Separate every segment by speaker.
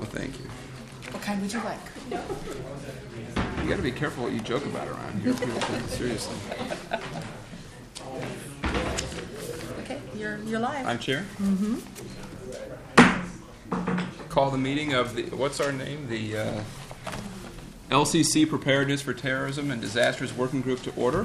Speaker 1: thank you.
Speaker 2: What kind would you like?
Speaker 1: You got to be careful what you joke about around here. People take it seriously.
Speaker 2: Okay, you're live.
Speaker 1: I'm chair. Call the meeting of the, what's our name? The LCC Preparedness for Terrorism and Disasters Working Group to order.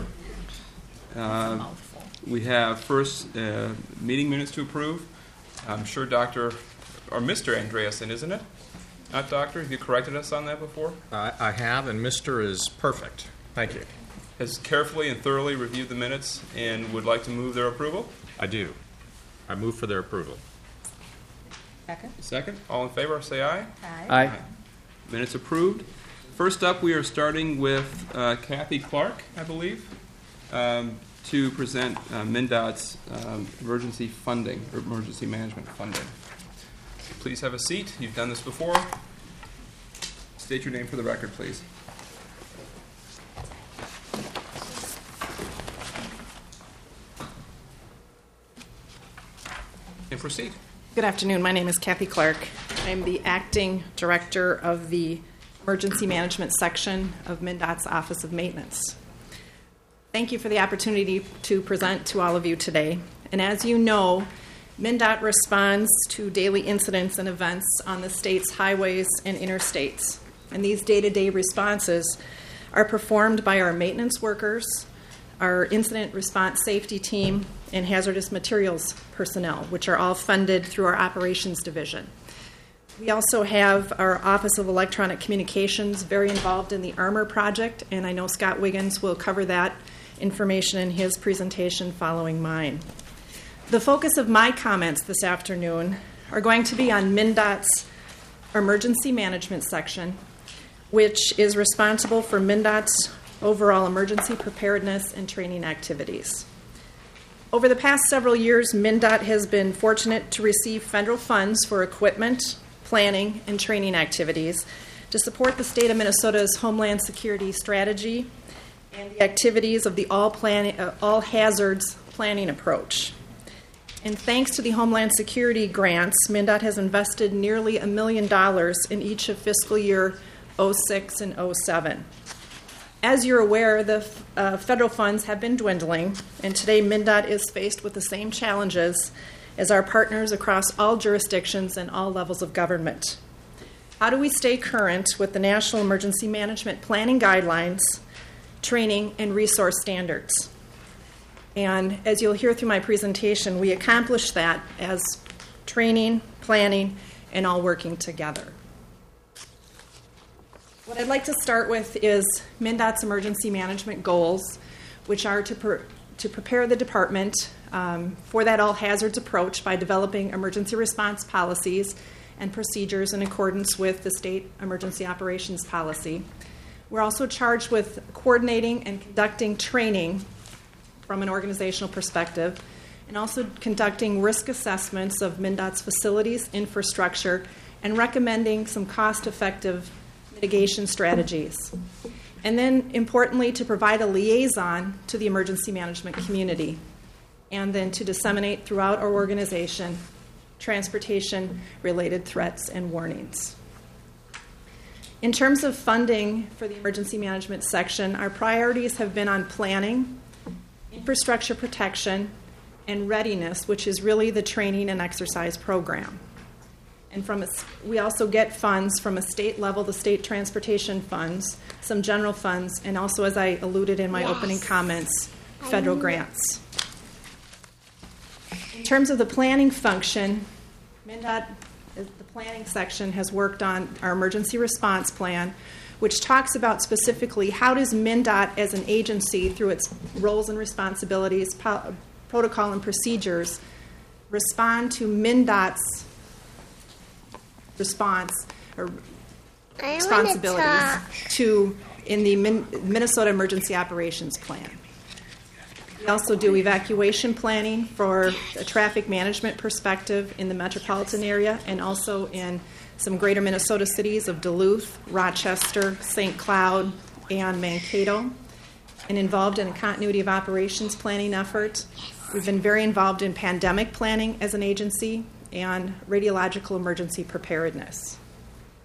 Speaker 1: We have first meeting minutes to approve. I'm sure Dr. or Mr. Andreasen, isn't it? Not Doctor? Have you corrected us on that before?
Speaker 3: I have, and Mr. is perfect. Thank you.
Speaker 1: Has carefully and thoroughly reviewed the minutes and would like to move their approval?
Speaker 3: I do. I move for their approval.
Speaker 2: Second.
Speaker 1: Second. All in favor, say aye.
Speaker 2: Aye.
Speaker 1: Minutes approved. First up, we are starting with Kathy Clark, I believe, to present MnDOT's emergency funding, or emergency management funding. Please have a seat. You've done this before. State your name for the record, please. And proceed.
Speaker 4: Good afternoon. My name is Kathy Clark. I'm the acting director of the Emergency Management section of MnDOT's Office of Maintenance. Thank you for the opportunity to present to all of you today. And as you know, MnDOT responds to daily incidents and events on the state's highways and interstates. And these day-to-day responses are performed by our maintenance workers, our incident response safety team, and hazardous materials personnel, which are all funded through our operations division. We also have our Office of Electronic Communications very involved in the ARMOR project, and I know Scott Wiggins will cover that information in his presentation following mine. The focus of my comments this afternoon are going to be on MnDOT's Emergency Management section, which is responsible for MnDOT's overall emergency preparedness and training activities. Over the past several years, MnDOT has been fortunate to receive federal funds for equipment, planning, and training activities to support the state of Minnesota's Homeland Security strategy and the activities of the all hazards planning approach. And thanks to the Homeland Security grants, MnDOT has invested nearly $1 million in each of fiscal year 06 and 07. As you're aware, the federal funds have been dwindling, and today MnDOT is faced with the same challenges as our partners across all jurisdictions and all levels of government. How do we stay current with the National Emergency Management Planning Guidelines, training, and resource standards? And as you'll hear through my presentation, we accomplish that as training, planning, and all working together. What I'd like to start with is MnDOT's emergency management goals, which are to prepare the department for that all hazards approach by developing emergency response policies and procedures in accordance with the state emergency operations policy. We're also charged with coordinating and conducting training from an organizational perspective, and also conducting risk assessments of MnDOT's facilities, infrastructure, and recommending some cost-effective mitigation strategies. And then, importantly, to provide a liaison to the emergency management community, and then to disseminate throughout our organization transportation-related threats and warnings. In terms of funding for the emergency management section, our priorities have been on planning, infrastructure protection, and readiness, which is really the training and exercise program. And we also get funds from a state level, the state transportation funds, some general funds, and also, as I alluded in my opening comments, federal grants. In terms of the planning function, MnDOT, the planning section, has worked on our emergency response plan, which talks about specifically how does MnDOT as an agency, through its roles and responsibilities, protocol and procedures, respond to MnDOT's response or responsibilities in the Minnesota Emergency Operations Plan. We also do evacuation planning for a traffic management perspective in the metropolitan area and also in some greater Minnesota cities of Duluth, Rochester, St. Cloud, and Mankato, and involved in a continuity of operations planning effort. We've been very involved in pandemic planning as an agency and radiological emergency preparedness.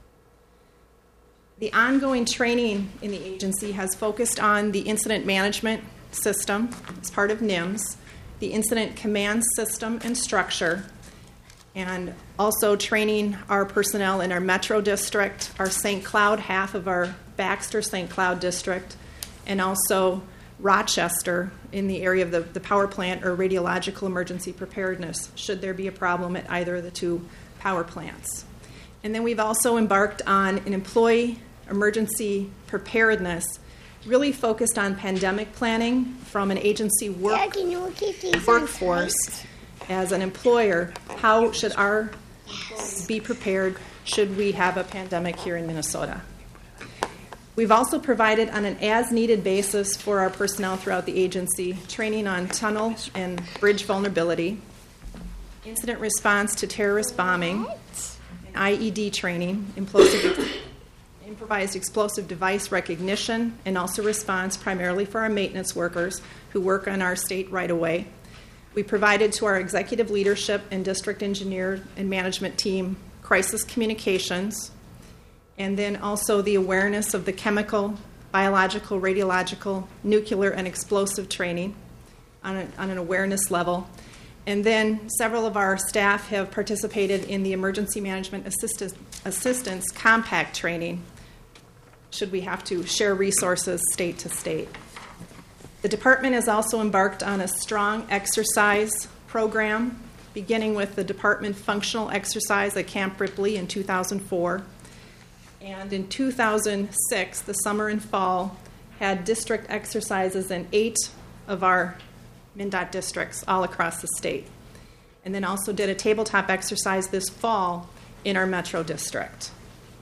Speaker 4: The ongoing training in the agency has focused on the incident management system as part of NIMS, the incident command system and structure, and also training our personnel in our Metro District, our St. Cloud, half of our Baxter St. Cloud District, and also Rochester in the area of the power plant or radiological emergency preparedness, should there be a problem at either of the two power plants. And then we've also embarked on an employee emergency preparedness, really focused on pandemic planning from an agency workforce. As an employer, how should our employees be prepared should we have a pandemic here in Minnesota? We've also provided on an as-needed basis for our personnel throughout the agency training on tunnel and bridge vulnerability, incident response to terrorist bombing, IED training, improvised explosive device recognition, and also response primarily for our maintenance workers who work on our state right-of-way. We provided to our executive leadership and district engineer and management team crisis communications, and then also the awareness of the chemical, biological, radiological, nuclear, and explosive training on an awareness level. And then several of our staff have participated in the emergency management assistance compact training, should we have to share resources state to state. The department has also embarked on a strong exercise program, beginning with the department functional exercise at Camp Ripley in 2004. And in 2006, the summer and fall, had district exercises in 8 of our MnDOT districts all across the state. And then also did a tabletop exercise this fall in our Metro District.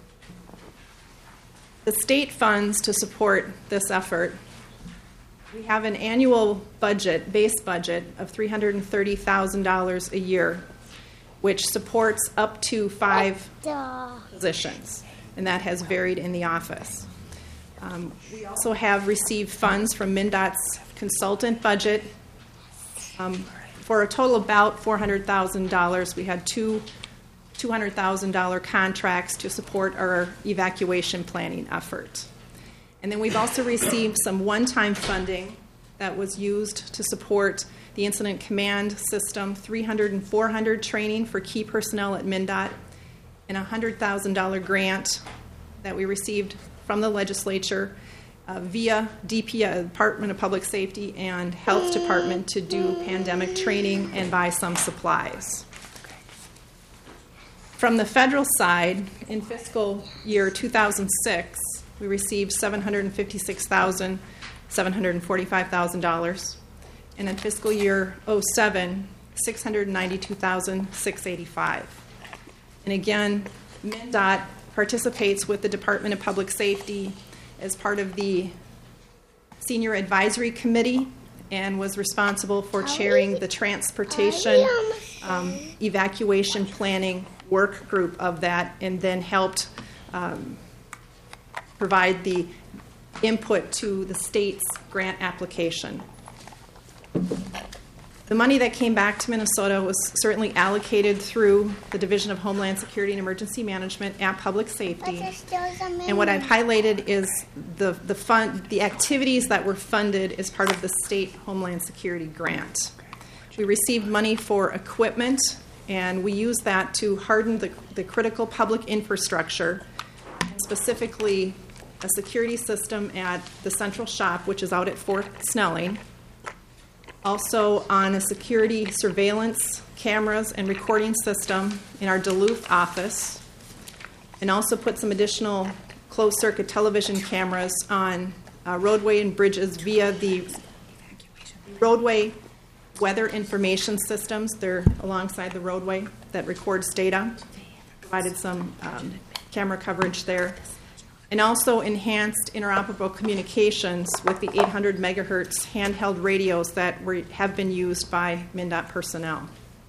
Speaker 4: The state funds to support this effort. We have an annual budget, base budget, of $330,000 a year, which supports up to 5 positions, and that has varied in the office. We also have received funds from MnDOT's consultant budget for a total of about $400,000. We had 2 $200,000 contracts to support our evacuation planning effort. And then we've also received some one-time funding that was used to support the incident command system, 300 and 400 training for key personnel at MnDOT, and a $100,000 grant that we received from the legislature via DPS, Department of Public Safety and Health Department, to do pandemic training and buy some supplies. From the federal side, in fiscal year 2006, we received $756,745,000, and in fiscal year 07, $692,685. And again, MnDOT participates with the Department of Public Safety as part of the Senior Advisory Committee and was responsible for chairing the transportation evacuation planning work group of that, and then helped provide the input to the state's grant application. The money that came back to Minnesota was certainly allocated through the Division of Homeland Security and Emergency Management at Public Safety. And what I've highlighted is the activities that were funded as part of the state Homeland Security grant. We received money for equipment, and we used that to harden the critical public infrastructure, specifically a security system at the central shop, which is out at Fort Snelling. Also on a security surveillance cameras and recording system in our Duluth office, and also put some additional closed-circuit television cameras on roadway and bridges via the roadway weather information systems. They're alongside the roadway that records data. Provided some camera coverage there. And also enhanced interoperable communications with the 800 megahertz handheld radios that have been used by MnDOT personnel.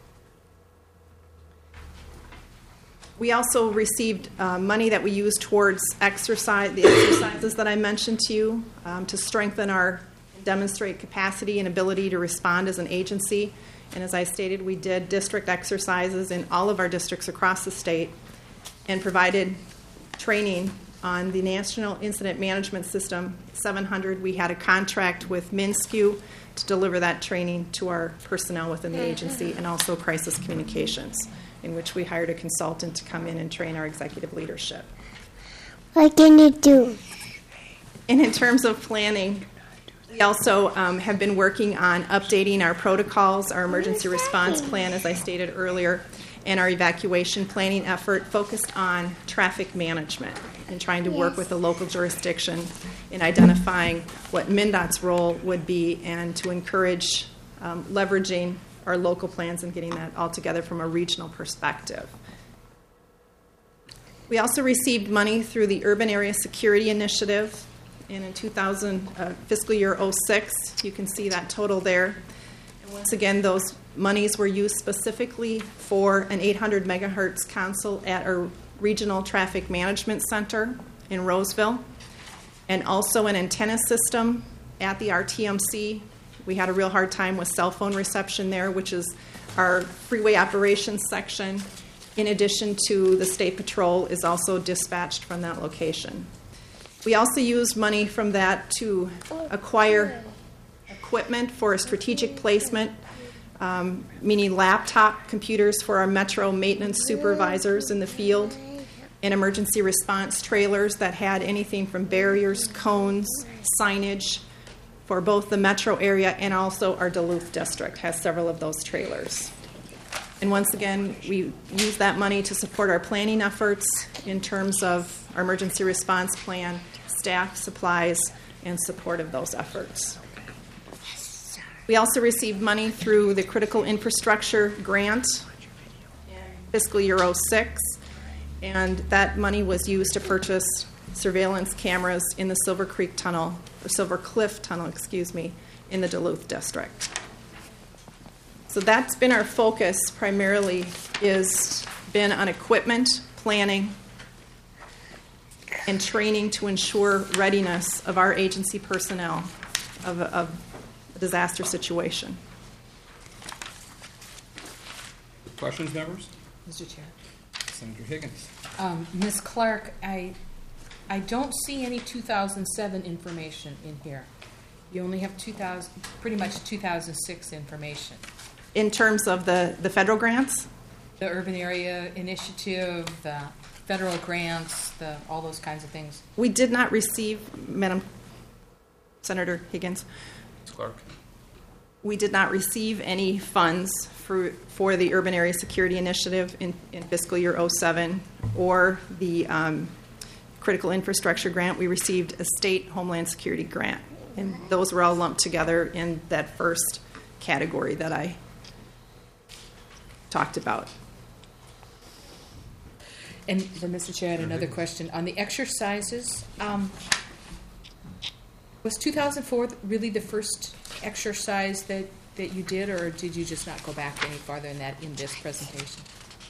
Speaker 4: We also received money that we used towards the exercises that I mentioned to you to strengthen our, demonstrate capacity and ability to respond as an agency. And as I stated, we did district exercises in all of our districts across the state and provided training on the National Incident Management System 700. We had a contract with MnSCU to deliver that training to our personnel within the agency, and also Crisis Communications, in which we hired a consultant to come in and train our executive leadership.
Speaker 5: What can you do?
Speaker 4: And in terms of planning, we also have been working on updating our protocols, our emergency response plan, as I stated earlier, and our evacuation planning effort focused on traffic management and trying to work with the local jurisdiction in identifying what MnDOT's role would be and to encourage leveraging our local plans and getting that all together from a regional perspective. We also received money through the Urban Area Security Initiative, and in fiscal year 06, you can see that total there. And once again, those monies were used specifically for an 800 megahertz console at our Regional Traffic Management Center in Roseville, and also an antenna system at the RTMC. We had a real hard time with cell phone reception there, which is our freeway operations section. In addition to the State Patrol is also dispatched from that location. We also used money from that to acquire equipment for a strategic placement, meaning laptop computers for our Metro maintenance supervisors in the field, and emergency response trailers that had anything from barriers, cones, signage for both the Metro area and also our Duluth district has several of those trailers. And once again, we use that money to support our planning efforts in terms of our emergency response plan, staff, supplies, and support of those efforts. We also received money through the Critical Infrastructure Grant in fiscal year 06, and that money was used to purchase surveillance cameras in the Silver Cliff Tunnel, in the Duluth district. So that's been our focus primarily, is been on equipment, planning, and training to ensure readiness of our agency personnel of a disaster situation.
Speaker 1: Questions, members?
Speaker 2: Mr. Chair.
Speaker 1: Senator Higgins.
Speaker 2: Ms. Clark, I don't see any 2007 information in here. You only have pretty much 2006 information.
Speaker 4: In terms of the federal grants?
Speaker 2: The Urban Area Initiative, the federal grants, all those kinds of things.
Speaker 4: We did not receive, Madam Senator Higgins,
Speaker 1: Ms. Clark.
Speaker 4: we did not receive any funds for the Urban Area Security Initiative in fiscal year 07 or the Critical Infrastructure Grant. We received a state Homeland Security grant, and those were all lumped together in that first category that I talked about.
Speaker 2: And then, Mr. Chair, I had another question. On the exercises, was 2004 really the first exercise that you did, or did you just not go back any farther than that in this presentation?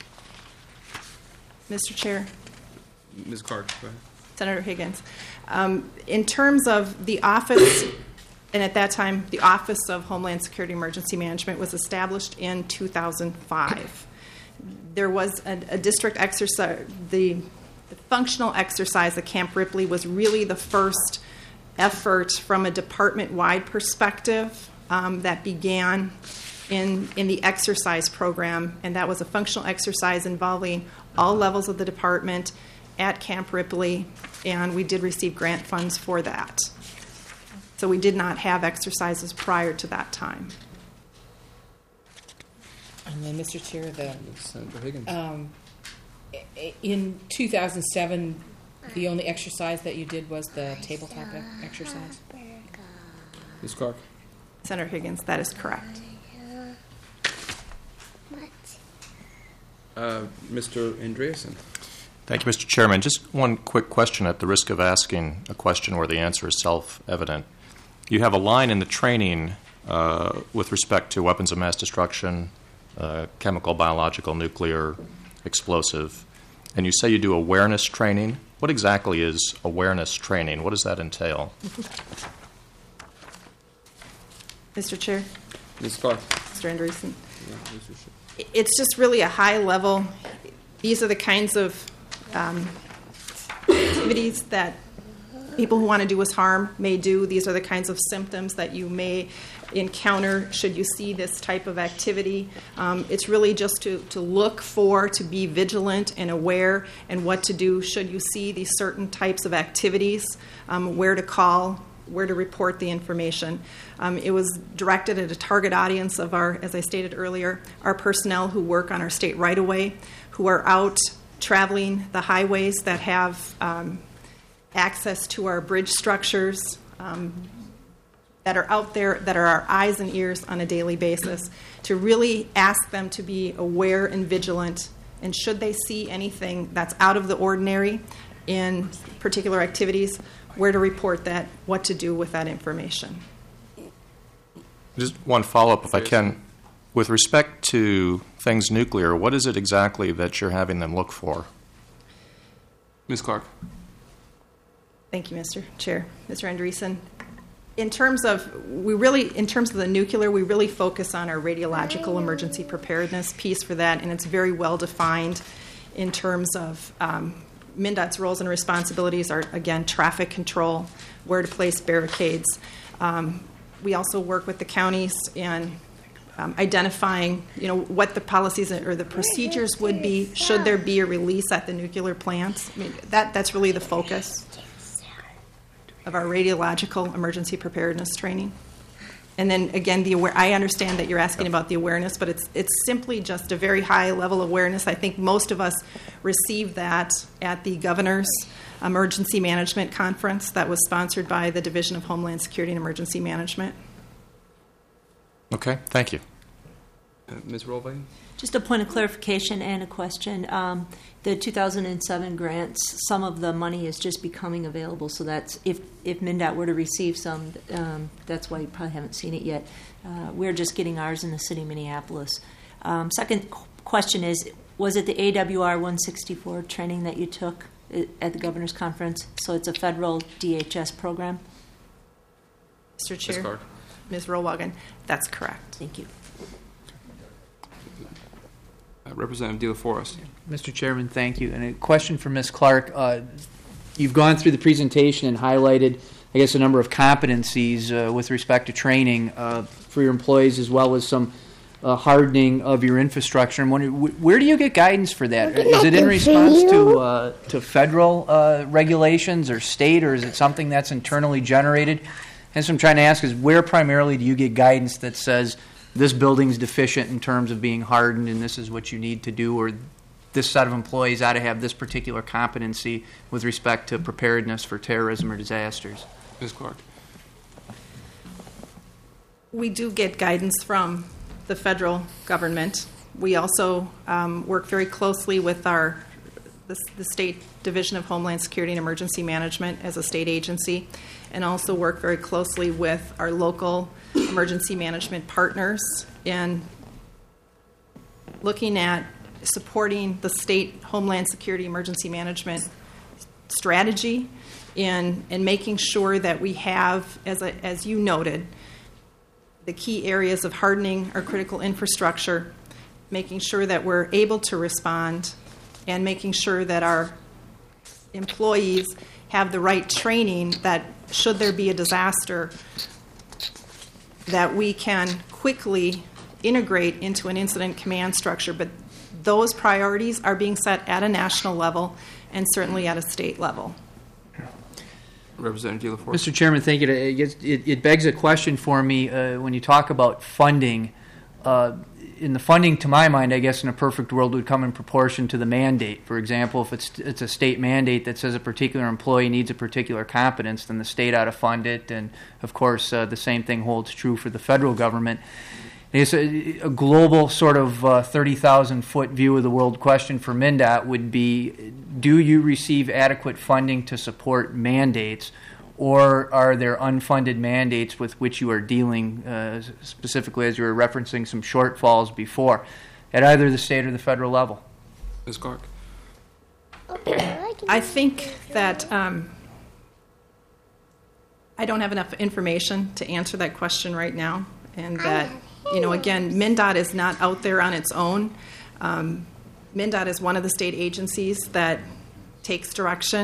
Speaker 4: Mr. Chair.
Speaker 1: Ms. Clark, go ahead.
Speaker 4: Senator Higgins. In terms of the office, and at that time, the Office of Homeland Security Emergency Management was established in 2005. There was a district exercise. The functional exercise at Camp Ripley was really the first effort from a department-wide perspective that began in the exercise program, and that was a functional exercise involving all levels of the department at Camp Ripley, and we did receive grant funds for that. So we did not have exercises prior to that time.
Speaker 2: And then, Mr. Chair,
Speaker 1: Senator Higgins.
Speaker 2: in 2007, the only exercise that you did was the tabletop exercise?
Speaker 1: Ms. Clark.
Speaker 4: Senator Higgins, that is correct.
Speaker 1: Mr. Andreessen.
Speaker 3: Thank you, Mr. Chairman. Just one quick question at the risk of asking a question where the answer is self-evident. You have a line in the training with respect to weapons of mass destruction, chemical, biological, nuclear, explosive, and you say you do awareness training. What exactly is awareness training? What does that entail?
Speaker 4: Mr. Chair,
Speaker 1: Ms. Clark.
Speaker 4: Mr. Andreessen.
Speaker 1: Yeah, leadership.
Speaker 4: It's just really a high level. These are the kinds of activities that people who want to do us harm may do. These are the kinds of symptoms that you may encounter should you see this type of activity. It's really just to look for, to be vigilant and aware, and what to do should you see these certain types of activities, where to call, where to report the information. It was directed at a target audience of our, as I stated earlier, our personnel who work on our state right-of-way, who are out traveling the highways that have access to our bridge structures, that are out there, that are our eyes and ears on a daily basis, to really ask them to be aware and vigilant, and should they see anything that's out of the ordinary in particular activities, where to report that, what to do with that information.
Speaker 3: Just one follow-up, if I can. With respect to things nuclear, what is it exactly that you're having them look for?
Speaker 1: Ms. Clark.
Speaker 4: Thank you, Mr. Chair. Mr. Andreessen. In terms of the nuclear, we really focus on our radiological emergency preparedness piece for that, and it's very well defined in terms of MnDOT's roles and responsibilities are, again, traffic control, where to place barricades. We also work with the counties in identifying, what the policies or the procedures would be should there be a release at the nuclear plants. I mean, that's really the focus of our radiological emergency preparedness training. And then again, I understand that you're asking about the awareness, but it's simply just a very high level of awareness. I think most of us received that at the Governor's Emergency Management Conference that was sponsored by the Division of Homeland Security and Emergency Management.
Speaker 3: Okay, thank you.
Speaker 1: Ms. Rolvain?
Speaker 6: Just a point of clarification and a question. The 2007 grants, some of the money is just becoming available, so that's if MnDOT were to receive some, that's why you probably haven't seen it yet. We're just getting ours in the city of Minneapolis. Second question is, was it the AWR 164 training that you took at the Governor's Conference? So it's a federal DHS program?
Speaker 4: Mr. Chair.
Speaker 1: Ms. Clark.
Speaker 4: Ms. Rollwagen, that's correct.
Speaker 6: Thank you.
Speaker 1: Representative De La Forest.
Speaker 7: Mr. Chairman, thank you. And a question for Ms. Clark. You've gone through the presentation and highlighted, I guess, a number of competencies with respect to training for your employees, as well as some hardening of your infrastructure. I'm wondering, where do you get guidance for that? Is it in response to federal regulations or state, or is it something that's internally generated? And so I'm trying to ask is, where primarily do you get guidance that says this building's deficient in terms of being hardened and this is what you need to do, or this set of employees ought to have this particular competency with respect to preparedness for terrorism or disasters?
Speaker 1: Ms. Clark.
Speaker 4: We do get guidance from the federal government. We also work very closely with the State Division of Homeland Security and Emergency Management as a state agency, and also work very closely with our local emergency management partners in looking at supporting the state Homeland Security Emergency Management strategy and making sure that we have, as you noted, the key areas of hardening our critical infrastructure, making sure that we're able to respond, and making sure that our employees have the right training that should there be a disaster, that we can quickly integrate into an incident command structure. But those priorities are being set at a national level and certainly at a state level.
Speaker 1: Representative De La Forest.
Speaker 7: Mr. Chairman, thank you. It begs a question for me when you talk about funding. In the funding, to my mind, I guess in a perfect world would come in proportion to the mandate. For example, if it's a state mandate that says a particular employee needs a particular competence, then the state ought to fund it. And, of course, the same thing holds true for the federal government. It's a global sort of 30,000-foot view of the world question for MnDOT would be, do you receive adequate funding to support mandates, or are there unfunded mandates with which you are dealing, specifically as you were referencing some shortfalls before, at either the state or the federal level?
Speaker 1: Ms. Clark.
Speaker 4: I think that I don't have enough information to answer that question right now, and that, again, MnDOT is not out there on its own. MnDOT is one of the state agencies that takes direction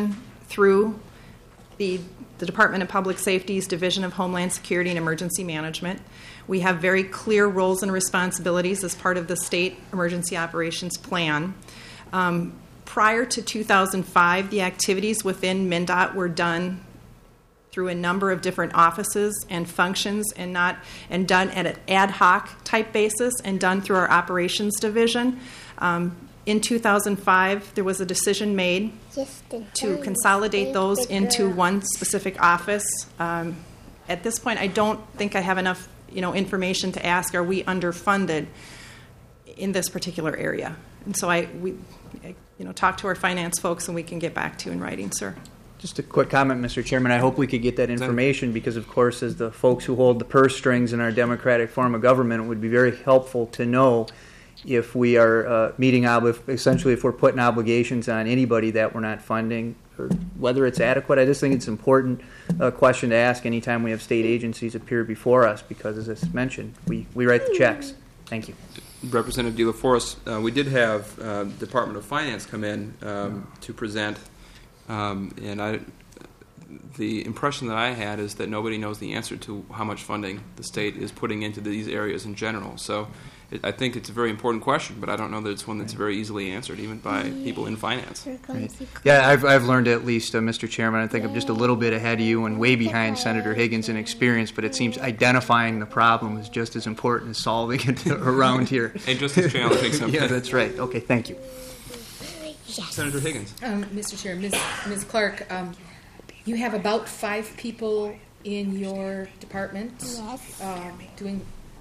Speaker 4: through the Department of Public Safety's Division of Homeland Security and Emergency Management. We have very clear roles and responsibilities as part of the State Emergency Operations Plan. Prior to 2005, the activities within MnDOT were done through a number of different offices and functions, and done at an ad hoc type basis, and done through our operations division. In 2005, there was a decision made to consolidate those into one specific office. At this point, I don't think I have enough, information to ask, are we underfunded in this particular area? And so we talk to our finance folks, and we can get back to you in writing, sir.
Speaker 7: Just a quick comment, Mr. Chairman. I hope we could get that information because, of course, as the folks who hold the purse strings in our democratic form of government, it would be very helpful to know if we are essentially if we're putting obligations on anybody that we're not funding, or whether it's adequate. I just think it's an important question to ask anytime we have state agencies appear before us because, as I mentioned, we write the checks. Thank you.
Speaker 1: Representative De La Forest, we did have Department of Finance come in to present, and the impression that I had is that nobody knows the answer to how much funding the state is putting into these areas in general. So I think it's a very important question, but I don't know that it's one that's very easily answered, even by people in finance.
Speaker 7: Right. Yeah, I've learned at least, Mr. Chairman, I think I'm just a little bit ahead of you and way behind Senator Higgins in experience, but it seems identifying the problem is just as important as solving it around here.
Speaker 1: And just as challenging sometimes.
Speaker 7: Yeah, that's right. Okay, thank you.
Speaker 1: Senator Higgins.
Speaker 2: Mr. Chair, Ms. Clark, you have about 5 people in your department doing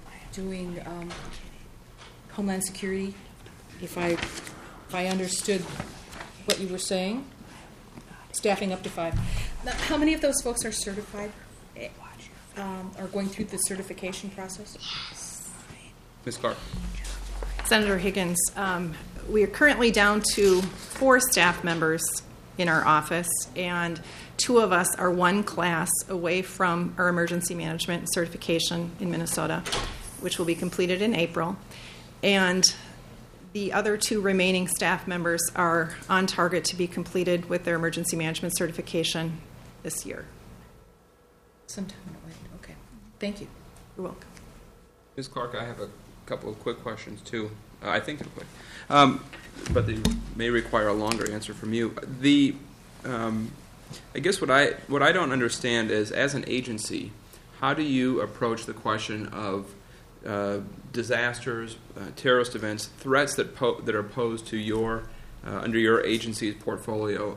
Speaker 2: Homeland Security, if I understood what you were saying, staffing up to 5. Now, how many of those folks are certified, are going through the certification process?
Speaker 1: Ms. Clark.
Speaker 4: Senator Higgins, we are currently down to 4 staff members in our office, and 2 of us are 1 class away from our emergency management certification in Minnesota, which will be completed in April. And the other 2 remaining staff members are on target to be completed with their emergency management certification this year.
Speaker 2: Sometime late. Okay. Thank you.
Speaker 4: You're welcome.
Speaker 1: Ms. Clark, I have a couple of quick questions, too. I think they're quick. But they may require a longer answer from you. I guess what I don't understand is, as an agency, how do you approach the question of disasters, terrorist events, threats that are posed to your under your agency's portfolio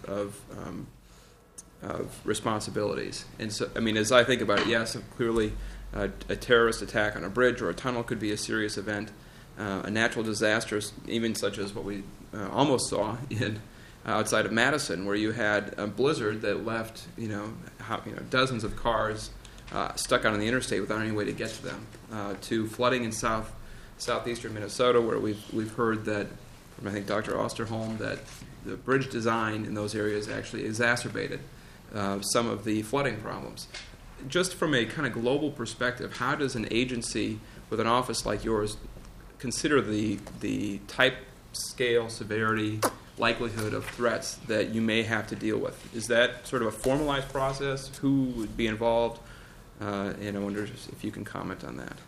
Speaker 1: of responsibilities? And so, I mean, as I think about it, yes, clearly a terrorist attack on a bridge or a tunnel could be a serious event. A natural disaster, even such as what we almost saw in outside of Madison, where you had a blizzard that left dozens of cars stuck out on the interstate without any way to get to them, to flooding in southeastern Minnesota, where we've heard that from, I think, Dr. Osterholm, that the bridge design in those areas actually exacerbated some of the flooding problems. Just from a kind of global perspective, how does an agency with an office like yours consider the type, scale, severity, likelihood of threats that you may have to deal with? Is that sort of a formalized process? Who would be involved? And I wonder if you can comment on that.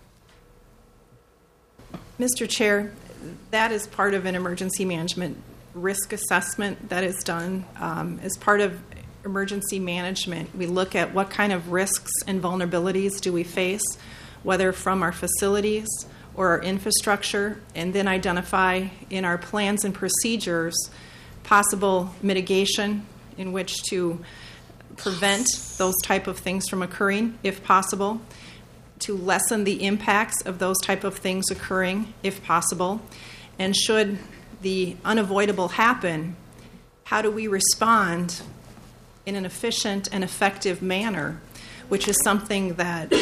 Speaker 4: Mr. Chair, that is part of an emergency management risk assessment that is done. As part of emergency management, we look at what kind of risks and vulnerabilities do we face, whether from our facilities or our infrastructure, and then identify in our plans and procedures possible mitigation in which to prevent those type of things from occurring, if possible, to lessen the impacts of those type of things occurring, if possible, and should the unavoidable happen, how do we respond in an efficient and effective manner, which is something that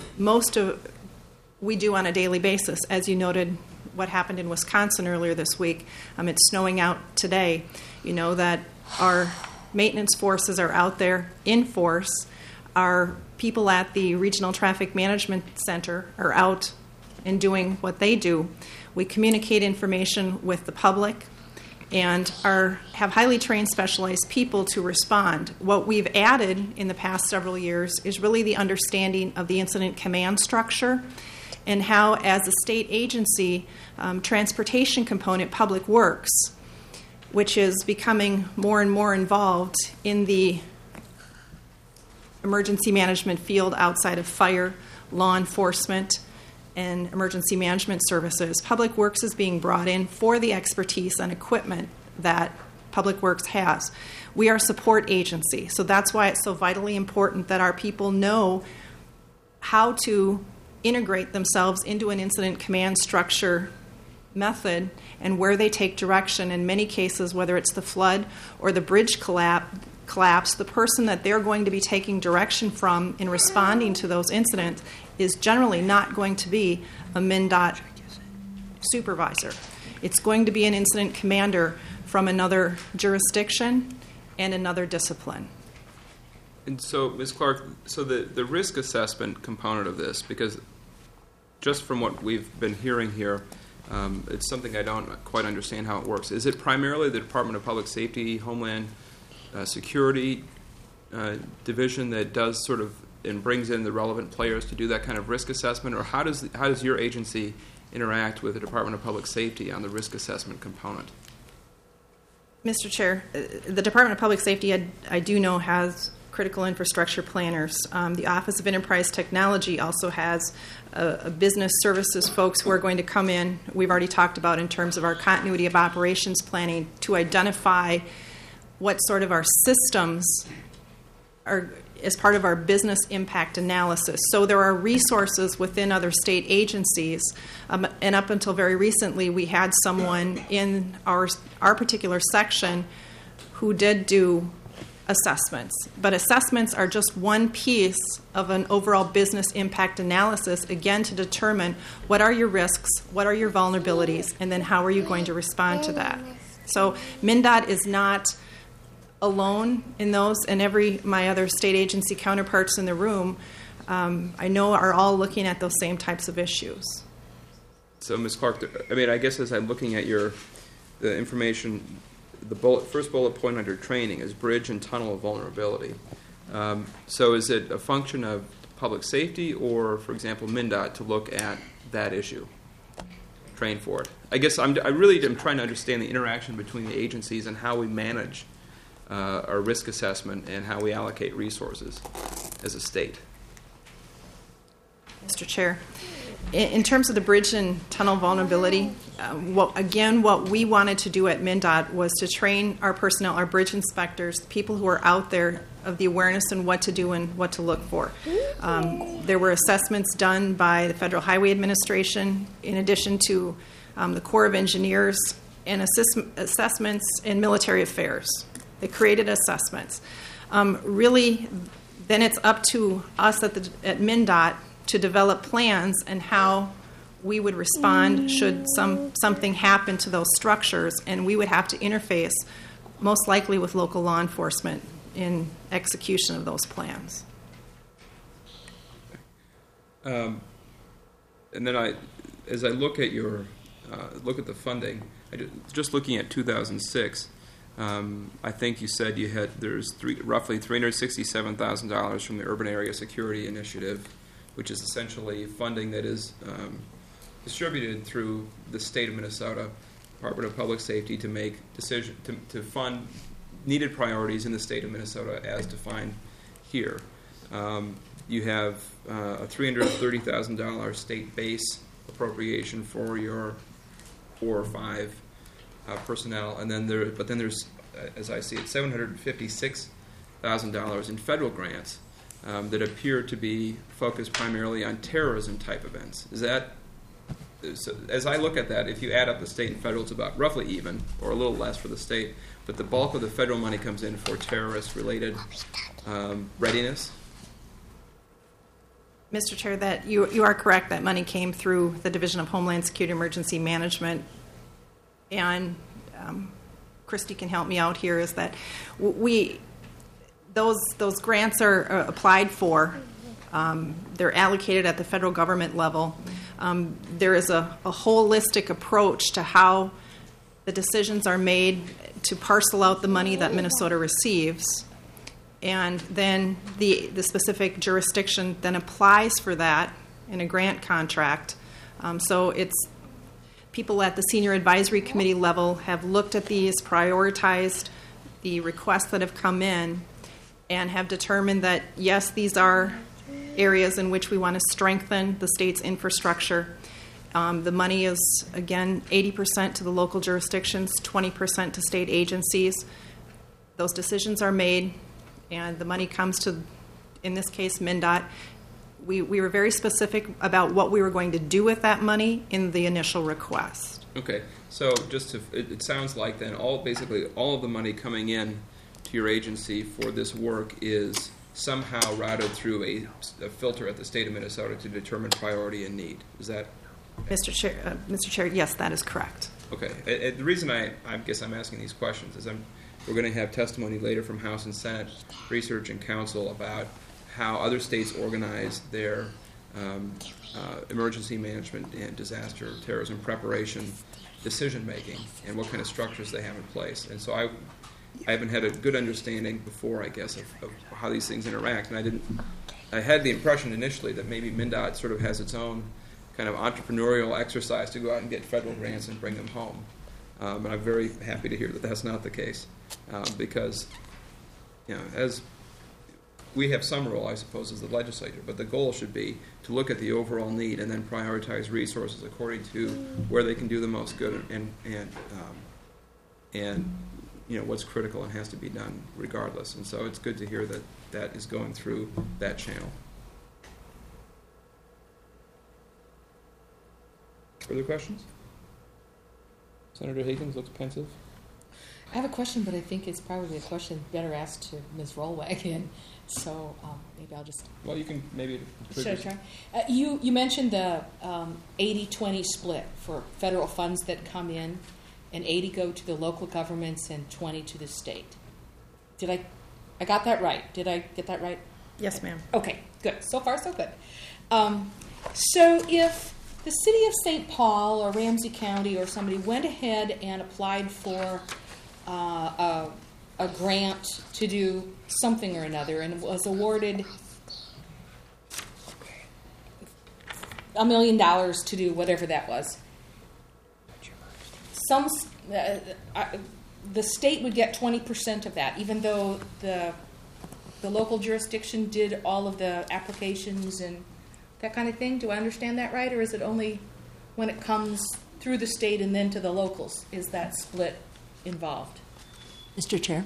Speaker 4: we do on a daily basis. As you noted, what happened in Wisconsin earlier this week, it's snowing out today. You know that our maintenance forces are out there in force. Our people at the Regional Traffic Management Center are out and doing what they do. We communicate information with the public, and have highly trained specialized people to respond. What we've added in the past several years is really the understanding of the incident command structure and how, as a state agency, transportation component, Public Works, which is becoming more and more involved in the emergency management field outside of fire, law enforcement, and emergency management services. Public Works is being brought in for the expertise and equipment that Public Works has. We are a support agency, so that's why it's so vitally important that our people know how to integrate themselves into an incident command structure method and where they take direction. In many cases, whether it's the flood or the bridge collapse, the person that they're going to be taking direction from in responding to those incidents is generally not going to be a MnDOT supervisor. It's going to be an incident commander from another jurisdiction and another discipline.
Speaker 1: And so, Ms. Clark, so the risk assessment component of this, because just from what we've been hearing here, it's something I don't quite understand how it works. Is it primarily the Department of Public Safety, Homeland Security division that does sort of and brings in the relevant players to do that kind of risk assessment, or how does your agency interact with the Department of Public Safety on the risk assessment component?
Speaker 4: Mr. Chair, the Department of Public Safety, I do know, has critical infrastructure planners. The Office of Enterprise Technology also has a business services folks who are going to come in, we've already talked about in terms of our continuity of operations planning, to identify what sort of our systems are as part of our business impact analysis. So there are resources within other state agencies, and up until very recently, we had someone in our particular section who did do assessments. But assessments are just one piece of an overall business impact analysis, again, to determine what are your risks, what are your vulnerabilities, and then how are you going to respond to that. So MnDOT is not alone in those, and my other state agency counterparts in the room, I know, are all looking at those same types of issues.
Speaker 1: So, Ms. Clark, I guess as I'm looking at the information, first bullet point under training is bridge and tunnel vulnerability. So is it a function of public safety or, for example, MnDOT to look at that issue, train for it? I guess I really am trying to understand the interaction between the agencies and how we manage our risk assessment and how we allocate resources as a state.
Speaker 4: Mr. Chair, in terms of the bridge and tunnel vulnerability, what we wanted to do at MnDOT was to train our personnel, our bridge inspectors, people who are out there, of the awareness and what to do and what to look for. There were assessments done by the Federal Highway Administration, in addition to the Corps of Engineers, and assessments in military affairs. They created assessments. Really, then it's up to us at MnDOT to develop plans and how we would respond should something happen to those structures, and we would have to interface most likely with local law enforcement in execution of those plans.
Speaker 1: And then as I look at look at the funding, just looking at 2006, I think you said there's roughly $367,000 from the Urban Area Security Initiative, which is essentially funding that is distributed through the state of Minnesota Department of Public Safety to make decisions to fund needed priorities in the state of Minnesota as defined here. You have a $330,000 state base appropriation for your 4 or 5 personnel, and then there's, as I see it, $756,000 in federal grants that appear to be focused primarily on terrorism type events. So as I look at that, if you add up the state and federal, it's about roughly even, or a little less for the state, but the bulk of the federal money comes in for terrorist-related readiness.
Speaker 4: Mr. Chair, that you are correct. That money came through the Division of Homeland Security Emergency Management, and Christy can help me out here. Is that those grants are applied for? They're allocated at the federal government level. There is a holistic approach to how the decisions are made to parcel out the money that Minnesota receives, and then the specific jurisdiction then applies for that in a grant contract. So it's people at the Senior Advisory Committee level have looked at these, prioritized the requests that have come in, and have determined that, yes, these are areas in which we want to strengthen the state's infrastructure. The money is, again, 80% to the local jurisdictions, 20% to state agencies. Those decisions are made, and the money comes to, in this case, MnDOT. We were very specific about what we were going to do with that money in the initial request.
Speaker 1: Okay, so just to, it sounds like then basically all of the money coming in to your agency for this work is somehow routed through a filter at the state of Minnesota to determine priority and need. Is that?
Speaker 4: Mr. Chair, yes, that is correct.
Speaker 1: Okay. The reason I guess I'm asking these questions is we're going to have testimony later from House and Senate Research and Council about how other states organize their emergency management and disaster terrorism preparation decision making and what kind of structures they have in place. And so I haven't had a good understanding before, I guess, of how these things interact. And I had the impression initially that maybe MnDOT sort of has its own kind of entrepreneurial exercise to go out and get federal grants and bring them home. And I'm very happy to hear that that's not the case, because, as we have some role, I suppose, as the legislature, but the goal should be to look at the overall need and then prioritize resources according to where they can do the most good and what's critical and has to be done regardless. And so it's good to hear that that is going through that channel. Further questions? Senator Higgins looks pensive.
Speaker 2: I have a question, but I think it's probably a question better asked to Ms. Rollwagon. So maybe I'll just...
Speaker 1: Well, you can maybe...
Speaker 2: Should I try? You mentioned the 80-20 split for federal funds that come in, and 80 go to the local governments and 20 to the state. I got that right? Did I get that right?
Speaker 4: Yes, ma'am.
Speaker 2: Okay, good. So far, so good. So if the city of St. Paul or Ramsey County or somebody went ahead and applied for a grant to do something or another and was awarded $1 million to do whatever that was, the state would get 20% of that, even though the local jurisdiction did all of the applications and that kind of thing. Do I understand that right, or is it only when it comes through the state and then to the locals is that split involved?
Speaker 6: Mr. Chair,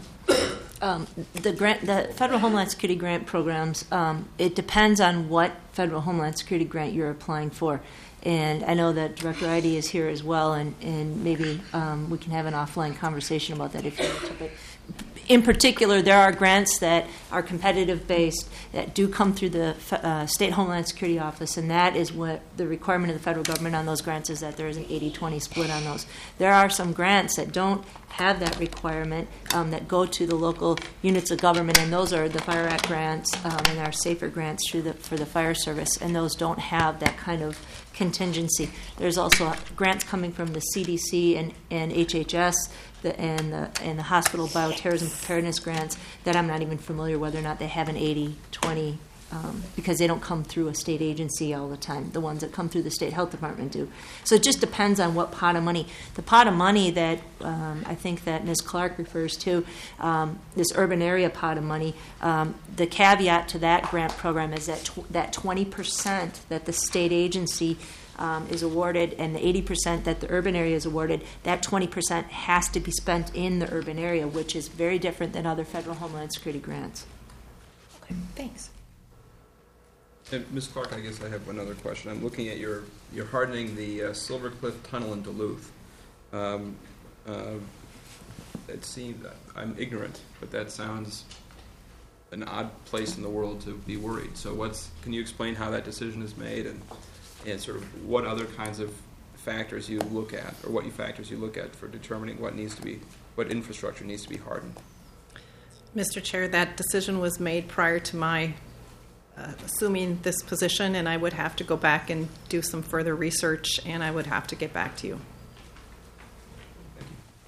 Speaker 6: the federal Homeland Security grant programs, it depends on what federal Homeland Security grant you're applying for. And I know that Director Eide is here as well, and maybe we can have an offline conversation about that if you want to. But in particular, there are grants that are competitive-based that do come through the State Homeland Security Office, and that is what the requirement of the federal government on those grants is, that there is an 80-20 split on those. There are some grants that don't have that requirement that go to the local units of government, and those are the Fire Act grants and our SAFER grants for the fire service, and those don't have that kind of contingency. There's also grants coming from the CDC and HHS and the hospital bioterrorism preparedness grants that I'm not even familiar whether or not they have an 80-20 because they don't come through a state agency all the time. The ones that come through the state health department do. So it just depends on what pot of money. The pot of money that I think that Ms. Clark refers to, this urban area pot of money, the caveat to that grant program is that that 20% that the state agency is awarded and the 80% that the urban area is awarded, that 20% has to be spent in the urban area, which is very different than other federal Homeland Security grants.
Speaker 2: Okay, thanks.
Speaker 1: And Ms. Clark, I guess I have one other question. I'm looking at you're hardening the Silver Cliff Tunnel in Duluth. It seems, I'm ignorant, but that sounds an odd place in the world to be worried. So can you explain how that decision is made and sort of what other kinds of factors you look at, or what factors you look at for determining what infrastructure needs to be hardened?
Speaker 4: Mr. Chair, that decision was made prior to my assuming this position, and I would have to go back and do some further research, and I would have to get back to you.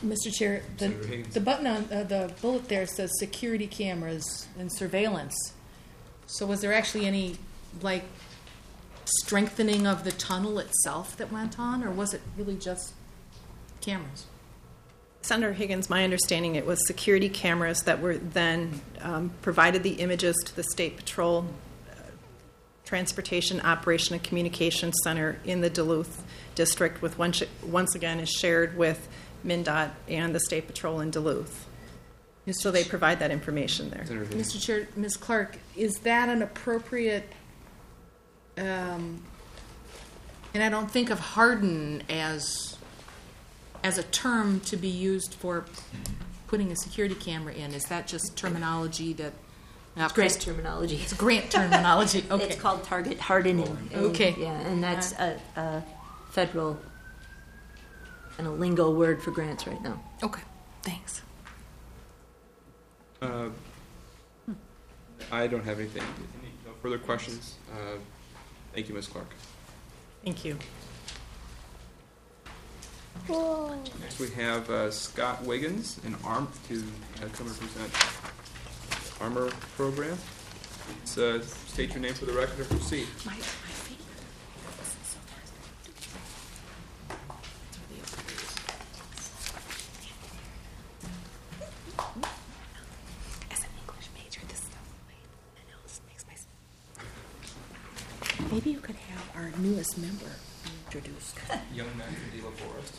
Speaker 2: Mr. Chair,
Speaker 1: Senator Higgins.
Speaker 2: the button on the bullet there says security cameras and surveillance. So was there actually any, like, strengthening of the tunnel itself that went on, or was it really just cameras?
Speaker 4: Senator Higgins, my understanding, it was security cameras that were then provided the images to the State Patrol Transportation Operation and Communication Center in the Duluth District, with once again is shared with MnDOT and the State Patrol in Duluth. So they provide that information there.
Speaker 1: Senator Higgins.
Speaker 2: Mr. Chair, Ms. Clark, is that an appropriate, and I don't think of harden as a term to be used for putting a security camera in. Is that just terminology that...
Speaker 6: It's grant terminology.
Speaker 2: It's grant terminology, okay.
Speaker 6: It's called target hardening.
Speaker 2: Okay.
Speaker 6: Yeah, and that's a federal and a lingo word for grants right now.
Speaker 2: Okay, thanks.
Speaker 1: I don't have anything. No further questions? Thank you, Ms. Clark.
Speaker 2: Thank you.
Speaker 5: Whoa.
Speaker 1: Next we have Scott Wiggins to come and present the ARMOR program. State your name for the record and proceed.
Speaker 2: My favorite. As an English major, this stuff makes my... Maybe you could have our newest member introduced.
Speaker 1: Young man from Dela Forest.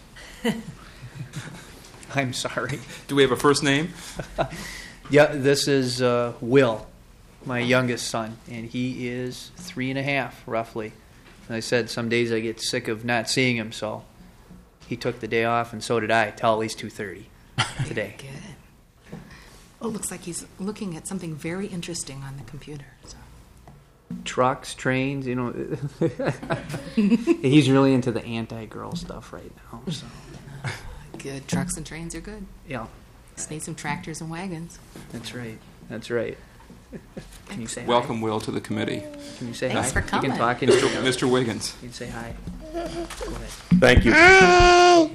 Speaker 7: I'm sorry.
Speaker 1: Do we have a first name?
Speaker 7: Yeah, this is Will, my youngest son, and he is 3.5, roughly. And I said some days I get sick of not seeing him, so he took the day off, and so did I, till at least 2:30 today.
Speaker 2: Good. Oh, it looks like he's looking at something very interesting on the computer. So.
Speaker 7: Trucks, trains, you know. He's really into the anti-girl stuff right now. So
Speaker 2: Good. Trucks and trains are good.
Speaker 7: yeah,
Speaker 2: Just need some tractors and wagons.
Speaker 7: that's right. That's right. Can you say hi?
Speaker 1: Welcome, Will, to the committee.
Speaker 7: Can you say
Speaker 2: Thanks
Speaker 7: hi?
Speaker 2: for coming.
Speaker 7: You can talk into
Speaker 1: Mr. Wiggins.
Speaker 7: You can say hi. Go ahead.
Speaker 8: Thank you,
Speaker 5: Hi.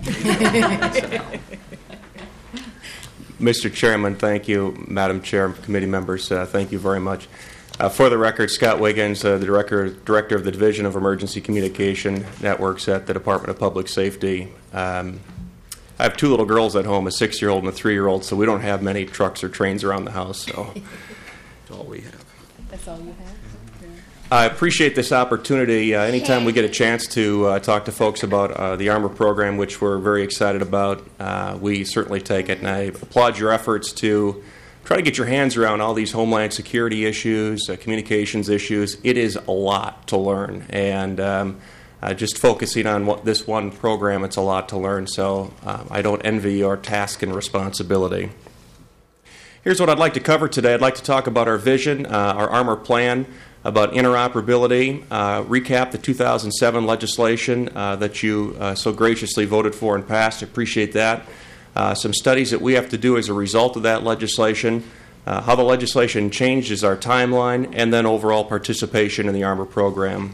Speaker 8: Mr. Chairman. Thank you, Madam Chair, committee members. Thank you very much. For the record, Scott Wiggins, the director of the Division of Emergency Communication Networks at the Department of Public Safety. I have 2 little girls at home, a 6-year-old and a 3-year-old, so we don't have many trucks or trains around the house. So
Speaker 1: That's all we have.
Speaker 2: That's all you have?
Speaker 8: I appreciate this opportunity. Anytime we get a chance to talk to folks about the ARMOR program, which we're very excited about, we certainly take it. And I applaud your efforts to try to get your hands around all these homeland security issues, communications issues. It is a lot to learn. And just focusing on this one program, it's a lot to learn. So I don't envy your task and responsibility. Here's what I'd like to cover today. I'd like to talk about our vision, our ARMOR plan, about interoperability, recap the 2007 legislation that you so graciously voted for and passed. I appreciate that. Some studies that we have to do as a result of that legislation, how the legislation changes our timeline, and then overall participation in the ARMOR program.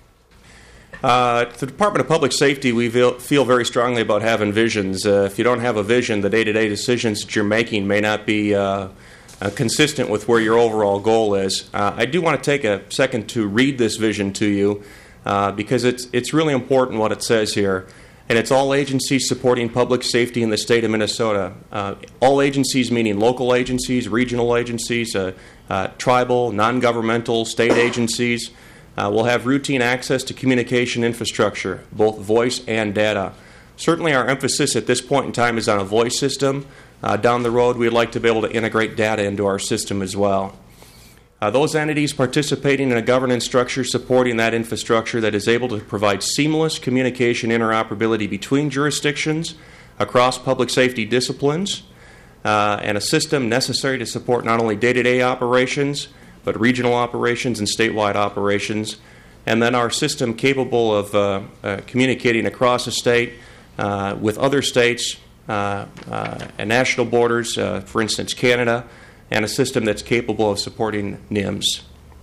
Speaker 8: At the Department of Public Safety, we feel very strongly about having visions. If you don't have a vision, the day-to-day decisions that you're making may not be consistent with where your overall goal is. I do want to take a second to read this vision to you because it's really important what it says here. And it's all agencies supporting public safety in the state of Minnesota. All agencies meaning local agencies, regional agencies, tribal, non-governmental, state agencies will have routine access to communication infrastructure, both voice and data. Certainly our emphasis at this point in time is on a voice system. Down the road, we'd like to be able to integrate data into our system as well. Those entities participating in a governance structure supporting that infrastructure that is able to provide seamless communication interoperability between jurisdictions across public safety disciplines, and a system necessary to support not only day-to-day operations, but regional operations and statewide operations, and then our system capable of communicating across a state with other states and national borders, for instance, Canada, and a system that's capable of supporting NIMS.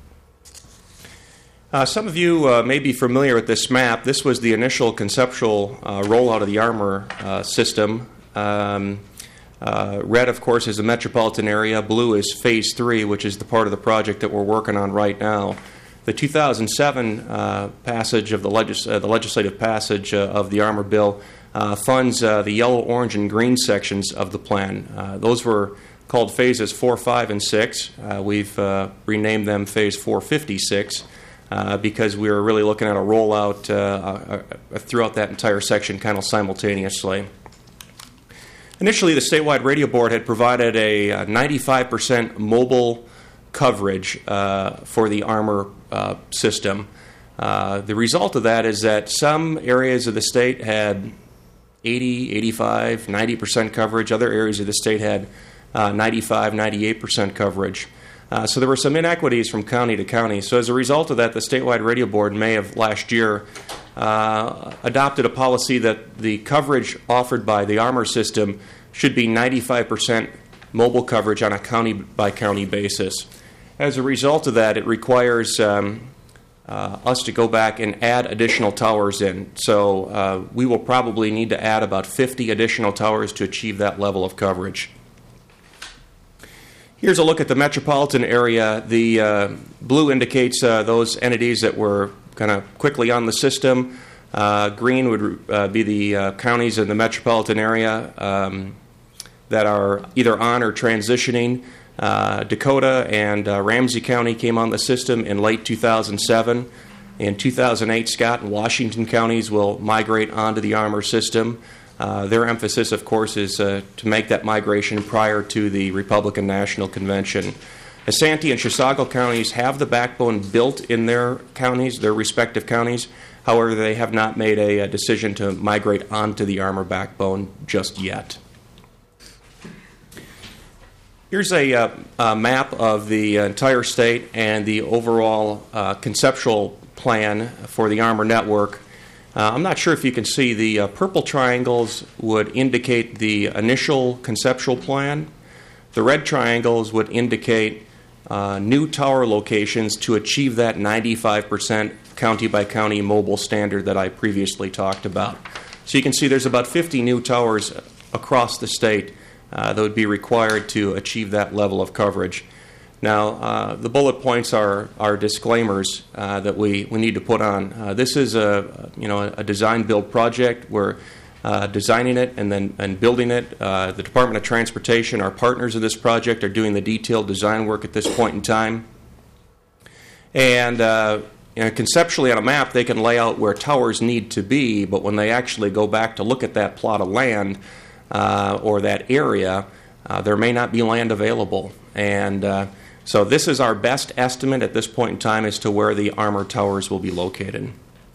Speaker 8: Some of you may be familiar with this map. This was the initial conceptual rollout of the ARMOR system Red, of course, is the metropolitan area. Blue is Phase 3, which is the part of the project that we're working on right now. The 2007 passage of the legislative passage of the Armor Bill funds the yellow, orange, and green sections of the plan. Those were called Phases 4, 5, and 6. We've renamed them Phase 456 because we were really looking at a rollout throughout that entire section kind of simultaneously. Initially, the statewide radio board had provided a 95% mobile coverage for the Armor system. The result of that is that some areas of the state had 80, 85, 90% coverage. Other areas of the state had 95, 98% coverage. So there were some inequities from county to county. So as a result of that, the statewide radio board in May of last year adopted a policy that the coverage offered by the Armor system should be 95% mobile coverage on a county-by-county basis. As a result of that, it requires us to go back and add additional towers in. So we will probably need to add about 50 additional towers to achieve that level of coverage. Here's a look at the metropolitan area. The blue indicates those entities that were kind of quickly on the system. Green would be the counties in the metropolitan area that are either on or transitioning. Dakota and Ramsey County came on the system in late 2007. In 2008, Scott and Washington counties will migrate onto the Armor system. Their emphasis, of course, is to make that migration prior to the Republican National Convention. Asante and Chisago counties have the backbone built in their counties, their respective counties. However, they have not made a decision to migrate onto the Armor backbone just yet. Here's a map of the entire state and the overall conceptual plan for the Armor network. I'm not sure if you can see the purple triangles would indicate the initial conceptual plan. The red triangles would indicate new tower locations to achieve that 95% county-by-county mobile standard that I previously talked about. So you can see there's about 50 new towers across the state that would be required to achieve that level of coverage. Now, the bullet points are disclaimers that we need to put on. This is a design-build project. We're designing it and building it. The Department of Transportation, our partners in this project, are doing the detailed design work at this point in time. And conceptually on a map, they can lay out where towers need to be, but when they actually go back to look at that plot of land or that area, there may not be land available. And so this is our best estimate at this point in time as to where the Armor towers will be located.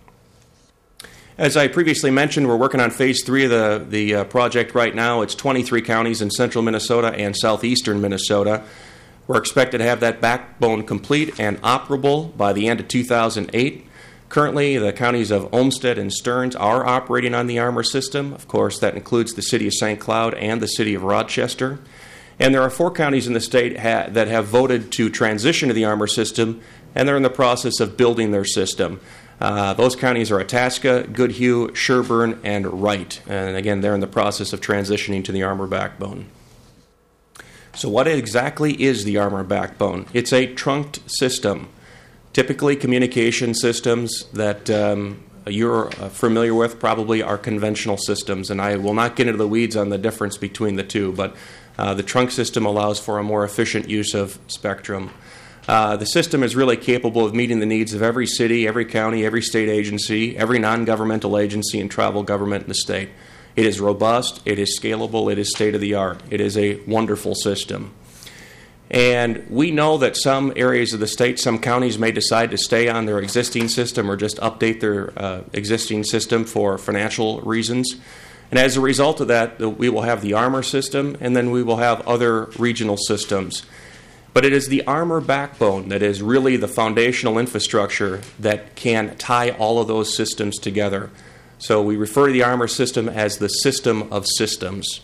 Speaker 8: As I previously mentioned, we're working on Phase 3 of the project right now. It's 23 counties in central Minnesota and southeastern Minnesota. We're expected to have that backbone complete and operable by the end of 2008. Currently, the counties of Olmsted and Stearns are operating on the Armor system. Of course, that includes the city of St. Cloud and the city of Rochester. And there are 4 counties in the state that have voted to transition to the Armor system, and they're in the process of building their system. Those counties are Itasca, Goodhue, Sherburne, and Wright. And again, they're in the process of transitioning to the Armor backbone. So what exactly is the Armor backbone? It's a trunked system. Typically, communication systems that you're familiar with probably are conventional systems, and I will not get into the weeds on the difference between the two, but the trunk system allows for a more efficient use of spectrum. The system is really capable of meeting the needs of every city, every county, every state agency, every non-governmental agency and tribal government in the state. It is robust, it is scalable, it is state-of-the-art. It is a wonderful system. And we know that some areas of the state, some counties may decide to stay on their existing system or just update their existing system for financial reasons. And as a result of that, we will have the Armor system, and then we will have other regional systems. But it is the Armor backbone that is really the foundational infrastructure that can tie all of those systems together. So we refer to the Armor system as the system of systems.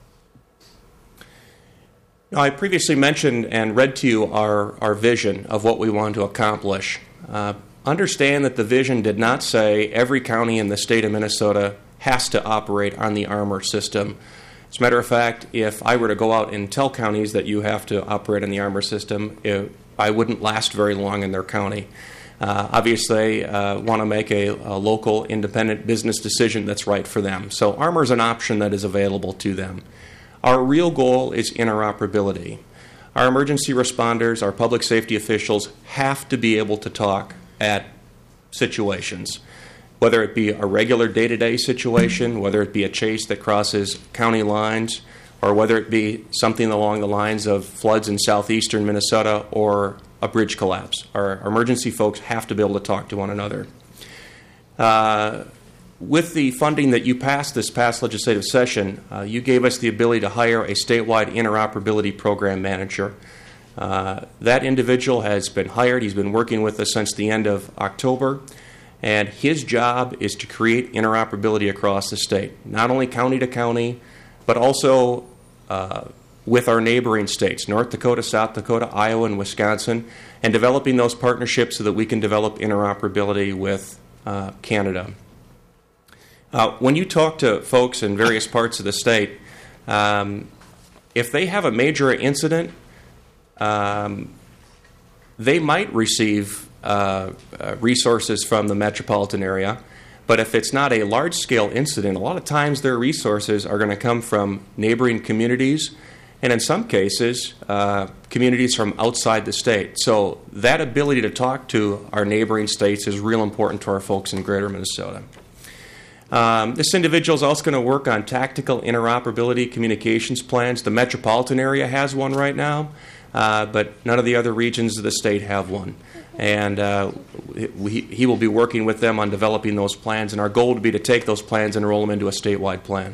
Speaker 8: Now, I previously mentioned and read to you our vision of what we want to accomplish. Understand that the vision did not say every county in the state of Minnesota has to operate on the Armor system. As a matter of fact, if I were to go out and tell counties that you have to operate on the ARMR system, I wouldn't last very long in their county. Obviously, want to make a local independent business decision that's right for them. So ARMR is an option that is available to them. Our real goal is interoperability. Our emergency responders, our public safety officials have to be able to talk at situations, whether it be a regular day-to-day situation, whether it be a chase that crosses county lines, or whether it be something along the lines of floods in southeastern Minnesota or a bridge collapse. Our emergency folks have to be able to talk to one another. With the funding that you passed this past legislative session, you gave us the ability to hire a statewide interoperability program manager. That individual has been hired. He's been working with us since the end of October, and his job is to create interoperability across the state, not only county to county, but also with our neighboring states, North Dakota, South Dakota, Iowa, and Wisconsin, and developing those partnerships so that we can develop interoperability with Canada. When you talk to folks in various parts of the state, if they have a major incident, they might receive resources from the metropolitan area. But if it's not a large-scale incident, a lot of times their resources are going to come from neighboring communities, and in some cases, communities from outside the state. So that ability to talk to our neighboring states is real important to our folks in greater Minnesota. This individual is also going to work on tactical interoperability communications plans. The metropolitan area has one right now, but none of the other regions of the state have one. And he will be working with them on developing those plans, and our goal would be to take those plans and roll them into a statewide plan.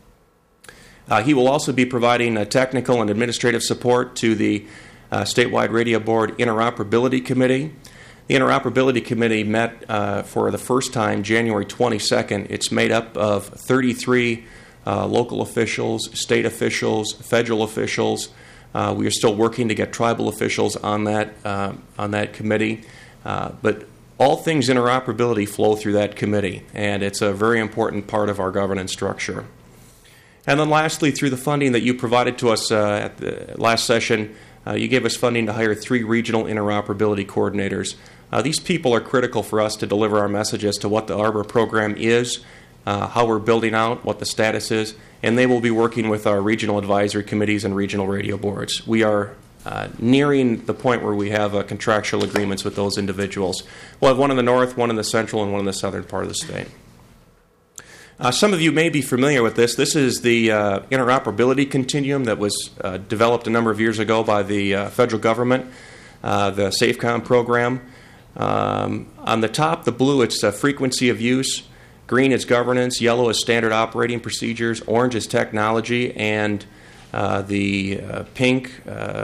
Speaker 8: He will also be providing technical and administrative support to the statewide radio board interoperability committee. The Interoperability Committee met for the first time January 22nd. It's made up of 33 local officials, state officials, federal officials. We are still working to get tribal officials on that committee. But all things interoperability flow through that committee, and it's a very important part of our governance structure. And then lastly, through the funding that you provided to us at the last session, you gave us funding to hire 3 regional interoperability coordinators. These people are critical for us to deliver our message as to what the ARMR program is, how we're building out, what the status is, and they will be working with our regional advisory committees and regional radio boards. We are nearing the point where we have contractual agreements with those individuals. We'll have one in the north, one in the central, and one in the southern part of the state. Some of you may be familiar with this. This is the interoperability continuum that was developed a number of years ago by the federal government, the SAFECOM program. On the top, the blue, it's frequency of use. Green is governance. Yellow is standard operating procedures. Orange is technology. And the pink,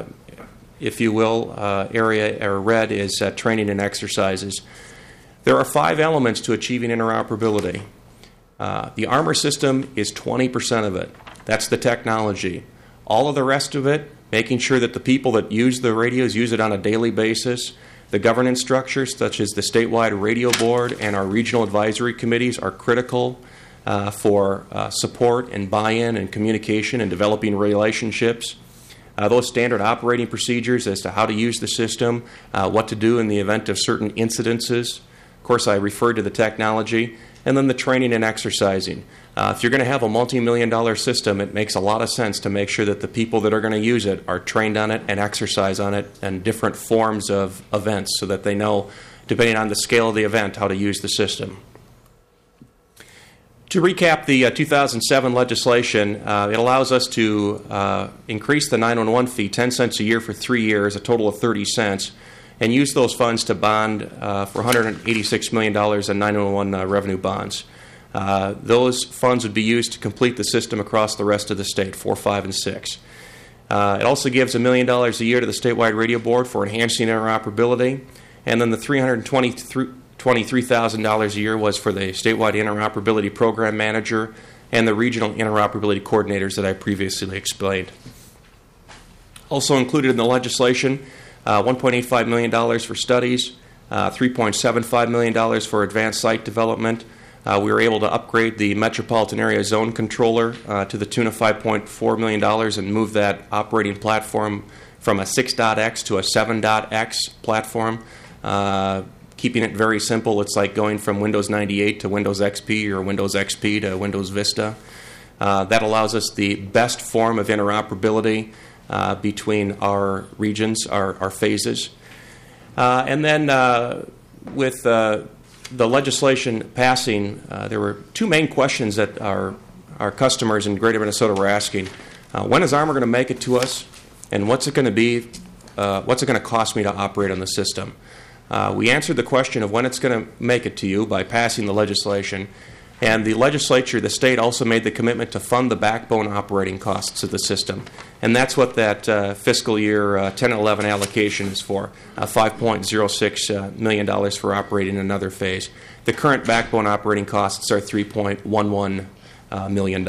Speaker 8: if you will, area, or red is training and exercises. There are 5 elements to achieving interoperability. The ARMR system is 20% of it. That's the technology. All of the rest of it, making sure that the people that use the radios use it on a daily basis. The governance structures, such as the statewide radio board and our regional advisory committees, are critical for support and buy-in and communication and developing relationships. Those standard operating procedures as to how to use the system, what to do in the event of certain incidences. Of course, I referred to the technology. And then the training and exercising. If you're going to have a multi-million-dollar system, it makes a lot of sense to make sure that the people that are going to use it are trained on it and exercise on it and different forms of events so that they know, depending on the scale of the event, how to use the system. To recap the 2007 legislation, it allows us to increase the 911 fee 10 cents a year for 3 years, a total of 30 cents, and use those funds to bond for $186 million in 911 revenue bonds. Those funds would be used to complete the system across the rest of the state, 4, 5, and 6. It also gives $1 million a year to the statewide radio board for enhancing interoperability, and then the $323,000 a year was for the statewide interoperability program manager and the regional interoperability coordinators that I previously explained. Also included in the legislation, $1.85 million for studies, $3.75 million for advanced site development, We were able to upgrade the Metropolitan Area Zone Controller to the tune of $5.4 million and move that operating platform from a 6.x to a 7.x platform. Keeping it very simple, it's like going from Windows 98 to Windows XP or Windows XP to Windows Vista. That allows us the best form of interoperability between our regions, our phases. And then with the legislation passing, there were two main questions that our customers in Greater Minnesota were asking. When is Armor going to make it to us? And what's it going to be? What's it going to cost me to operate on the system? We answered the question of when it's going to make it to you by passing the legislation. And the legislature, the state, also made the commitment to fund the backbone operating costs of the system. And that's what that fiscal year 10-11 allocation is for, $5.06 million for operating another phase. The current backbone operating costs are $3.11 million.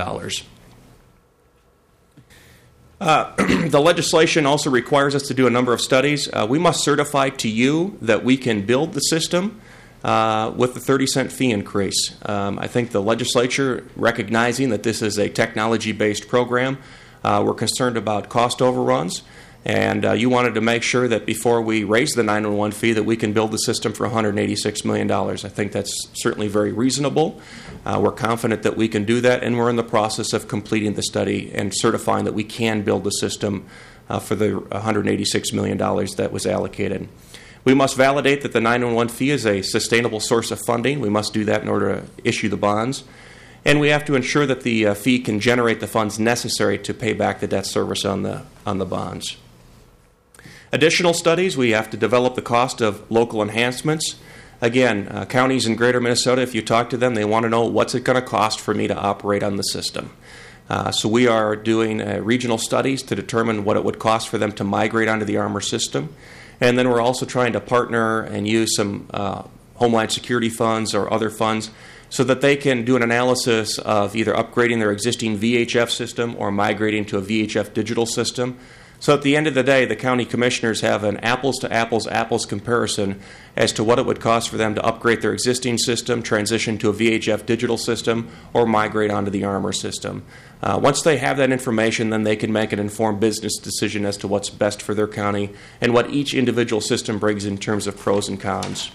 Speaker 8: The legislation also requires us to do a number of studies. We must certify to you that we can build the system with the 30-cent fee increase. I think the legislature, recognizing that this is a technology-based program, we're concerned about cost overruns, and you wanted to make sure that before we raise the 911 fee that we can build the system for $186 million. I think that's certainly very reasonable. We're confident that we can do that, and we're in the process of completing the study and certifying that we can build the system for the $186 million that was allocated. We must validate that the 911 fee is a sustainable source of funding. We must do that in order to issue the bonds. And we have to ensure that the fee can generate the funds necessary to pay back the debt service on the bonds. Additional studies, we have to develop the cost of local enhancements. Again, counties in Greater Minnesota, if you talk to them, they want to know what's it going to cost for me to operate on the system. So we are doing regional studies to determine what it would cost for them to migrate onto the Armor system. And then we're also trying to partner and use some Homeland Security funds or other funds so that they can do an analysis of either upgrading their existing VHF system or migrating to a VHF digital system. So at the end of the day, the county commissioners have an apples-to-apples comparison as to what it would cost for them to upgrade their existing system, transition to a VHF digital system, or migrate onto the Armor system. Once they have that information, then they can make an informed business decision as to what's best for their county and what each individual system brings in terms of pros and cons.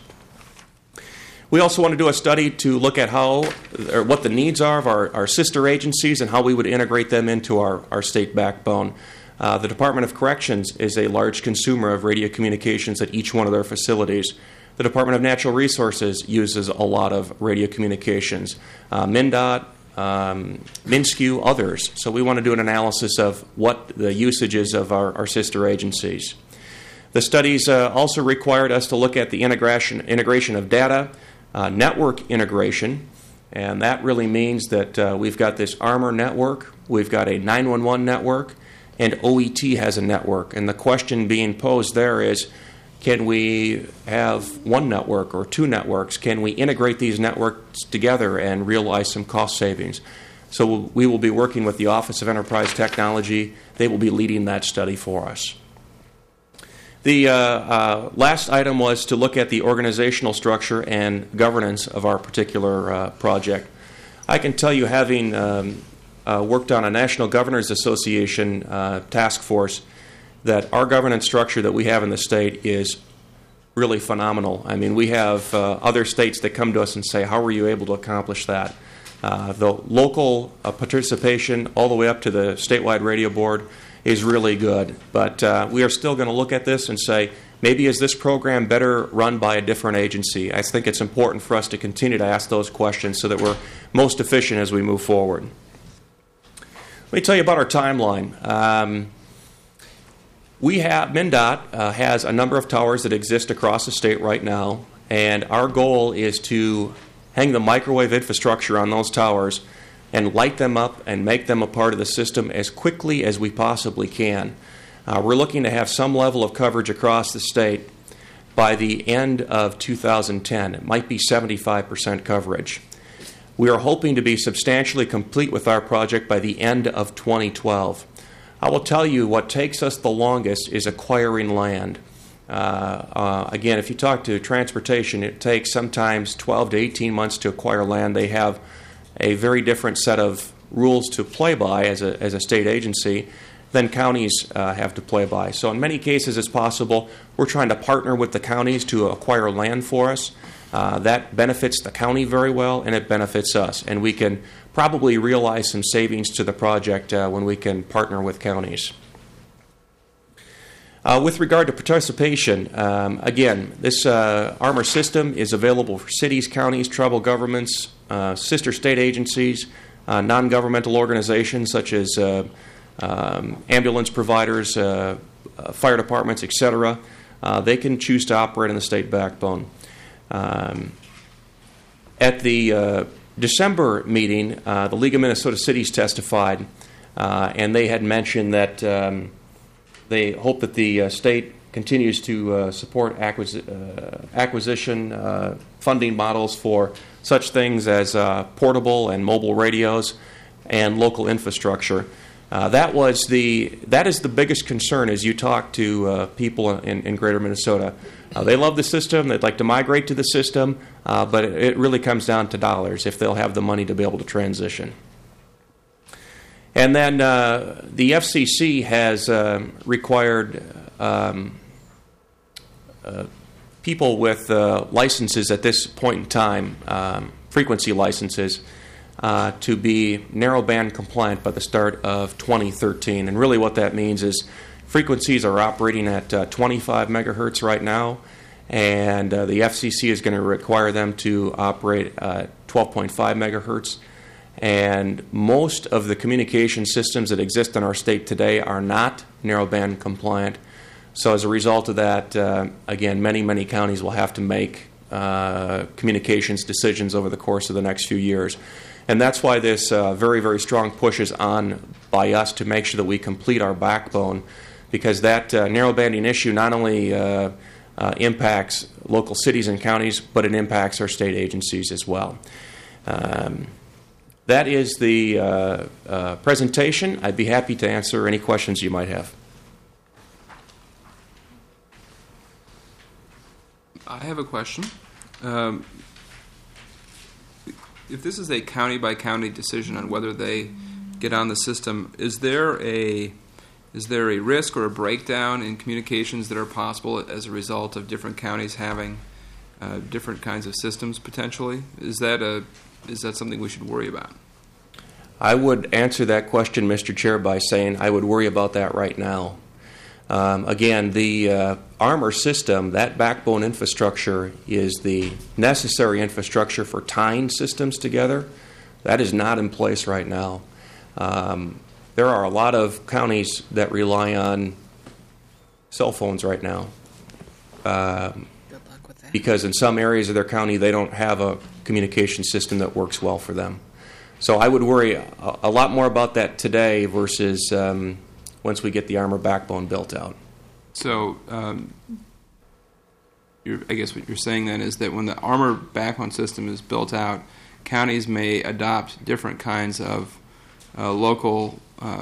Speaker 8: We also want to do a study to look at what the needs are of our sister agencies and how we would integrate them into our state backbone. The Department of Corrections is a large consumer of radio communications at each one of their facilities. The Department of Natural Resources uses a lot of radio communications. MnDOT, MnSCU, others. So we want to do an analysis of what the usage is of our sister agencies. The studies also required us to look at the integration of data, network integration, and that really means that we've got this Armor network, we've got a 911 network, and OET has a network. And the question being posed there is, can we have one network or two networks? Can we integrate these networks together and realize some cost savings? So we will be working with the Office of Enterprise Technology. They will be leading that study for us. The last item was to look at the organizational structure and governance of our particular project. I can tell you, having worked on a National Governors Association task force, that our governance structure that we have in the state is really phenomenal. I mean, we have other states that come to us and say, how were you able to accomplish that? The local participation all the way up to the statewide radio board is really good. But we are still going to look at this and say, maybe is this program better run by a different agency? I think it's important for us to continue to ask those questions so that we're most efficient as we move forward. Let me tell you about our timeline. MnDOT has a number of towers that exist across the state right now, and our goal is to hang the microwave infrastructure on those towers and light them up and make them a part of the system as quickly as we possibly can. We're looking to have some level of coverage across the state by the end of 2010. It might be 75% coverage. We are hoping to be substantially complete with our project by the end of 2012. I will tell you what takes us the longest is acquiring land. Again, if you talk to transportation, it takes sometimes 12 to 18 months to acquire land. They have a very different set of rules to play by as a state agency than counties have to play by. So in many cases it's possible. We're trying to partner with the counties to acquire land for us. That benefits the county very well, and it benefits us. And we can probably realize some savings to the project when we can partner with counties. With regard to participation, again, this ARMOR system is available for cities, counties, tribal governments, sister state agencies, non-governmental organizations such as ambulance providers, fire departments, etc. They can choose to operate in the state backbone. At the December meeting, the League of Minnesota Cities testified, and they had mentioned that they hope that the state continues to support acquisition funding models for such things as portable and mobile radios and local infrastructure. That is the biggest concern as you talk to people in greater Minnesota. They love the system. They'd like to migrate to the system, but it really comes down to dollars if they'll have the money to be able to transition. And then the FCC has required people with licenses at this point in time, frequency licenses, to be narrowband compliant by the start of 2013. And really what that means is frequencies are operating at 25 megahertz right now, and the FCC is going to require them to operate at 12.5 megahertz. And most of the communication systems that exist in our state today are not narrowband compliant. So as a result of that, again, many counties will have to make communications decisions over the course of the next few years. And that's why this very strong push is on by us to make sure that we complete our backbone, because that narrowbanding issue not only impacts local cities and counties, but it impacts our state agencies as well. That is the presentation. I'd be happy to answer any questions you might have.
Speaker 1: I have a question. If this is a county-by-county decision on whether they get on the system, is there a risk or a breakdown in communications that are possible as a result of different counties having different kinds of systems potentially? Is that something we should worry about?
Speaker 8: I would answer that question, Mr. Chair, by saying I would worry about that right now. Again, the ARMOR system, that backbone infrastructure, is the necessary infrastructure for tying systems together. That is not in place right now. There are a lot of counties that rely on cell phones right now. Because in some areas of their county, they don't have a communication system that works well for them. So I would worry a lot more about that today versus once we get the ARMOR backbone built out.
Speaker 1: So I guess what you're saying then is that when the ARMOR backbone system is built out, counties may adopt different kinds of local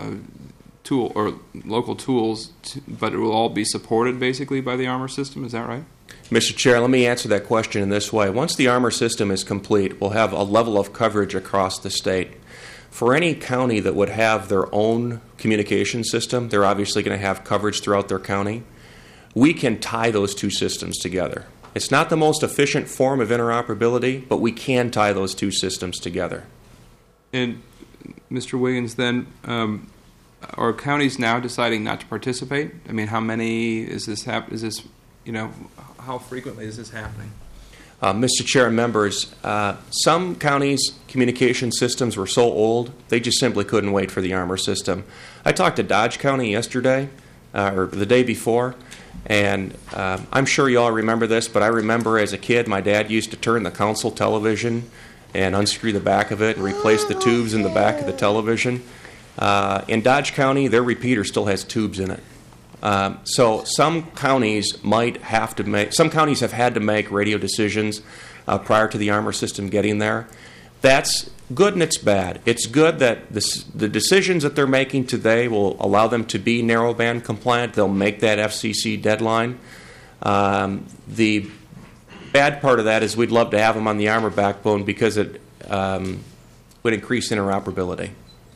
Speaker 1: tools, but it will all be supported basically by the ARMOR system. Is that right?
Speaker 8: Mr. Chair, let me answer that question in this way. Once the ARMOR system is complete, we'll have a level of coverage across the state. For any county that would have their own communication system, they're obviously going to have coverage throughout their county. We can tie those two systems together. It's not the most efficient form of interoperability, but we can tie those two systems together.
Speaker 1: And Mr. Wiggins, then, are counties now deciding not to participate? I mean, how many is this? How frequently is this happening?
Speaker 8: Mr. Chair and members, some counties' communication systems were so old they just simply couldn't wait for the ARMOR system. I talked to Dodge County yesterday, or the day before, and I'm sure you all remember this, but I remember as a kid my dad used to turn the console television and unscrew the back of it and replace the tubes in the back of the television. In Dodge County, their repeater still has tubes in it. So some counties have had to make radio decisions prior to the ARMOR system getting there. That's good and it's bad. It's good that the decisions that they're making today will allow them to be narrowband compliant. They'll make that FCC deadline. The bad part of that is we'd love to have them on the Armor backbone because it would increase interoperability.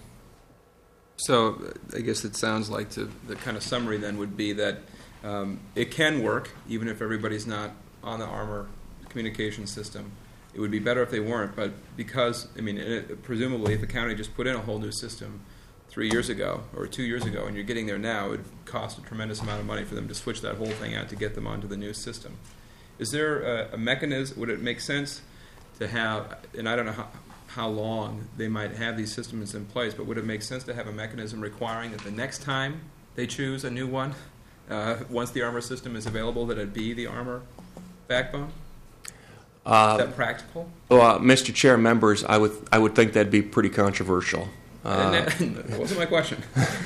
Speaker 1: So I guess it sounds like the kind of summary then would be that it can work even if everybody's not on the Armor communication system. It would be better if they weren't, but because, presumably if the county just put in a whole new system 3 years ago or 2 years ago and you're getting there now, it would cost a tremendous amount of money for them to switch that whole thing out to get them onto the new system. Is there a mechanism, would it make sense to have, and I don't know how long they might have these systems in place, but would it make sense to have a mechanism requiring that the next time they choose a new one, once the Armor system is available, that it be the Armor backbone? Is that practical?
Speaker 8: Well, Mr. Chair, members, I would think that'd be pretty controversial.
Speaker 1: That wasn't my question.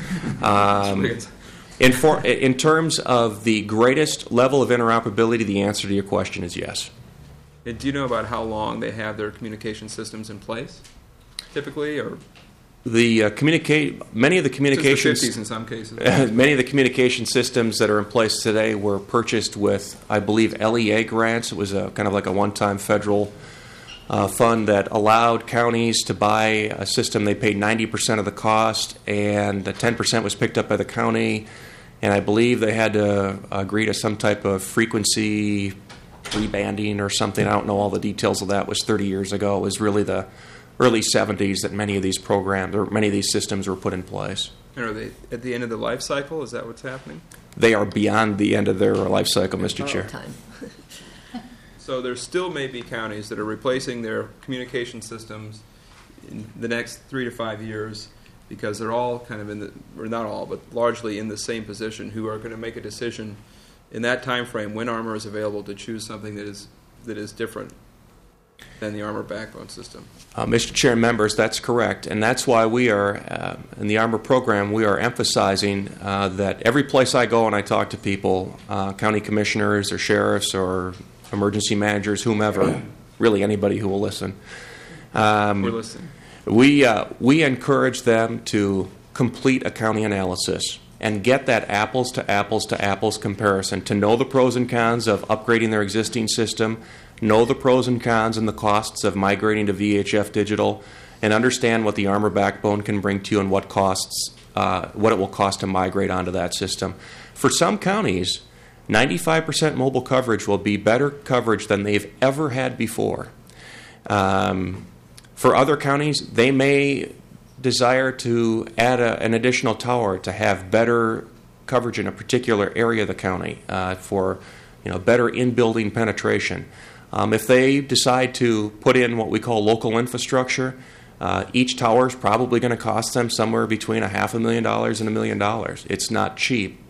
Speaker 8: In terms of the greatest level of interoperability, the answer to your question is yes.
Speaker 1: And do you know about how long they have their communication systems in place, typically, or
Speaker 8: many of the communications
Speaker 1: since the 50s in some cases?
Speaker 8: Many of the communication systems that are in place today were purchased with, I believe, LEA grants. It was a kind of like a one-time federal fund that allowed counties to buy a system. They paid 90% of the cost, and the 10% was picked up by the county. And I believe they had to agree to some type of frequency rebanding or something. I don't know all the details of that. It was 30 years ago. It was really the early 70s that many of these programs or many of these systems were put in place.
Speaker 1: And are they at the end of the life cycle? Is that what's happening?
Speaker 8: They are beyond the end of their life cycle, Mr. Chair.
Speaker 6: Time.
Speaker 1: So there still may be counties that are replacing their communication systems in the next 3 to 5 years because they're all kind of or not all, but largely in the same position, who are going to make a decision in that time frame when Armor is available to choose something that is different than the Armor backbone system.
Speaker 8: Mr. Chair and members, that's correct. And that's why we are, in the Armor program, we are emphasizing that every place I go and I talk to people, county commissioners or sheriffs or emergency managers, whomever, really anybody who will listen.
Speaker 1: We're listening.
Speaker 8: We encourage them to complete a county analysis and get that apples to apples to apples comparison to know the pros and cons of upgrading their existing system, know the pros and cons and the costs of migrating to VHF digital, and understand what the Armor backbone can bring to you and what it will cost to migrate onto that system. For some counties, 95% mobile coverage will be better coverage than they've ever had before. For other counties, they may desire to add an additional tower to have better coverage in a particular area of the county for better in-building penetration. If they decide to put in what we call local infrastructure, each tower is probably going to cost them somewhere between $500,000 and $1 million. It's not cheap.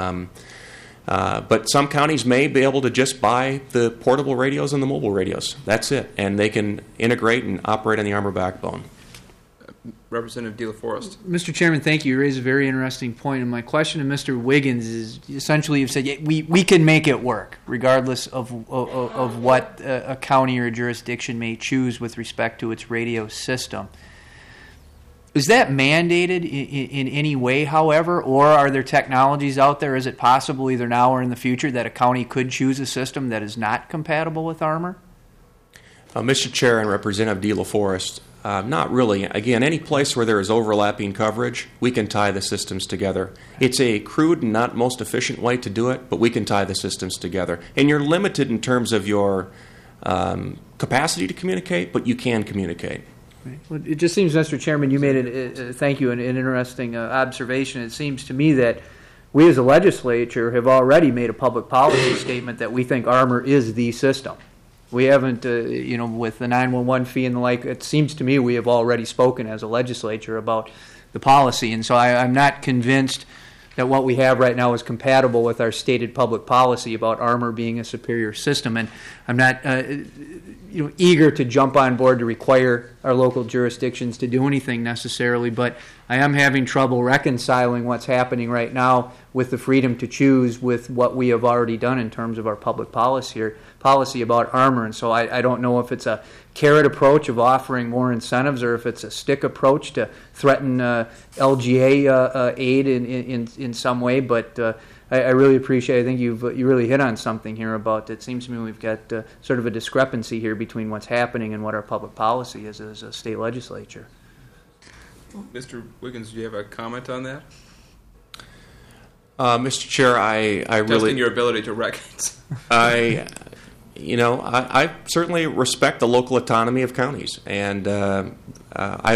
Speaker 8: But some counties may be able to just buy the portable radios and the mobile radios. That's it. And they can integrate and operate on the Armor backbone.
Speaker 1: Representative De La Forest.
Speaker 7: Mr. Chairman, thank you. You raise a very interesting point. And my question to Mr. Wiggins is essentially you've said we can make it work regardless of what a county or a jurisdiction may choose with respect to its radio system. Is that mandated in any way, however, or are there technologies out there? Is it possible either now or in the future that a county could choose a system that is not compatible with Armor?
Speaker 8: Mr. Chair and Representative De La Forest, not really. Again, any place where there is overlapping coverage, we can tie the systems together. It's a crude and not most efficient way to do it, but we can tie the systems together. And you're limited in terms of your capacity to communicate, but you can communicate.
Speaker 7: Right. Well, it just seems, Mr. Chairman, you made thank you, an interesting observation. It seems to me that we as a legislature have already made a public policy statement that we think Armor is the system. We haven't, with the 911 fee and the like, it seems to me we have already spoken as a legislature about the policy. And so I'm not convinced that what we have right now is compatible with our stated public policy about Armor being a superior system. And I'm not eager to jump on board to require our local jurisdictions to do anything necessarily, but I am having trouble reconciling what's happening right now with the freedom to choose with what we have already done in terms of our public policy about Armor. And so I don't know if it's a carrot approach of offering more incentives or if it's a stick approach to threaten LGA aid in some way, but I really appreciate. I think you really hit on something here about. It seems to me we've got sort of a discrepancy here between what's happening and what our public policy is as a state legislature.
Speaker 1: Mr. Wiggins, do you have a comment on that?
Speaker 8: Mr. Chair, I really
Speaker 1: Testing your ability to reckon.
Speaker 8: I certainly respect the local autonomy of counties, and I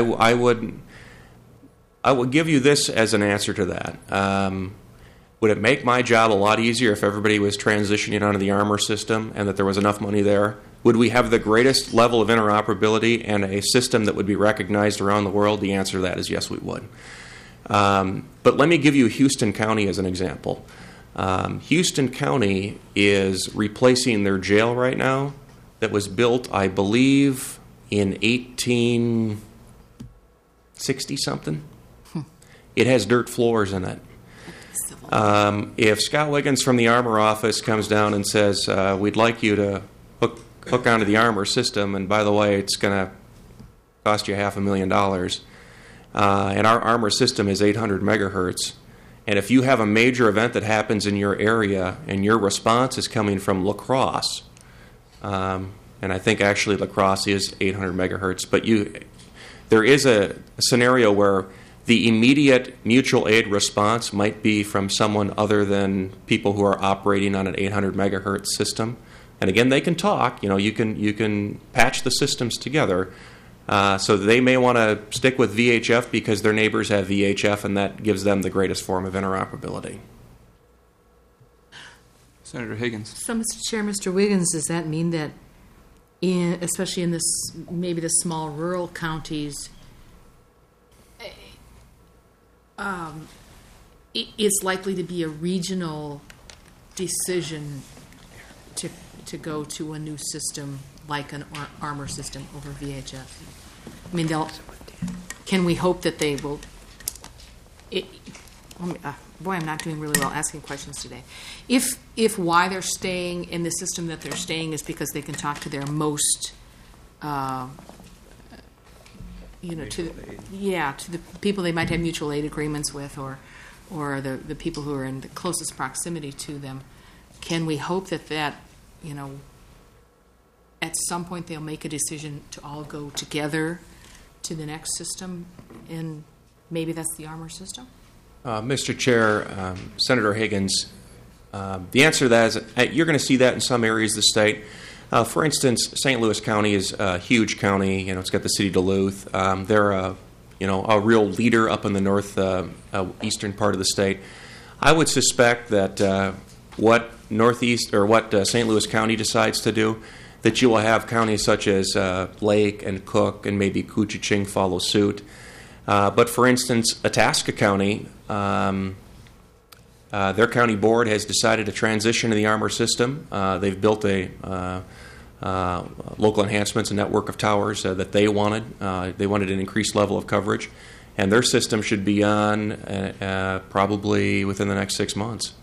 Speaker 8: would give you this as an answer to that. Would it make my job a lot easier if everybody was transitioning onto the Armor system and that there was enough money there? Would we have the greatest level of interoperability and a system that would be recognized around the world? The answer to that is yes, we would. But let me give you Houston County as an example. Houston County is replacing their jail right now that was built, I believe, in 1860-something. It has dirt floors in it. If Scott Wiggins from the Armor office comes down and says, we'd like you to hook onto the Armor system, and by the way, it's going to cost you $500,000, and our Armor system is 800 megahertz, and if you have a major event that happens in your area and your response is coming from La Crosse, and I think actually La Crosse is 800 megahertz, but there is a scenario where the immediate mutual aid response might be from someone other than people who are operating on an 800 megahertz system. And again, they can talk. You can patch the systems together. So they may want to stick with VHF because their neighbors have VHF, and that gives them the greatest form of interoperability.
Speaker 1: Senator Higgins.
Speaker 2: So, Mr. Chair, Mr. Wiggins, does that mean that, especially in maybe the small rural counties, it's likely to be a regional decision to go to a new system like an Armor system over VHF? I mean, can we hope that they will? Boy, I'm not doing really well asking questions today. If why they're staying in the system that they're staying is because they can talk to their most, to the people they might have mutual aid agreements with, or the people who are in the closest proximity to them, can we hope that at some point they'll make a decision to all go together to the next system, and maybe that's the Armor system?
Speaker 8: Mr. Chair, Senator Higgins, the answer to that is you're going to see that in some areas of the state. For instance, St. Louis County is a huge county. It's got the city of Duluth. They're a real leader up in the north eastern part of the state. I would suspect that what St. Louis County decides to do, that you will have counties such as Lake and Cook and maybe Koochiching follow suit. But for instance, Itasca County, their county board has decided to transition to the Armor system. They've built a local enhancements and network of towers that they wanted. They wanted an increased level of coverage, and their system should be on probably within the next 6 months.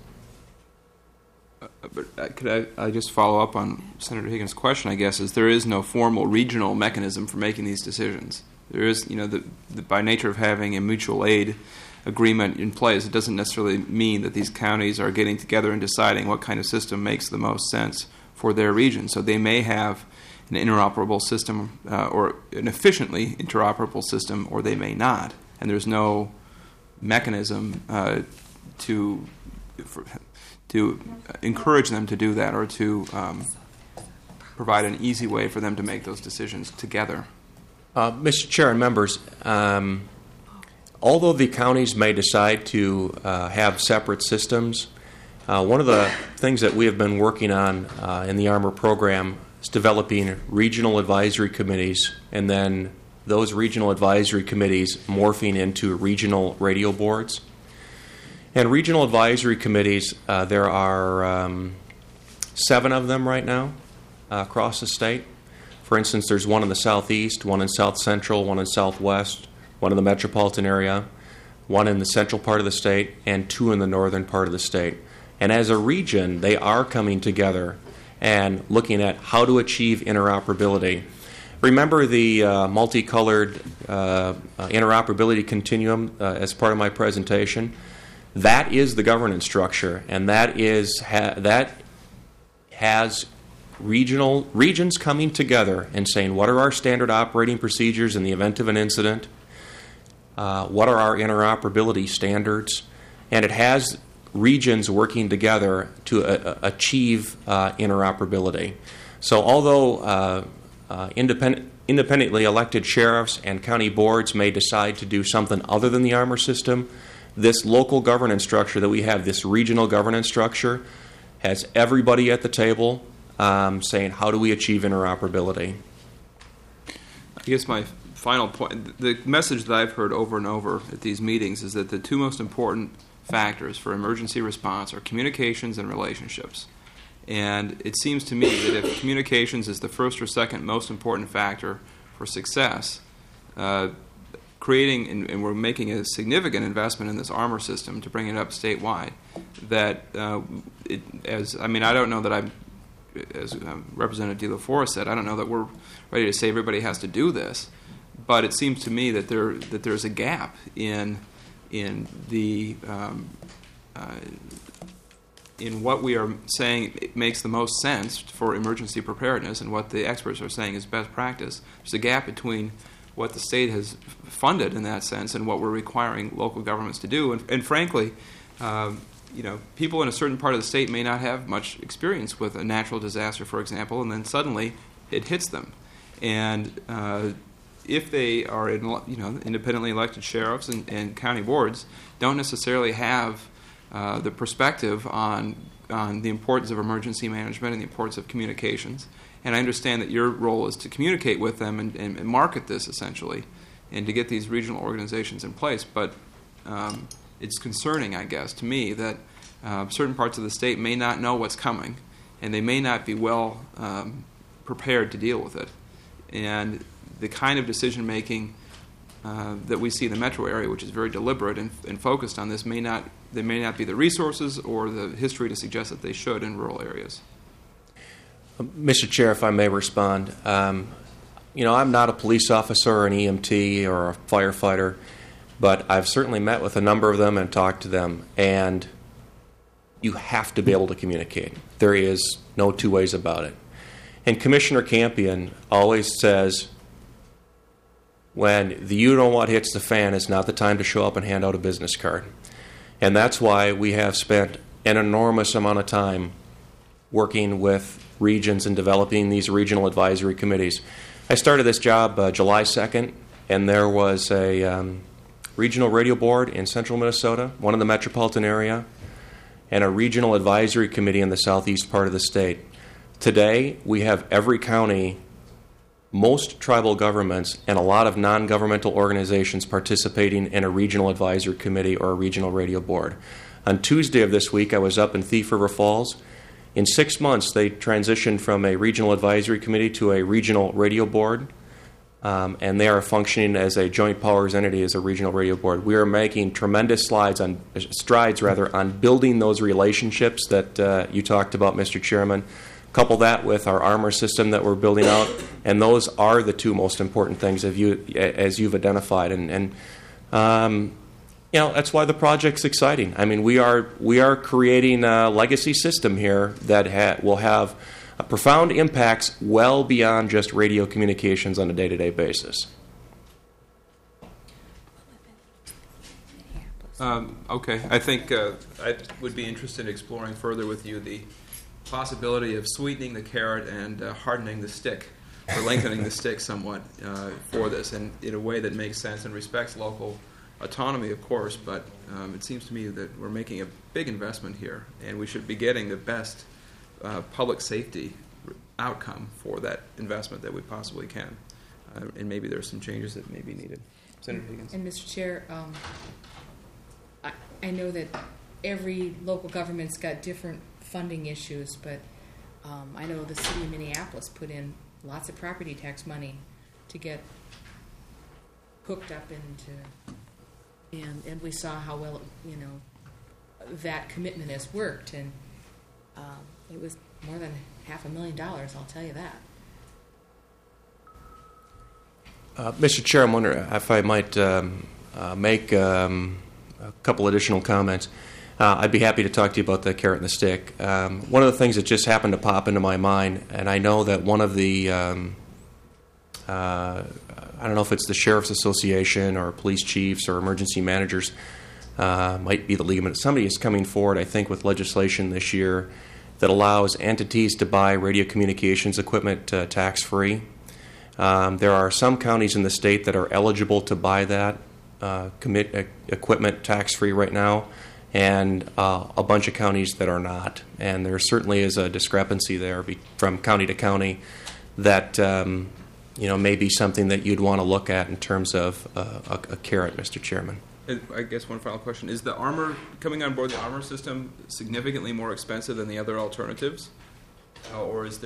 Speaker 1: But could I just follow up on Senator Higgins' question, I guess, is there is no formal regional mechanism for making these decisions. There is, by nature of having a mutual aid agreement in place, it doesn't necessarily mean that these counties are getting together and deciding what kind of system makes the most sense for their region. So they may have an interoperable system or an efficiently interoperable system, or they may not. And there's no mechanism to encourage them to do that, or to provide an easy way for them to make those decisions together.
Speaker 8: Mr. Chair and members, although the counties may decide to have separate systems, one of the things that we have been working on in the Armor program is developing regional advisory committees, and then those regional advisory committees morphing into regional radio boards. And regional advisory committees, there are 7 of them right now across the state. For instance, there's one in the southeast, one in south central, one in southwest, one in the metropolitan area, one in the central part of the state, and 2 in the northern part of the state. And as a region, they are coming together and looking at how to achieve interoperability. Remember the multicolored interoperability continuum as part of my presentation? That is the governance structure, and that has regions coming together and saying, what are our standard operating procedures in the event of an incident? What are our interoperability standards? And it has regions working together to achieve interoperability. So although independently elected sheriffs and county boards may decide to do something other than the Armor system, this local governance structure that we have, this regional governance structure, has everybody at the table saying, how do we achieve interoperability?
Speaker 1: I guess my final point, the message that I've heard over and over at these meetings is that the two most important factors for emergency response are communications and relationships. And it seems to me that if communications is the first or second most important factor for success, creating, and we're making a significant investment in this Armor system to bring it up statewide, that I don't know that I'm, as Representative De La Forest said, I don't know that we're ready to say everybody has to do this, but it seems to me that there's a gap in the in what we are saying it makes the most sense for emergency preparedness and what the experts are saying is best practice. There's a gap between what the state has funded in that sense and what we're requiring local governments to do. And frankly, people in a certain part of the state may not have much experience with a natural disaster, for example, and then suddenly it hits them. And if they are independently elected sheriffs and county boards, don't necessarily have the perspective on the importance of emergency management and the importance of communications. And I understand that your role is to communicate with them and market this, essentially, and to get these regional organizations in place. But it's concerning, I guess, to me that certain parts of the state may not know what's coming, and they may not be well prepared to deal with it. And the kind of decision-making that we see in the metro area, which is very deliberate and focused on this, there may not be the resources or the history to suggest that they should in rural areas.
Speaker 8: Mr. Chair, if I may respond. I'm not a police officer or an EMT or a firefighter, but I've certainly met with a number of them and talked to them, and you have to be able to communicate. There is no two ways about it. And Commissioner Campion always says, when the you know what hits the fan, it's not the time to show up and hand out a business card. And that's why we have spent an enormous amount of time working with regions and developing these regional advisory committees. I started this job July 2nd, and there was a regional radio board in central Minnesota, one in the metropolitan area, and a regional advisory committee in the southeast part of the state. Today, we have every county, most tribal governments, and a lot of non-governmental organizations participating in a regional advisory committee or a regional radio board. On Tuesday of this week, I was up in Thief River Falls. In 6 months, they transitioned from a regional advisory committee to a regional radio board, and they are functioning as a joint powers entity as a regional radio board. We are making tremendous strides on building those relationships that you talked about, Mr. Chairman. Couple that with our Armor system that we're building out, and those are the two most important things as you've identified. And that's why the project's exciting. I mean, we are creating a legacy system here that will have profound impacts well beyond just radio communications on a day-to-day basis.
Speaker 1: Okay, I think I would be interested in exploring further with you the possibility of sweetening the carrot and hardening the stick, or lengthening the stick somewhat for this, and in a way that makes sense and respects local autonomy, of course, but it seems to me that we're making a big investment here, and we should be getting the best public safety outcome for that investment that we possibly can. And maybe there's some changes that may be needed. Senator Higgins.
Speaker 2: And Mr. Chair, I know that every local government's got different funding issues, but I know the city of Minneapolis put in lots of property tax money to get hooked up into, and we saw how well that commitment has worked, and it was more than $500,000. I'll tell you that.
Speaker 8: Mr. Chair, I'm wondering if I might make couple additional comments. I'd be happy to talk to you about the carrot and the stick. One of the things that just happened to pop into my mind, and I know that one of the, I don't know if it's the Sheriff's Association or police chiefs or emergency managers, might be the League. Somebody is coming forward, I think, with legislation this year that allows entities to buy radio communications equipment tax-free. There are some counties in the state that are eligible to buy that equipment tax-free right now, and a bunch of counties that are not. And there certainly is a discrepancy there from county to county that may be something that you'd want to look at in terms of a carrot, Mr. Chairman.
Speaker 1: I guess one final question. Is the Armor, coming on board the Armor system, significantly more expensive than the other alternatives? Or is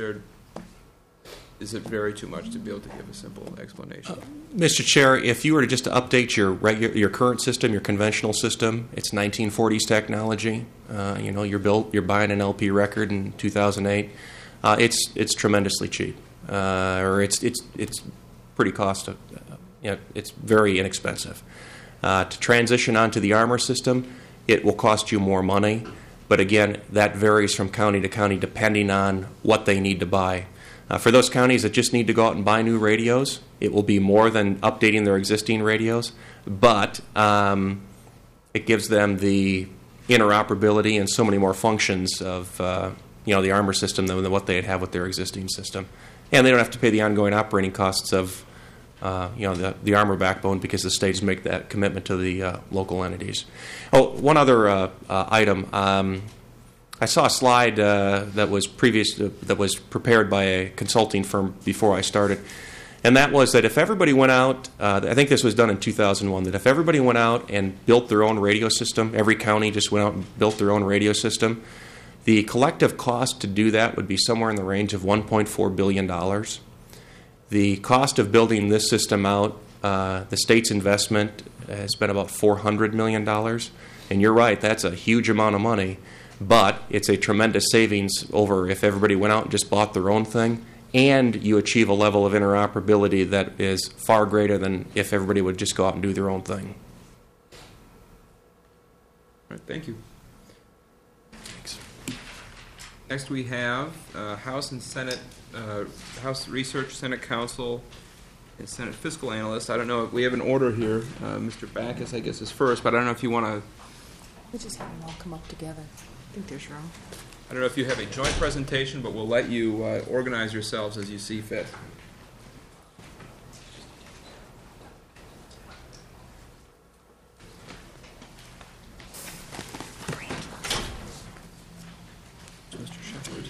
Speaker 1: it very too much to be able to give a simple explanation?
Speaker 8: Mr. Chair, if you were to just update your current system, your conventional system, it's 1940s technology. You're buying an LP record in 2008. It's tremendously cheap, or it's pretty it's very inexpensive. To transition onto the Armor system, it will cost you more money, but again, that varies from county to county depending on what they need to buy. For those counties that just need to go out and buy new radios, it will be more than updating their existing radios, but it gives them the interoperability and so many more functions of the Armor system than what they'd have with their existing system. And they don't have to pay the ongoing operating costs of the Armor backbone because the states make that commitment to the local entities. Oh, one other item. I saw a slide that was prepared by a consulting firm before I started, and that was that if everybody went out, I think this was done in 2001, that if everybody went out and built their own radio system, every county just went out and built their own radio system, the collective cost to do that would be somewhere in the range of $1.4 billion. The cost of building this system out, the state's investment has been about $400 million, and you're right, that's a huge amount of money. But it's a tremendous savings over if everybody went out and just bought their own thing, and you achieve a level of interoperability that is far greater than if everybody would just go out and do their own thing.
Speaker 1: All right, thank you. Thanks. Next we have House and Senate, House Research, Senate Counsel, and Senate Fiscal Analyst. I don't know if we have an order here. Mr. Backus, I guess, is first, but I don't know if you want to...
Speaker 2: We just have them all come up together. I think there's room.
Speaker 1: I don't know if you have a joint presentation, but we'll let you organize yourselves as you see fit. Mr. Shepard.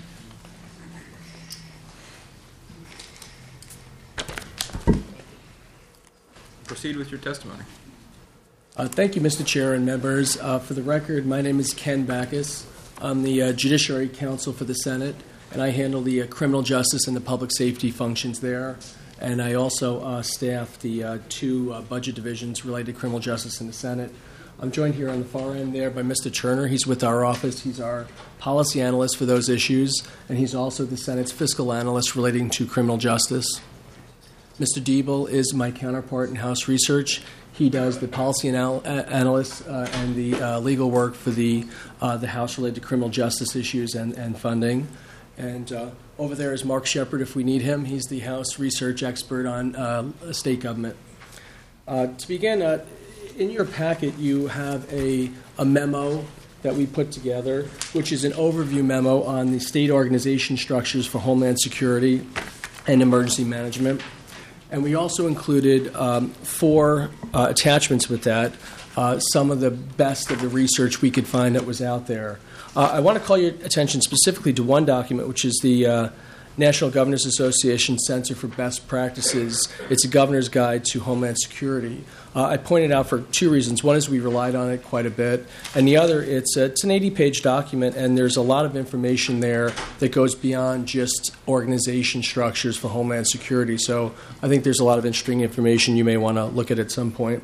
Speaker 1: Proceed with your testimony.
Speaker 9: Thank you, Mr. Chair and members. For the record, my name is Ken Backus. I'm the Judiciary Counsel for the Senate, and I handle the criminal justice and the public safety functions there. And I also staff the two budget divisions related to criminal justice in the Senate. I'm joined here on the far end there by Mr. Turner. He's with our office. He's our policy analyst for those issues, and he's also the Senate's fiscal analyst relating to criminal justice. Mr. Diebel is my counterpart in House Research. He does the policy analyst and the legal work for the House related to criminal justice issues and funding. And over there is Mark Shepard, if we need him. He's the House research expert on state government. To begin, in your packet you have a memo that we put together, which is an overview memo on the state organization structures for Homeland Security and emergency management. And we also included 4 attachments with that, some of the best of the research we could find that was out there. I want to call your attention specifically to one document, which is the National Governors Association Center for Best Practices. It's a governor's guide to Homeland Security. I pointed out for 2 reasons. One is we relied on it quite a bit, and the other, it's an 80-page document, and there's a lot of information there that goes beyond just organization structures for Homeland Security. So I think there's a lot of interesting information you may want to look at some point.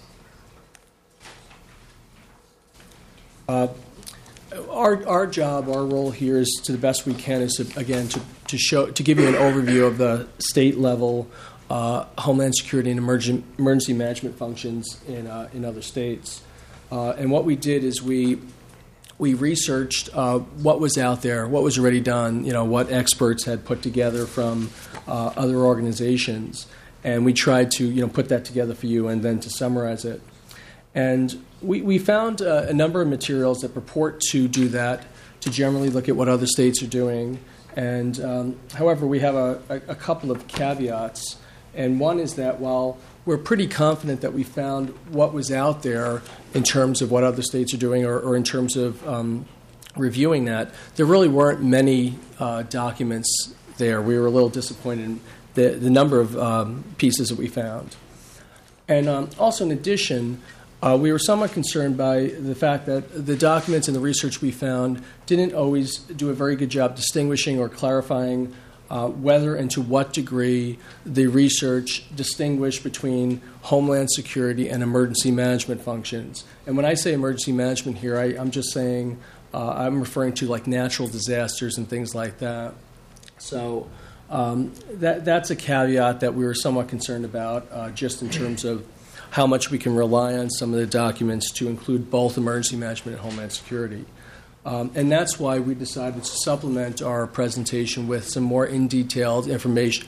Speaker 9: Our job, our role here is, to the best we can, is to give you an overview of the state level Homeland Security and emergency management functions in other states. And what we did is we researched what was out there, what was already done, what experts had put together from other organizations, and we tried to put that together for you and then to summarize it. And we found a number of materials that purport to do that, to generally look at what other states are doing. And however, we have a couple of caveats. And one is that while we're pretty confident that we found what was out there in terms of what other states are doing or in terms of reviewing that, there really weren't many documents there. We were a little disappointed in the number of pieces that we found. And also, in addition, we were somewhat concerned by the fact that the documents and the research we found didn't always do a very good job distinguishing or clarifying whether and to what degree the research distinguished between Homeland Security and emergency management functions. And when I say emergency management here, I'm just saying I'm referring to like natural disasters and things like that. So that's a caveat that we were somewhat concerned about, just in terms of how much we can rely on some of the documents to include both emergency management and Homeland Security. And that's why we decided to supplement our presentation with some more detailed information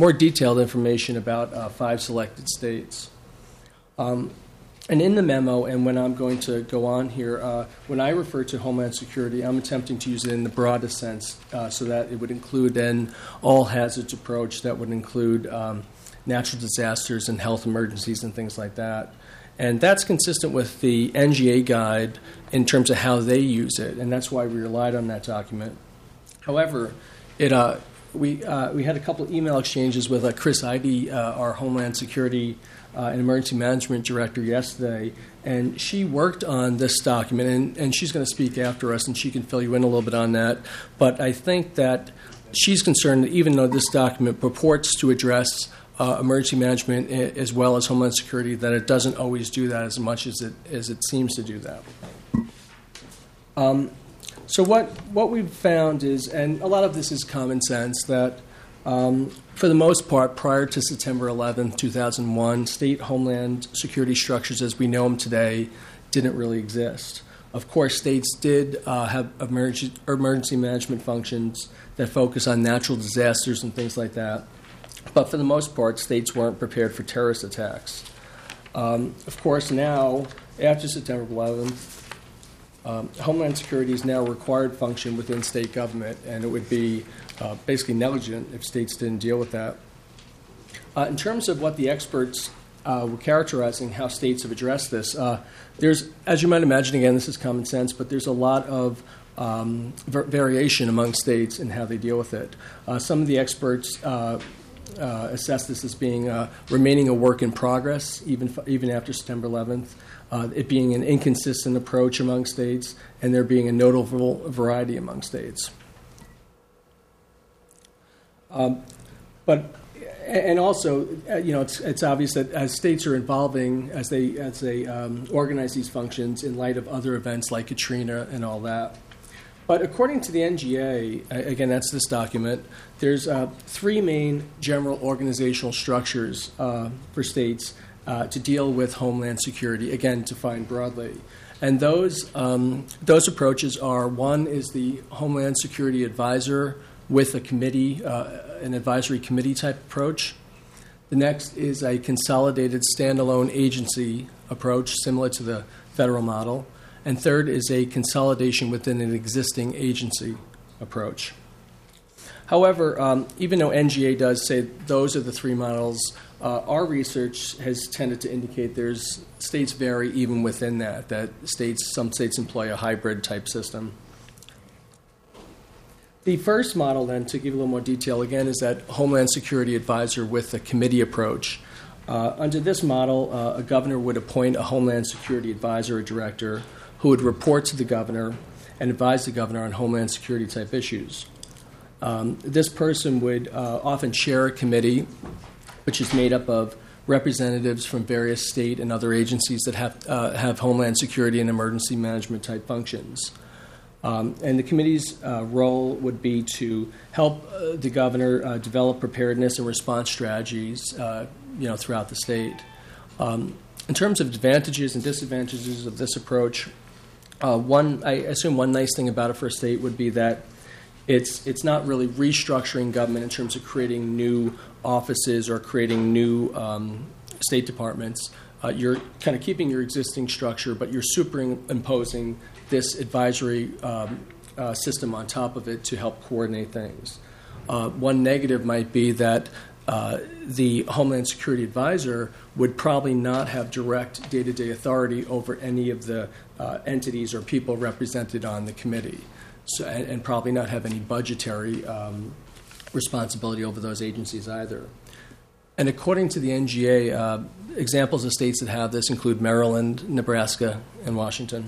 Speaker 9: about 5 selected states. And in the memo, and when I'm going to go on here, when I refer to Homeland Security, I'm attempting to use it in the broadest sense, so that it would include an all hazards approach that would include natural disasters and health emergencies and things like that. And that's consistent with the NGA guide in terms of how they use it, and that's why we relied on that document. However, we had a couple of email exchanges with Chris Ide, our Homeland Security and Emergency Management Director, yesterday, and she worked on this document, and she's going to speak after us, and she can fill you in a little bit on that. But I think that she's concerned that even though this document purports to address emergency management as well as Homeland Security, that it doesn't always do that as much as it seems to do that. So what we've found is, and a lot of this is common sense, that for the most part, prior to September 11, 2001, state Homeland Security structures as we know them today didn't really exist. Of course, states did have emergency management functions that focus on natural disasters and things like that. But for the most part, states weren't prepared for terrorist attacks. Of course, now, after September 11th, Homeland Security is now a required function within state government, and it would be basically negligent if states didn't deal with that. In terms of what the experts were characterizing how states have addressed this, there's, as you might imagine, again, this is common sense, but there's a lot of variation among states in how they deal with it. Some of the experts assess this as being remaining a work in progress, even after September 11th, it being an inconsistent approach among states, and there being a notable variety among states. And also, it's obvious that as states are evolving, as they organize these functions in light of other events like Katrina and all that. But according to the NGA, again, that's this document, there's 3 main general organizational structures for states to deal with Homeland Security, again, defined broadly. And those approaches are, one is the Homeland Security Advisor with a committee, an advisory committee type approach. The next is a consolidated standalone agency approach, similar to the federal model. And third is a consolidation within an existing agency approach. However, even though NGA does say those are the 3 models, our research has tended to indicate states vary even within that some states employ a hybrid type system. The first model, then, to give a little more detail, again, is that Homeland Security Advisor with a committee approach. Under this model, a governor would appoint a Homeland Security Advisor or director who would report to the governor and advise the governor on Homeland Security type issues. This person would often chair a committee, which is made up of representatives from various state and other agencies that have Homeland Security and emergency management type functions. And the committee's role would be to help the governor develop preparedness and response strategies, throughout the state. In terms of advantages and disadvantages of this approach, I assume one nice thing about it for a state would be that it's not really restructuring government in terms of creating new offices or creating new state departments. You're kind of keeping your existing structure, but you're superimposing this advisory system on top of it to help coordinate things. One negative might be that the Homeland Security Advisor would probably not have direct day-to-day authority over any of the entities or people represented on the committee, and probably not have any budgetary responsibility over those agencies either. And according to the NGA, examples of states that have this include Maryland, Nebraska, and Washington.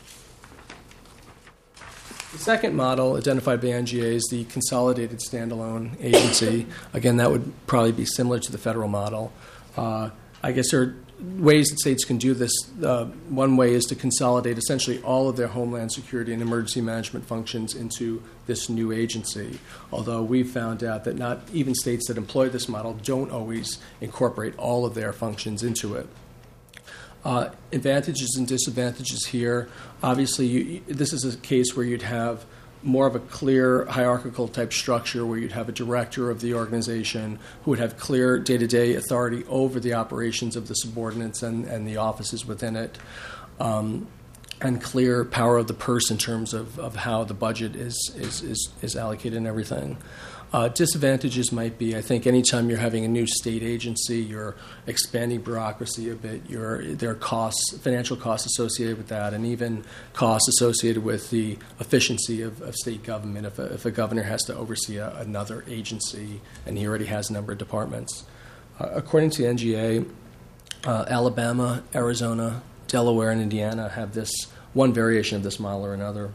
Speaker 9: The second model identified by NGA is the consolidated standalone agency. Again, that would probably be similar to the federal model. I guess there are ways that states can do this. One way is to consolidate essentially all of their homeland security and emergency management functions into this new agency, although we've found out that not even states that employ this model don't always incorporate all of their functions into it. Advantages and disadvantages here. Obviously, this is a case where you'd have more of a clear hierarchical type structure where you'd have a director of the organization who would have clear day-to-day authority over the operations of the subordinates and the offices within it, and clear power of the purse in terms of how the budget is allocated and everything. Disadvantages might be, I think, anytime you're having a new state agency, you're expanding bureaucracy a bit. There are costs, financial costs associated with that, and even costs associated with the efficiency of state government if a governor has to oversee another agency and he already has a number of departments. According to the NGA, Alabama, Arizona, Delaware, and Indiana have this one variation of this model or another.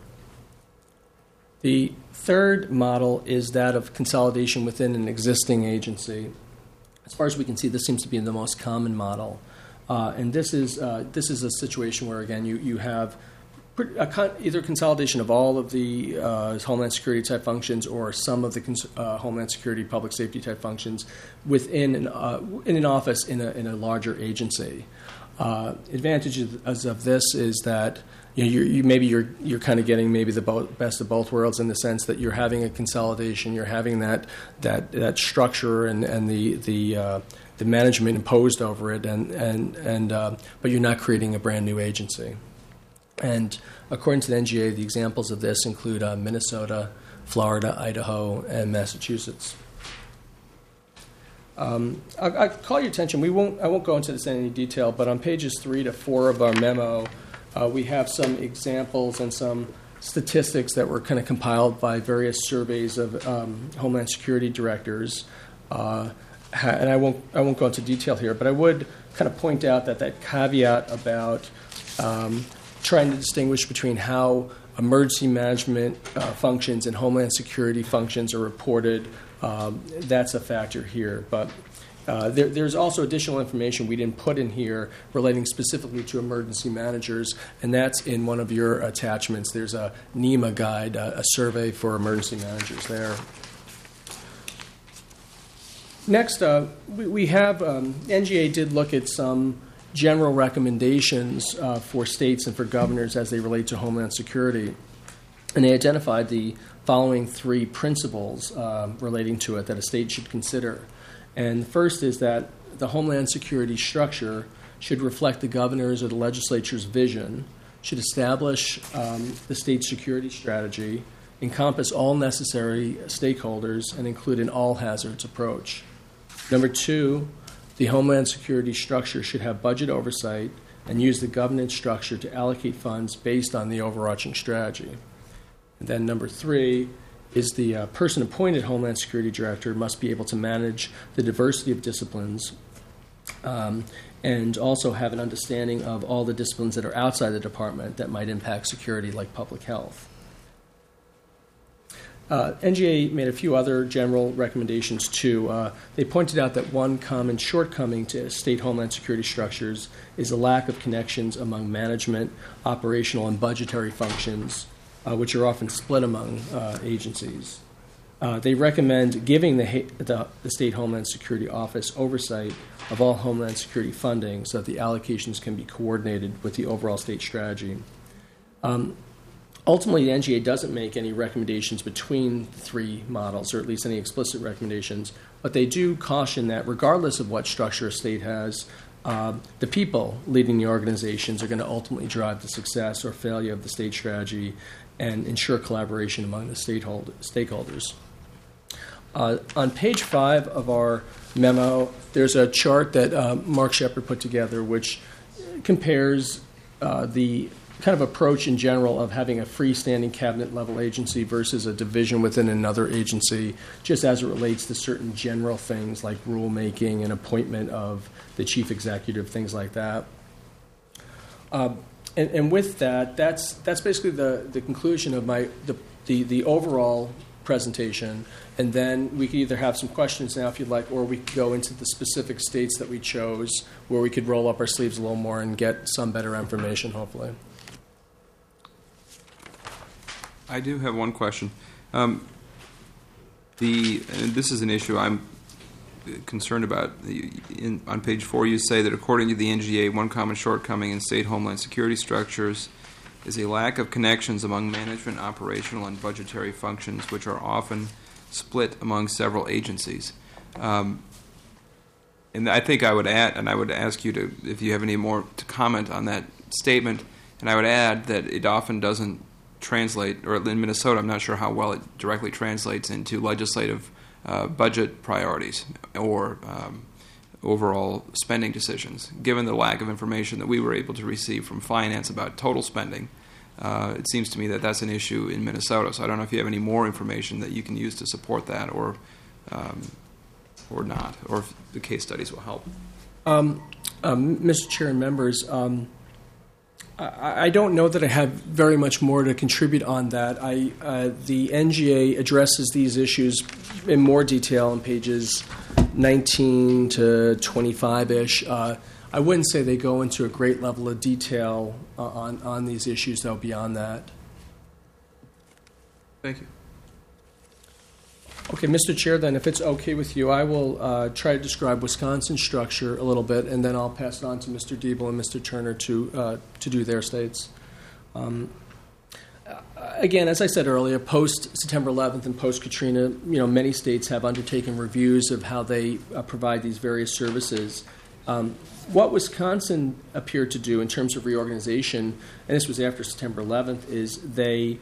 Speaker 9: The third model is that of consolidation within an existing agency. As far as we can see, this seems to be the most common model. And this is a situation where, again, you have either consolidation of all of the Homeland Security type functions or some of the Homeland Security public safety type functions within in an office in a larger agency. Advantages of this is that you're kind of getting maybe the best of both worlds in the sense that you're having a consolidation, you're having that structure and the management imposed over it, but you're not creating a brand new agency. And according to the NGA, the examples of this include Minnesota, Florida, Idaho, and Massachusetts. I'll call your attention. I won't go into this in any detail, but on pages 3 to 4 of our memo, we have some examples and some statistics that were kind of compiled by various surveys of Homeland Security directors. And I won't go into detail here, but I would kind of point out that caveat about trying to distinguish between how emergency management functions and Homeland Security functions are reported, that's a factor here. But there's also additional information we didn't put in here relating specifically to emergency managers, and that's in one of your attachments. There's a NEMA guide, a survey for emergency managers there. Next, we have NGA did look at some general recommendations for states and for governors as they relate to Homeland Security, and they identified the following 3 principles relating to it that a state should consider. And the first is that the Homeland Security structure should reflect the governor's or the legislature's vision, should establish the state's security strategy, encompass all necessary stakeholders, and include an all-hazards approach. Number 2, the Homeland Security structure should have budget oversight and use the governance structure to allocate funds based on the overarching strategy. And then number 3 is the person-appointed Homeland Security Director must be able to manage the diversity of disciplines and also have an understanding of all the disciplines that are outside the department that might impact security, like public health. NGA made a few other general recommendations, too. They pointed out that one common shortcoming to state Homeland Security structures is a lack of connections among management, operational, and budgetary functions, which are often split among agencies. They recommend giving the State Homeland Security Office oversight of all Homeland Security funding so that the allocations can be coordinated with the overall state strategy. Ultimately, the NGA doesn't make any recommendations between three models, or at least any explicit recommendations, but they do caution that regardless of what structure a state has, the people leading the organizations are going to ultimately drive the success or failure of the state strategy and ensure collaboration among the stakeholders. On page 5 of our memo, there's a chart that Mark Shepard put together which compares the kind of approach in general of having a freestanding cabinet-level agency versus a division within another agency, just as it relates to certain general things like rulemaking and appointment of the chief executive, things like that. And with that, that's basically the conclusion of the overall presentation. And then we could either have some questions now if you'd like, or we could go into the specific states that we chose where we could roll up our sleeves a little more and get some better information, hopefully.
Speaker 1: I do have one question. And this is an issue I'm concerned about. On page 4, you say that according to the NGA, one common shortcoming in state homeland security structures is a lack of connections among management, operational, and budgetary functions, which are often split among several agencies. And I think I would add, and I would ask you if you have any more to comment on that statement, and I would add that it often doesn't translate, or in Minnesota, I'm not sure how well it directly translates into legislative budget priorities or overall spending decisions. Given the lack of information that we were able to receive from finance about total spending, it seems to me that that's an issue in Minnesota. So I don't know if you have any more information that you can use to support that, or not, or if the case studies will help.
Speaker 9: Mr. Chair and members, I don't know that I have very much more to contribute on that. The NGA addresses these issues in more detail on pages 19 to 25-ish. I wouldn't say they go into a great level of detail on these issues, though, beyond that.
Speaker 1: Thank you.
Speaker 9: Okay, Mr. Chair, then, if it's okay with you, I will try to describe Wisconsin's structure a little bit, and then I'll pass it on to Mr. Diebel and Mr. Turner to do their states. Again, as I said earlier, post-September 11th and post-Katrina, many states have undertaken reviews of how they provide these various services. What Wisconsin appeared to do in terms of reorganization, and this was after September 11th, is the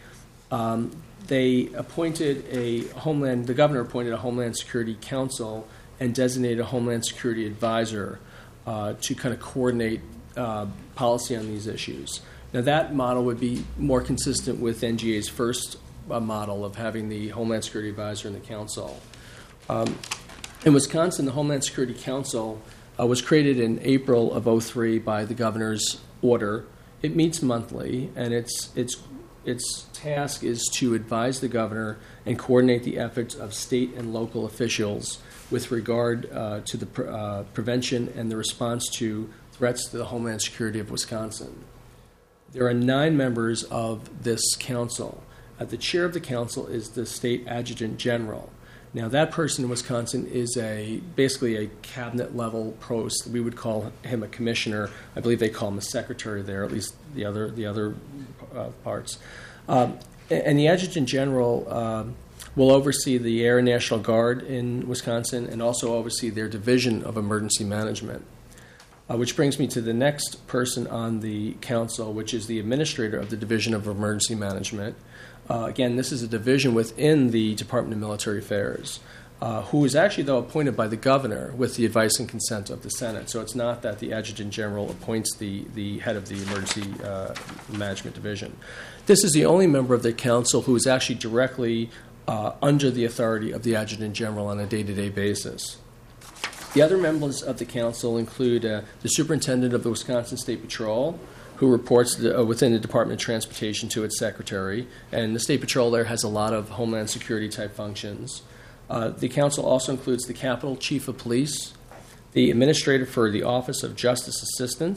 Speaker 9: governor appointed a Homeland Security Council and designated a Homeland Security Advisor to kind of coordinate policy on these issues. Now, that model would be more consistent with NGA's first model of having the Homeland Security Advisor and the Council. In Wisconsin, the Homeland Security Council was created in April of 2003 by the governor's order. It meets monthly, and its task is to advise the governor and coordinate the efforts of state and local officials with regard to the prevention and the response to threats to the homeland security of Wisconsin. There are 9 members of this council. The chair of the council is the state adjutant general. Now, that person in Wisconsin is basically a cabinet-level post. We would call him a commissioner. I believe they call him a secretary there, at least the other parts. And the adjutant general will oversee the Air and National Guard in Wisconsin and also oversee their division of emergency management. Which brings me to the next person on the council, which is the administrator of the Division of Emergency Management. Again, this is a division within the Department of Military Affairs, who is actually, though, appointed by the governor with the advice and consent of the Senate. So it's not that the adjutant general appoints the head of the Emergency Management Division. This is the only member of the council who is actually directly under the authority of the adjutant general on a day-to-day basis. The other members of the council include the superintendent of the Wisconsin State Patrol, who reports within the Department of Transportation to its secretary, and the State Patrol there has a lot of Homeland Security type functions. The council also includes the Capitol Chief of Police, the administrator for the Office of Justice Assistance,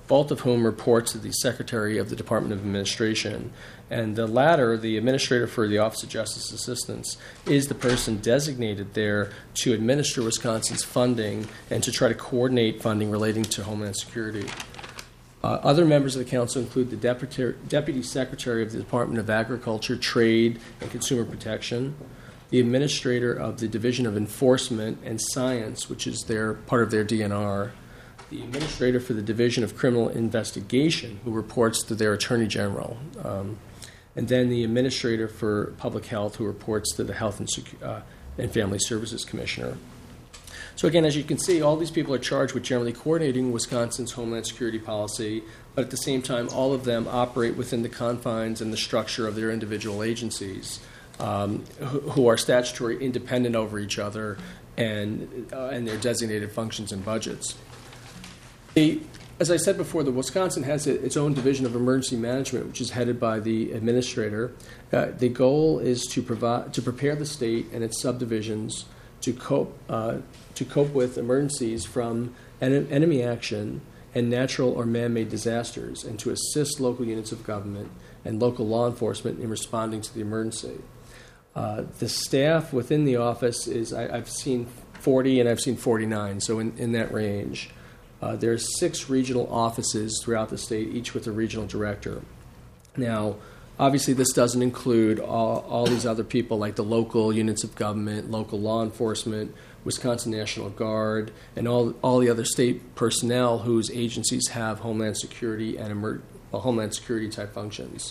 Speaker 9: both of whom reports to the Secretary of the Department of Administration. And the latter, the administrator for the Office of Justice Assistance, is the person designated there to administer Wisconsin's funding and to try to coordinate funding relating to Homeland Security. Other members of the council include the Deputy Secretary of the Department of Agriculture, Trade, and Consumer Protection, the Administrator of the Division of Enforcement and Science, which is part of their DNR, the Administrator for the Division of Criminal Investigation, who reports to their Attorney General, and then the Administrator for Public Health, who reports to the Health and Family Services Commissioner. So again, as you can see, all these people are charged with generally coordinating Wisconsin's Homeland Security policy, but at the same time, all of them operate within the confines and the structure of their individual agencies, who are statutory independent over each other and their designated functions and budgets. As I said before, the Wisconsin has its own division of emergency management, which is headed by the administrator. The goal is to prepare the state and its subdivisions to cope with emergencies from enemy action and natural or man-made disasters, and to assist local units of government and local law enforcement in responding to the emergency. The staff within the office is, I've seen 40 and I've seen 49, so in that range. There's 6 regional offices throughout the state, each with a regional director. Now, obviously, this doesn't include all these other people like the local units of government, local law enforcement, Wisconsin National Guard, and all the other state personnel whose agencies have Homeland Security and Homeland Security type functions.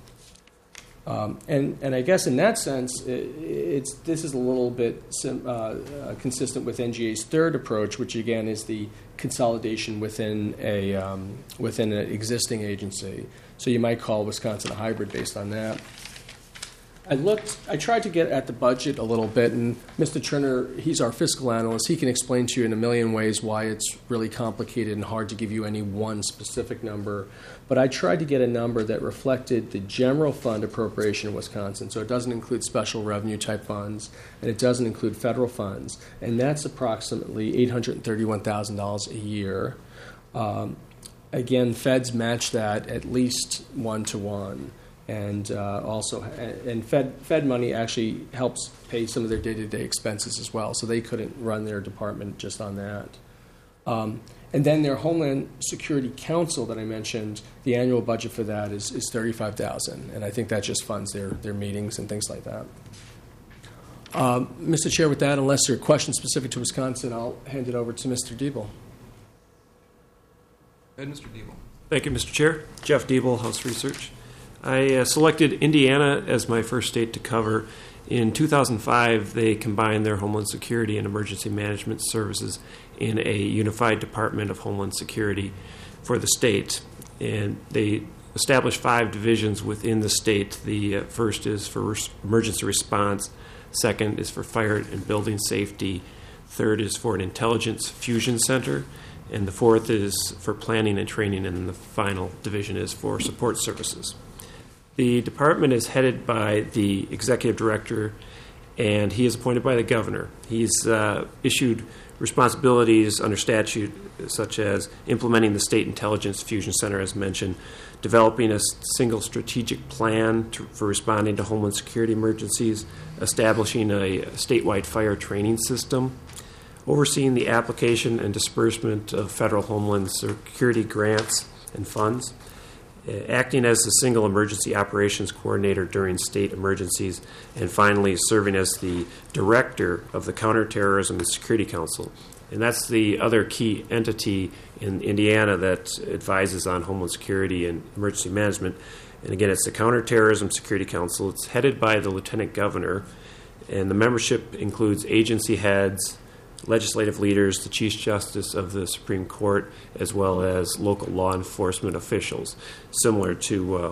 Speaker 9: And I guess in that sense, this is a little bit consistent with NGA's third approach, which again is the consolidation within an existing agency. So you might call Wisconsin a hybrid based on that. I tried to get at the budget a little bit, and Mr. Turner, he's our fiscal analyst. He can explain to you in a million ways why it's really complicated and hard to give you any one specific number. But I tried to get a number that reflected the general fund appropriation in Wisconsin. So it doesn't include special revenue type funds, and it doesn't include federal funds. And that's approximately $831,000 a year. Again, feds match that at least 1-to-1. And Fed money actually helps pay some of their day-to-day expenses as well, so they couldn't run their department just on that. And then their Homeland Security Council that I mentioned, the annual budget for that is $35,000, and I think that just funds their meetings and things like that. Mr. Chair, with that, unless there are questions specific to Wisconsin, I'll hand it over to Mr. Diebel.
Speaker 1: And Mr. Diebel.
Speaker 10: Thank you, Mr. Chair. Jeff Diebel, House Research. I selected Indiana as my first state to cover. In 2005, they combined their Homeland Security and Emergency Management Services in a unified Department of Homeland Security for the state. And they established 5 divisions within the state. The first is for emergency response, second is for fire and building safety, third is for an intelligence fusion center, and the fourth is for planning and training, and then the final division is for support services. The department is headed by the executive director, and he is appointed by the governor. He's issued responsibilities under statute, such as implementing the State Intelligence Fusion Center, as mentioned, developing a single strategic plan for responding to Homeland Security emergencies, establishing a statewide fire training system, overseeing the application and disbursement of federal Homeland Security grants and funds, acting as the single emergency operations coordinator during state emergencies, and finally serving as the director of the Counterterrorism and Security Council. And that's the other key entity in Indiana that advises on Homeland Security and emergency management. And again, it's the Counterterrorism Security Council. It's headed by the Lieutenant Governor, and the membership includes agency heads, legislative leaders, the Chief Justice of the Supreme Court, as well as local law enforcement officials, similar to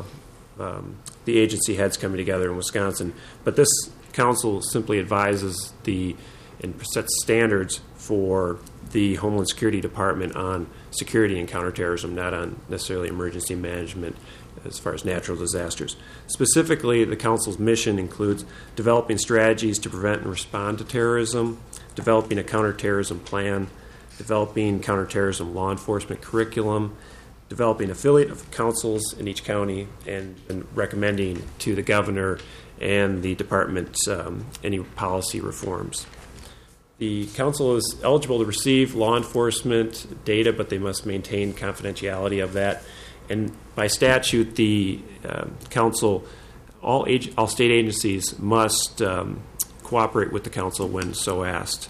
Speaker 10: the agency heads coming together in Wisconsin. But this council simply advises and sets standards for the Homeland Security Department on security and counterterrorism, not on necessarily emergency management as far as natural disasters. Specifically, the council's mission includes developing strategies to prevent and respond to terrorism, developing a counterterrorism plan, developing counterterrorism law enforcement curriculum, developing affiliate of councils in each county and recommending to the governor and the department any policy reforms. The council is eligible to receive law enforcement data, but they must maintain confidentiality of that. And by statute, the council, all state agencies must cooperate with the council when so asked.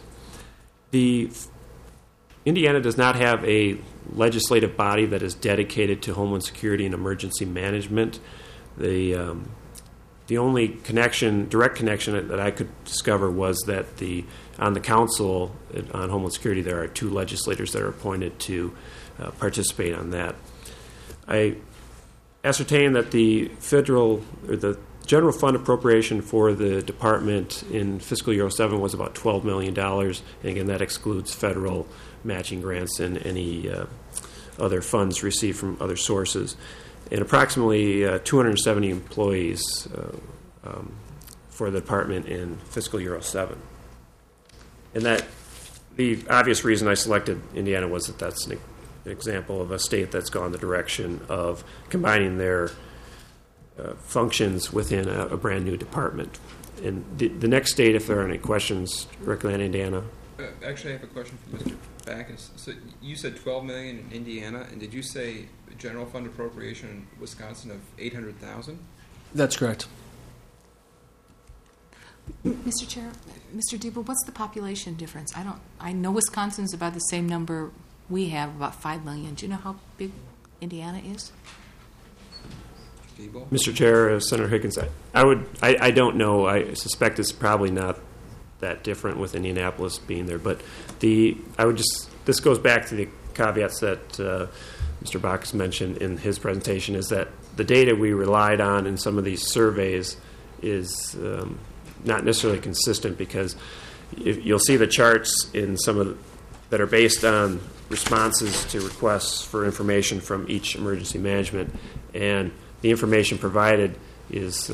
Speaker 10: Indiana does not have a legislative body that is dedicated to Homeland Security and emergency management. The only direct connection that I could discover was that on the council on Homeland Security, there are 2 legislators that are appointed to participate on that. I ascertained that the general fund appropriation for the department in fiscal year 07 was about $12 million. And again, that excludes federal matching grants and any other funds received from other sources. And approximately 270 employees for the department in fiscal year 07. And that the obvious reason I selected Indiana was that that's an example of a state that's gone the direction of combining their functions within a brand new department. And the next state, if there are any questions, recommend Indiana.
Speaker 1: Actually, I have a question for Mr. Backus. So you said $12 million in Indiana, and did you say general fund appropriation in Wisconsin of $800,000?
Speaker 9: That's correct.
Speaker 2: Mr. Chair, Mr. Diebel, what's the population difference? I know Wisconsin's about the same number we have, about 5 million. Do you know how big Indiana is?
Speaker 10: Mr. Chair, Senator Higgins, I don't know. I suspect it's probably not that different with Indianapolis being there. But this goes back to the caveats that Mr. Backus mentioned in his presentation, is that the data we relied on in some of these surveys is not necessarily consistent, because you'll see the charts in some of that are based on responses to requests for information from each emergency management, and the information provided is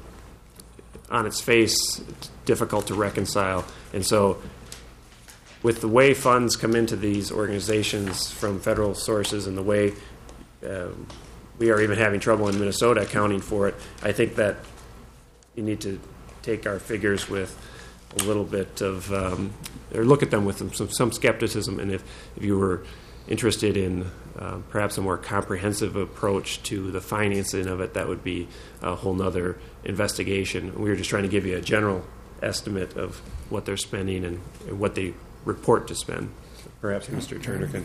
Speaker 10: on its face difficult to reconcile. And so with the way funds come into these organizations from federal sources and the way we are even having trouble in Minnesota accounting for it, I think that you need to take our figures with a little bit of, or look at them with some skepticism. And if you were interested in perhaps a more comprehensive approach to the financing of it, that would be a whole nother investigation. We were just trying to give you a general estimate of what they're spending and what they report to spend. Perhaps Mr. Turner can.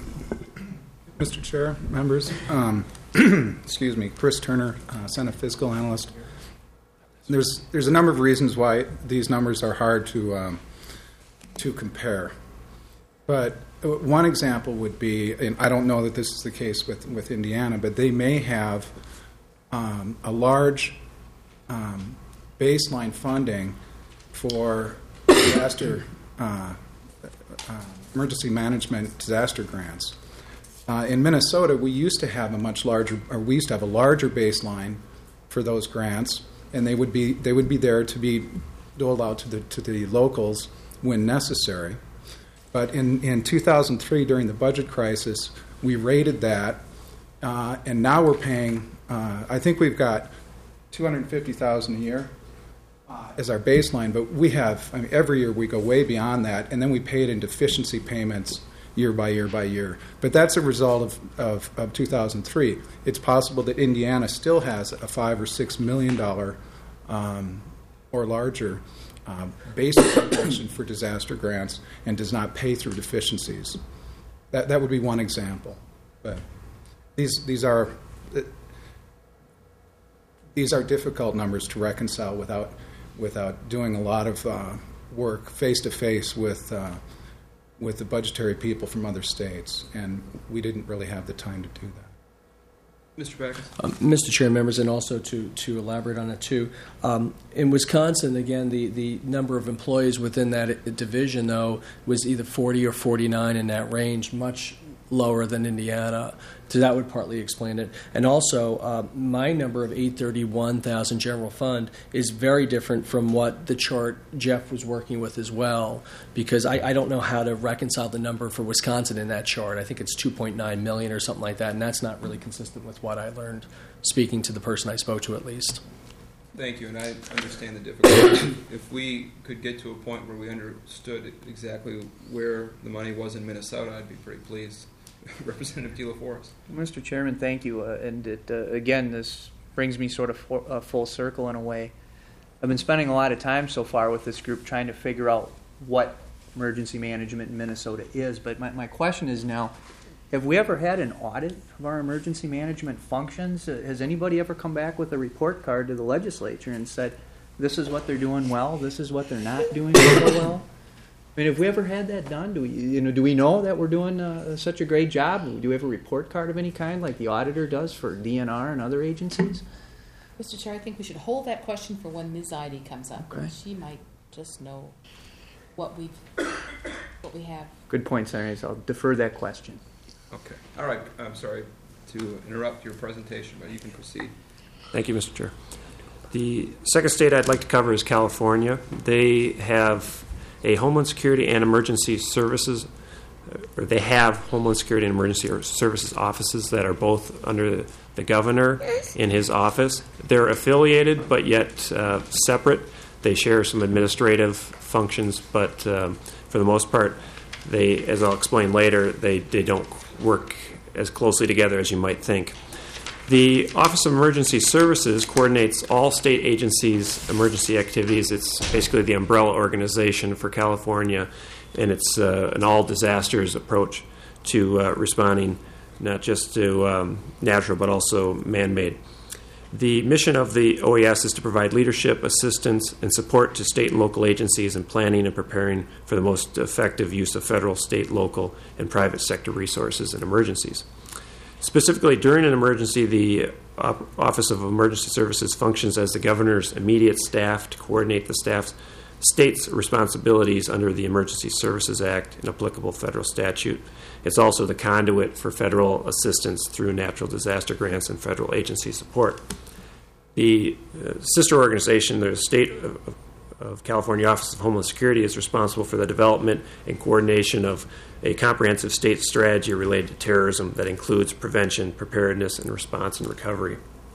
Speaker 11: Mr. Chair, members, excuse me, Chris Turner, Senate Fiscal Analyst. There's a number of reasons why these numbers are hard to compare. But one example would be, and I don't know that this is the case with Indiana, but they may have a large baseline funding for disaster emergency management disaster grants. In Minnesota, we used to have a larger baseline for those grants, and they would be there to be doled out to the locals when necessary. But in 2003, during the budget crisis, we rated that, and now we're paying. I think we've got $250,000 a year as our baseline, but we have. Every year we go way beyond that, and then we pay it in deficiency payments year by year by year. But that's a result of 2003. It's possible that Indiana still has a $5 or $6 million or larger basic application for disaster grants and does not pay through deficiencies. That would be one example. But these are difficult numbers to reconcile without doing a lot of work face to face with the budgetary people from other states, and we didn't really have the time to do that.
Speaker 1: Mr. Backus?
Speaker 9: Mr. Chair, members, and also to elaborate on it too, in Wisconsin, again, the number of employees within that division, though, was either 40 or 49 in that range, much lower than Indiana. So that would partly explain it. And also, my number of 831,000 general fund is very different from what the chart Jeff was working with as well, because I don't know how to reconcile the number for Wisconsin in that chart. I think it's 2.9 million or something like that, and that's not really consistent with what I learned speaking to the person I spoke to, at least.
Speaker 1: Thank you, and I understand the difficulty. If we could get to a point where we understood exactly where the money was in Minnesota, I'd be pretty pleased. Representative De La Forest.
Speaker 12: Mr. Chairman, thank you. And again, this brings me sort of full circle in a way. I've been spending a lot of time so far with this group trying to figure out what emergency management in Minnesota is. But my question is now, have we ever had an audit of our emergency management functions? Has anybody ever come back with a report card to the legislature and said, this is what they're doing well, this is what they're not doing so well? I mean, have we ever had that done? Do we know that we're doing such a great job? Do we have a report card of any kind, like the auditor does for DNR and other agencies?
Speaker 2: Mr. Chair, I think we should hold that question for when Ms. Ide comes up.
Speaker 12: Okay.
Speaker 2: She might just know what we have.
Speaker 12: Good point, Senator. So I'll defer that question.
Speaker 1: Okay. All right. I'm sorry to interrupt your presentation, but you can proceed.
Speaker 10: Thank you, Mr. Chair. The second state I'd like to cover is California. They have a Homeland Security and Emergency Services, or they have Homeland Security and Emergency Services offices that are both under the governor in his office. They're affiliated, but yet separate. They share some administrative functions, but for the most part, they, as I'll explain later, they don't work as closely together as you might think. The Office of Emergency Services coordinates all state agencies' emergency activities. It's basically the umbrella organization for California, and it's an all-disasters approach to responding not just to natural but also man-made. The mission of the OES is to provide leadership, assistance, and support to state and local agencies in planning and preparing for the most effective use of federal, state, local, and private sector resources in emergencies. Specifically, during an emergency, the Office of Emergency Services functions as the governor's immediate staff to coordinate the state's responsibilities under the Emergency Services Act and applicable federal statute. It's also the conduit for federal assistance through natural disaster grants and federal agency support. The sister organization, the State of California Office of Homeland Security, is responsible for the development and coordination of a comprehensive state strategy related to terrorism that includes prevention, preparedness, and response and recovery.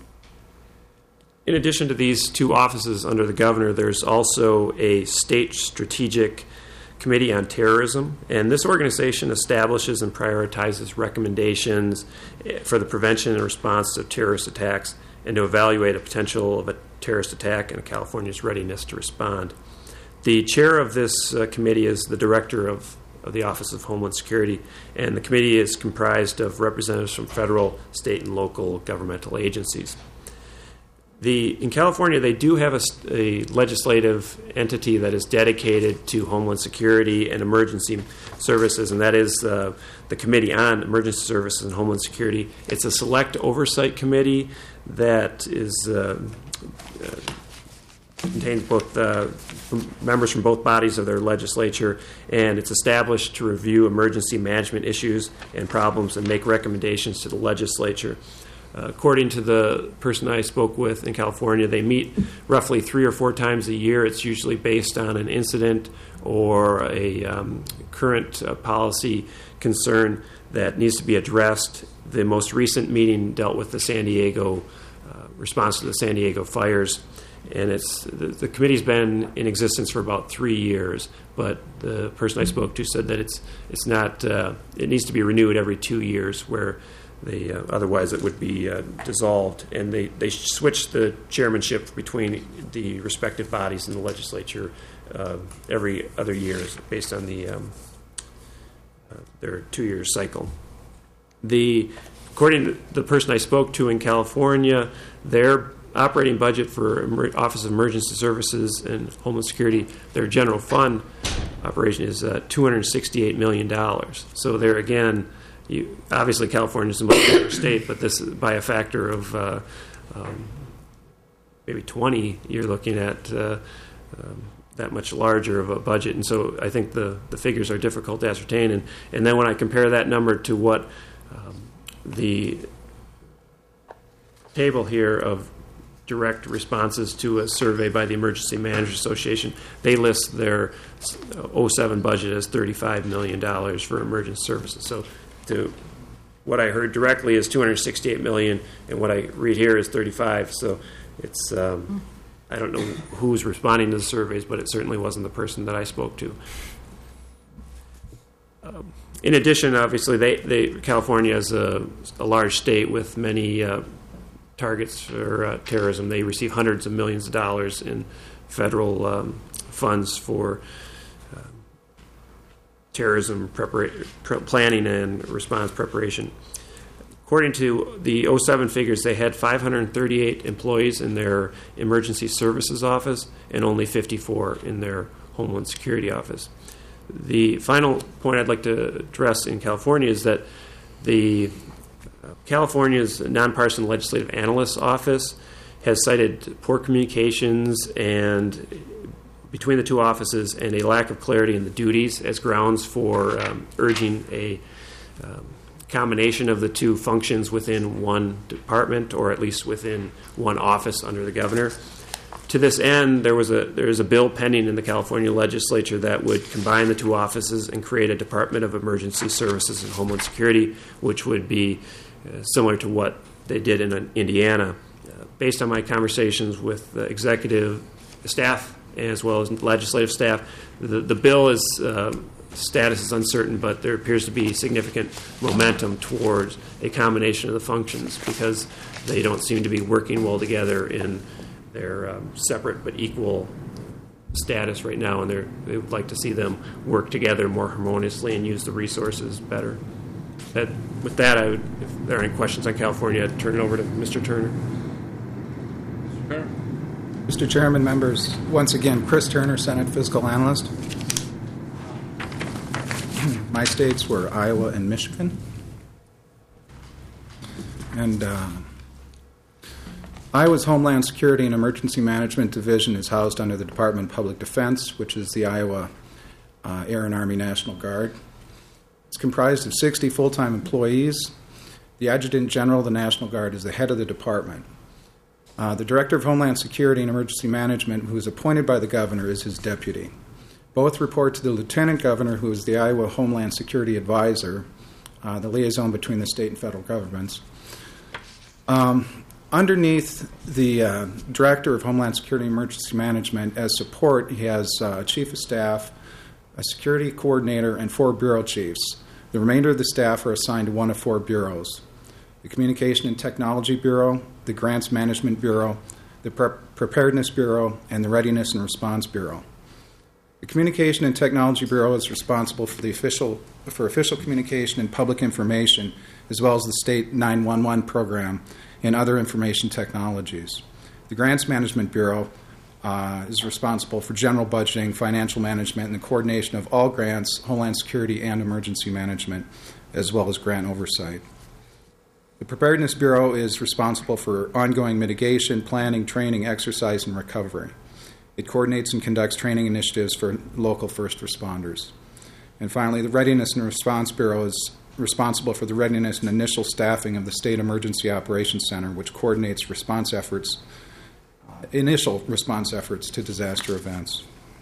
Speaker 10: In addition to these two offices under the governor, there's also a state strategic committee on terrorism, and this organization establishes and prioritizes recommendations for the prevention and response to terrorist attacks and to evaluate a potential of a terrorist attack and California's readiness to respond. The chair of this committee is the director of the Office of Homeland Security, and the committee is comprised of representatives from federal, state, and local governmental agencies. In California, they do have a legislative entity that is dedicated to Homeland Security and emergency services, and that is the Committee on Emergency Services and Homeland Security. It's a select oversight committee that is contains both members from both bodies of their legislature, and it's established to review emergency management issues and problems and make recommendations to the legislature. According to the person I spoke with in California, they meet roughly 3 or 4 times a year. It's usually based on an incident or a current policy concern that needs to be addressed. The most recent meeting dealt with the San Diego response to the San Diego fires, and the committee's been in existence for about 3 years. But the person I spoke to said that it's not. It needs to be renewed every 2 years, where otherwise it would be dissolved, and they switch the chairmanship between the respective bodies in the legislature every other year based on their 2-year cycle. According to the person I spoke to in California, their operating budget for Office of Emergency Services and Homeland Security, their general fund operation is $268 million. So there again, obviously California is a much bigger state, but this is by a factor of maybe 20. You're looking at that much larger of a budget, and so I think the figures are difficult to ascertain. And then when I compare that number to what the table here of direct responses to a survey by the Emergency Managers Association, they list their 07 budget as $35 million for emergency services. So what I heard directly is $268 million, and what I read here is 35. So it's I don't know who's responding to the surveys, but it certainly wasn't the person that I spoke to. In addition, obviously, California is a large state with many targets for terrorism. They receive hundreds of millions of dollars in federal funds for terrorism planning and response preparation. According to the 07 figures, they had 538 employees in their emergency services office and only 54 in their Homeland Security office. The final point I'd like to address in California is that the California's Nonpartisan Legislative Analyst's Office has cited poor communications and between the two offices and a lack of clarity in the duties as grounds for urging a combination of the two functions within one department, or at least within one office under the governor. To this end, there is a bill pending in the California legislature that would combine the two offices and create a Department of Emergency Services and Homeland Security, which would be similar to what they did in Indiana. Based on my conversations with the executive staff as well as legislative staff, the bill is status is uncertain, but there appears to be significant momentum towards a combination of the functions because they don't seem to be working well together in their separate but equal status right now, and they would like to see them work together more harmoniously and use the resources better. With that, if there are any questions on California, I'd turn it over to Mr. Turner.
Speaker 11: Mr. Chairman, members, once again, Chris Turner, Senate Fiscal Analyst. My states were Iowa and Michigan. And Iowa's Homeland Security and Emergency Management Division is housed under the Department of Public Defense, which is the Iowa Air and Army National Guard. It's comprised of 60 full-time employees. The Adjutant General of the National Guard is the head of the department. The Director of Homeland Security and Emergency Management, who is appointed by the governor, is his deputy. Both report to the Lieutenant Governor, who is the Iowa Homeland Security Advisor, the liaison between the state and federal governments. Underneath the Director of Homeland Security and Emergency Management, as support, he has a Chief of Staff, a Security Coordinator, and 4 Bureau Chiefs. The remainder of the staff are assigned to one of 4 bureaus: the Communication and Technology Bureau, the Grants Management Bureau, the Preparedness Bureau, and the Readiness and Response Bureau. The Communication and Technology Bureau is responsible for official communication and public information, as well as the state 911 program and other information technologies. The Grants Management Bureau is responsible for general budgeting, financial management, and the coordination of all grants, Homeland Security, and emergency management, as well as grant oversight. The Preparedness Bureau is responsible for ongoing mitigation, planning, training, exercise, and recovery. It coordinates and conducts training initiatives for local first responders. And finally, the Readiness and Response Bureau is responsible for the readiness and initial staffing of the State Emergency Operations Center, which coordinates initial response efforts to disaster events.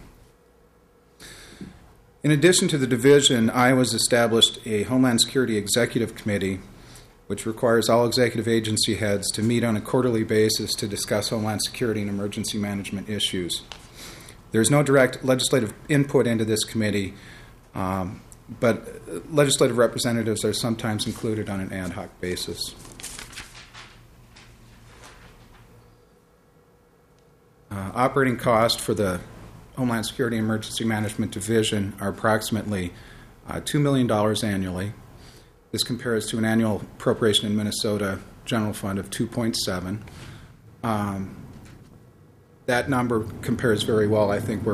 Speaker 11: In addition to the division, Iowa's established a Homeland Security Executive Committee, which requires all executive agency heads to meet on a quarterly basis to discuss Homeland Security and emergency management issues. There's no direct legislative input into this committee, but legislative representatives are sometimes included on an ad hoc basis. Operating costs for the Homeland Security and Emergency Management Division are approximately $2 million annually. This compares to an annual appropriation in Minnesota General Fund of 2.7. That number compares very well. I think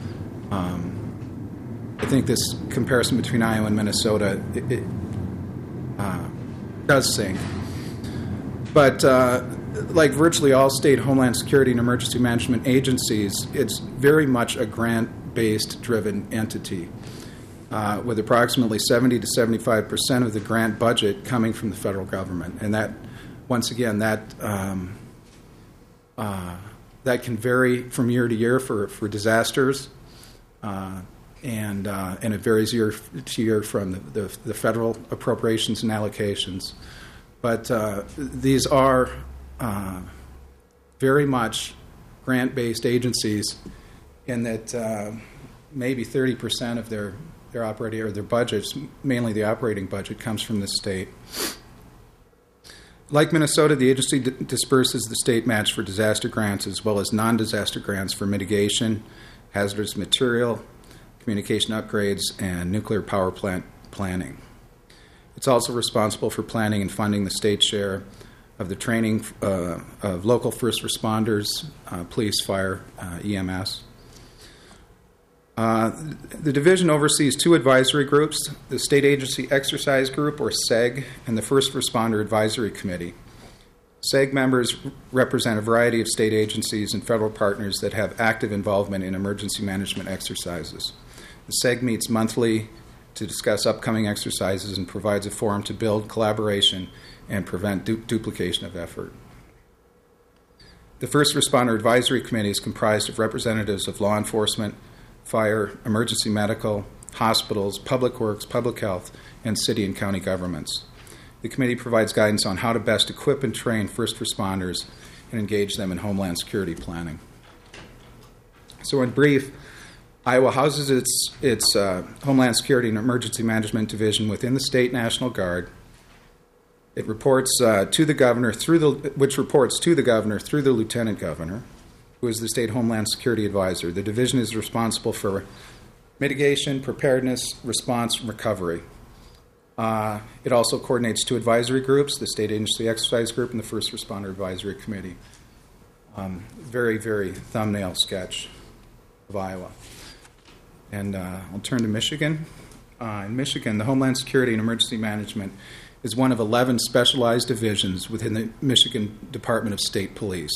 Speaker 11: this comparison between Iowa and Minnesota does sink. But like virtually all state homeland security and emergency management agencies, it's very much a grant-based driven entity, with approximately 70 to 75% of the grant budget coming from the federal government. And that, once again, that can vary from year to year for disasters, and it varies year to year from the federal appropriations and allocations. But these are very much grant-based agencies, in that maybe 30% of their operating or their budgets, mainly the operating budget, comes from the state. Like Minnesota, the agency disperses the state match for disaster grants as well as non-disaster grants for mitigation, hazardous material, communication upgrades, and nuclear power plant planning. It's also responsible for planning and funding the state share of the training of local first responders, police, fire, EMS. The division oversees 2 advisory groups, the State Agency Exercise Group, or SEG, and the First Responder Advisory Committee. SEG members represent a variety of state agencies and federal partners that have active involvement in emergency management exercises. The SEG meets monthly to discuss upcoming exercises and provides a forum to build collaboration and prevent duplication of effort. The First Responder Advisory Committee is comprised of representatives of law enforcement, fire, emergency medical, hospitals, public works, public health, and city and county governments. The committee provides guidance on how to best equip and train first responders and engage them in homeland security planning. So in brief, Iowa houses its Homeland Security and Emergency Management Division within the State National Guard. It reports to the governor which reports to the governor through the lieutenant governor, who is the state Homeland Security advisor. The division is responsible for mitigation, preparedness, response, and recovery. It also coordinates 2 advisory groups, the State Agency Exercise Group and the First Responder Advisory Committee. Very, very thumbnail sketch of Iowa. And I'll turn to Michigan. In Michigan, the Homeland Security and Emergency Management is one of 11 specialized divisions within the Michigan Department of State Police.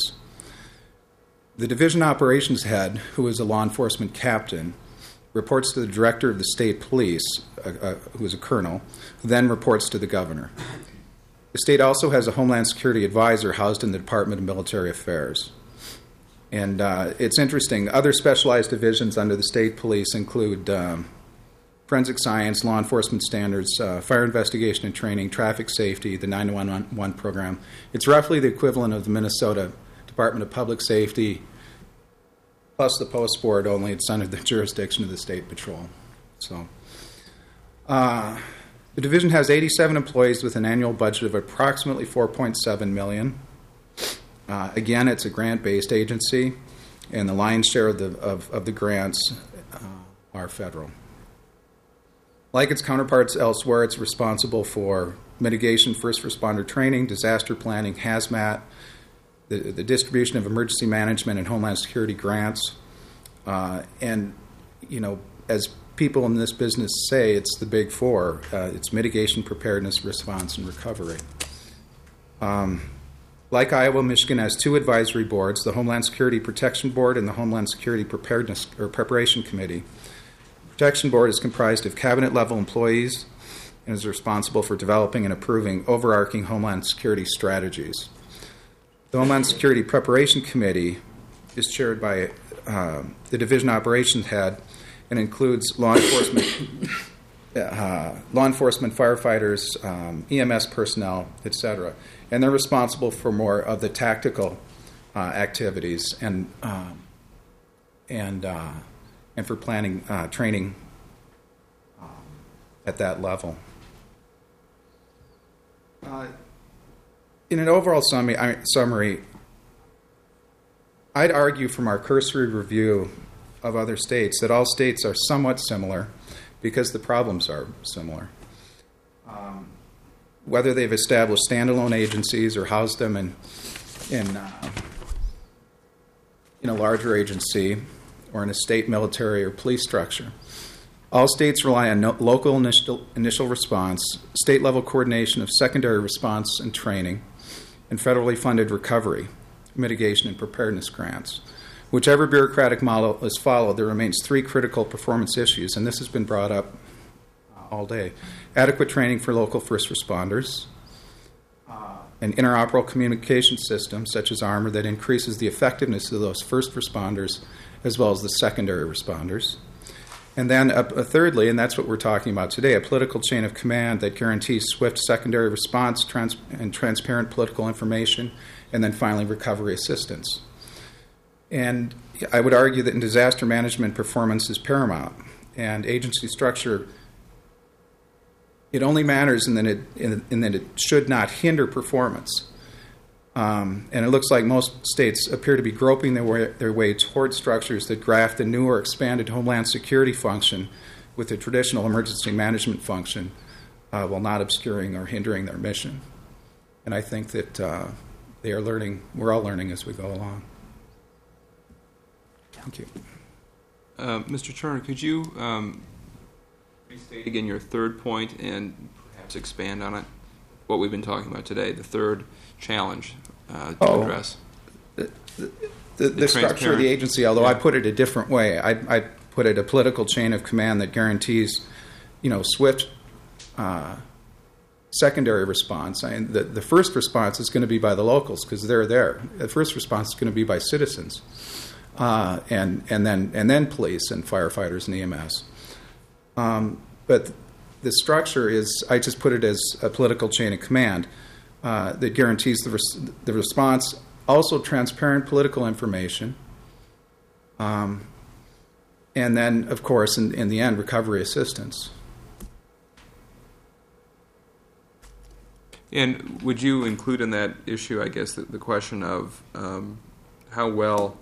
Speaker 11: The division operations head, who is a law enforcement captain, reports to the director of the state police, who is a colonel, who then reports to the governor. The state also has a Homeland Security advisor housed in the Department of Military Affairs. And it's interesting, other specialized divisions under the state police include forensic science, law enforcement standards, fire investigation and training, traffic safety, the 911 program. It's roughly the equivalent of the Minnesota Department of Public Safety, plus the Post Board, only it's under the jurisdiction of the State Patrol. So, the division has 87 employees with an annual budget of approximately $4.7 million. Again, it's a grant-based agency, and the lion's share of the grants are federal. Like its counterparts elsewhere, it's responsible for mitigation, first responder training, disaster planning, hazmat, the distribution of emergency management and homeland security grants, and as people in this business say, it's the big 4. It's mitigation, preparedness, response, and recovery. Like Iowa, Michigan has 2 advisory boards, the Homeland Security Protection Board and the Homeland Security Preparedness or Preparation Committee. The Protection Board is comprised of cabinet-level employees and is responsible for developing and approving overarching homeland security strategies. The Homeland Security Preparation Committee is chaired by the division operations head and includes law enforcement, firefighters, EMS personnel, etc. And they're responsible for more of the tactical activities and for planning, training at that level. In an overall summary, I'd argue from our cursory review of other states that all states are somewhat similar because the problems are similar. Whether they've established standalone agencies or housed them in a larger agency or in a state military or police structure, all states rely on local initial response, state-level coordination of secondary response and training, and federally funded recovery, mitigation, and preparedness grants. Whichever bureaucratic model is followed, there remains three critical performance issues, and this has been brought up all day. Adequate training for local first responders, an interoperable communication system such as ARMOR that increases the effectiveness of those first responders as well as the secondary responders. And then thirdly, and that's what we're talking about today, a political chain of command that guarantees swift secondary response and transparent political information, and then finally recovery assistance. And I would argue that in disaster management, performance is paramount, and agency structure, it only matters in that it should not hinder performance. And it looks like most states appear to be groping their way toward structures that graft the new or expanded Homeland Security function with the traditional emergency management function while not obscuring or hindering their mission. And I think that we're all learning as we go along. Thank you.
Speaker 1: Mr. Turner, could you restate again your third point and perhaps expand on it? What we've been talking about today, the third challenge to address.
Speaker 11: The structure of the agency, although I put it a different way. I put it a political chain of command that guarantees, swift secondary response. The first response is going to be by the locals because they're there. The first response is going to be by citizens, and then police and firefighters and EMS. But the structure is, I just put it as a political chain of command that guarantees the response, also transparent political information, and then, of course, in the end, recovery assistance.
Speaker 1: And would you include in that issue, I guess, the question of how well,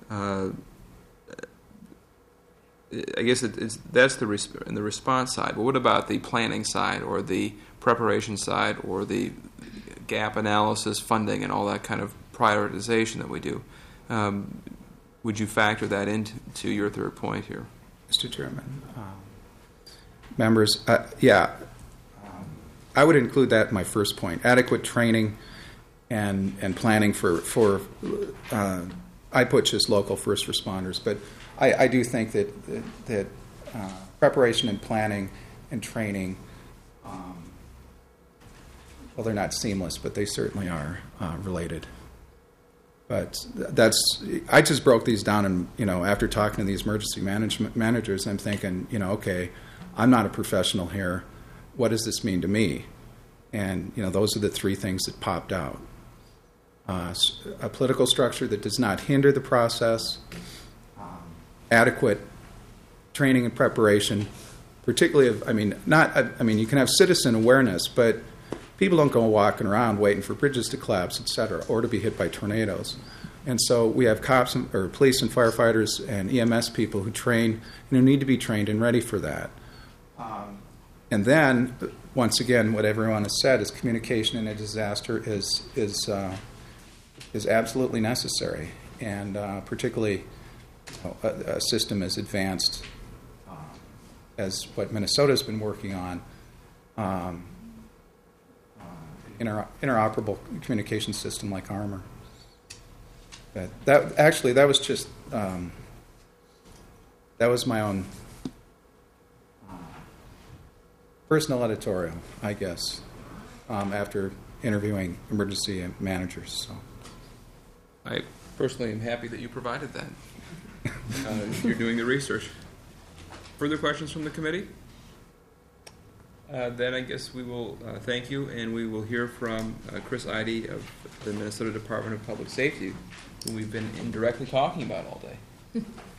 Speaker 1: I guess that's the response side, but what about the planning side or the preparation side or the gap analysis, funding, and all that kind of prioritization that we do? Would you factor that into your third point here?
Speaker 11: Mr. Chairman, members, I would include that in my first point. Adequate training and planning for I put just local first responders, but I do think that preparation and planning and training, well, they're not seamless, but they certainly are related. But I just broke these down, and after talking to these emergency management managers, I'm thinking, okay, I'm not a professional here. What does this mean to me? And those are the three things that popped out: a political structure that does not hinder the process, adequate training and preparation, particularly you can have citizen awareness, but people don't go walking around waiting for bridges to collapse, et cetera, or to be hit by tornadoes. And so we have cops or police and firefighters and EMS people who train and who need to be trained and ready for that. And then, once again, what everyone has said is communication in a disaster is absolutely necessary, and particularly a system as advanced as what Minnesota's been working on. Interoperable communication system like ARMOR. But that was just that was my own personal editorial, I guess, after interviewing emergency managers. So
Speaker 1: I personally am happy that you provided that. You're doing the research. Further questions from the committee? Then I guess we will thank you, and we will hear from Chris Eide of the Minnesota Department of Public Safety, who we've been indirectly talking about all day.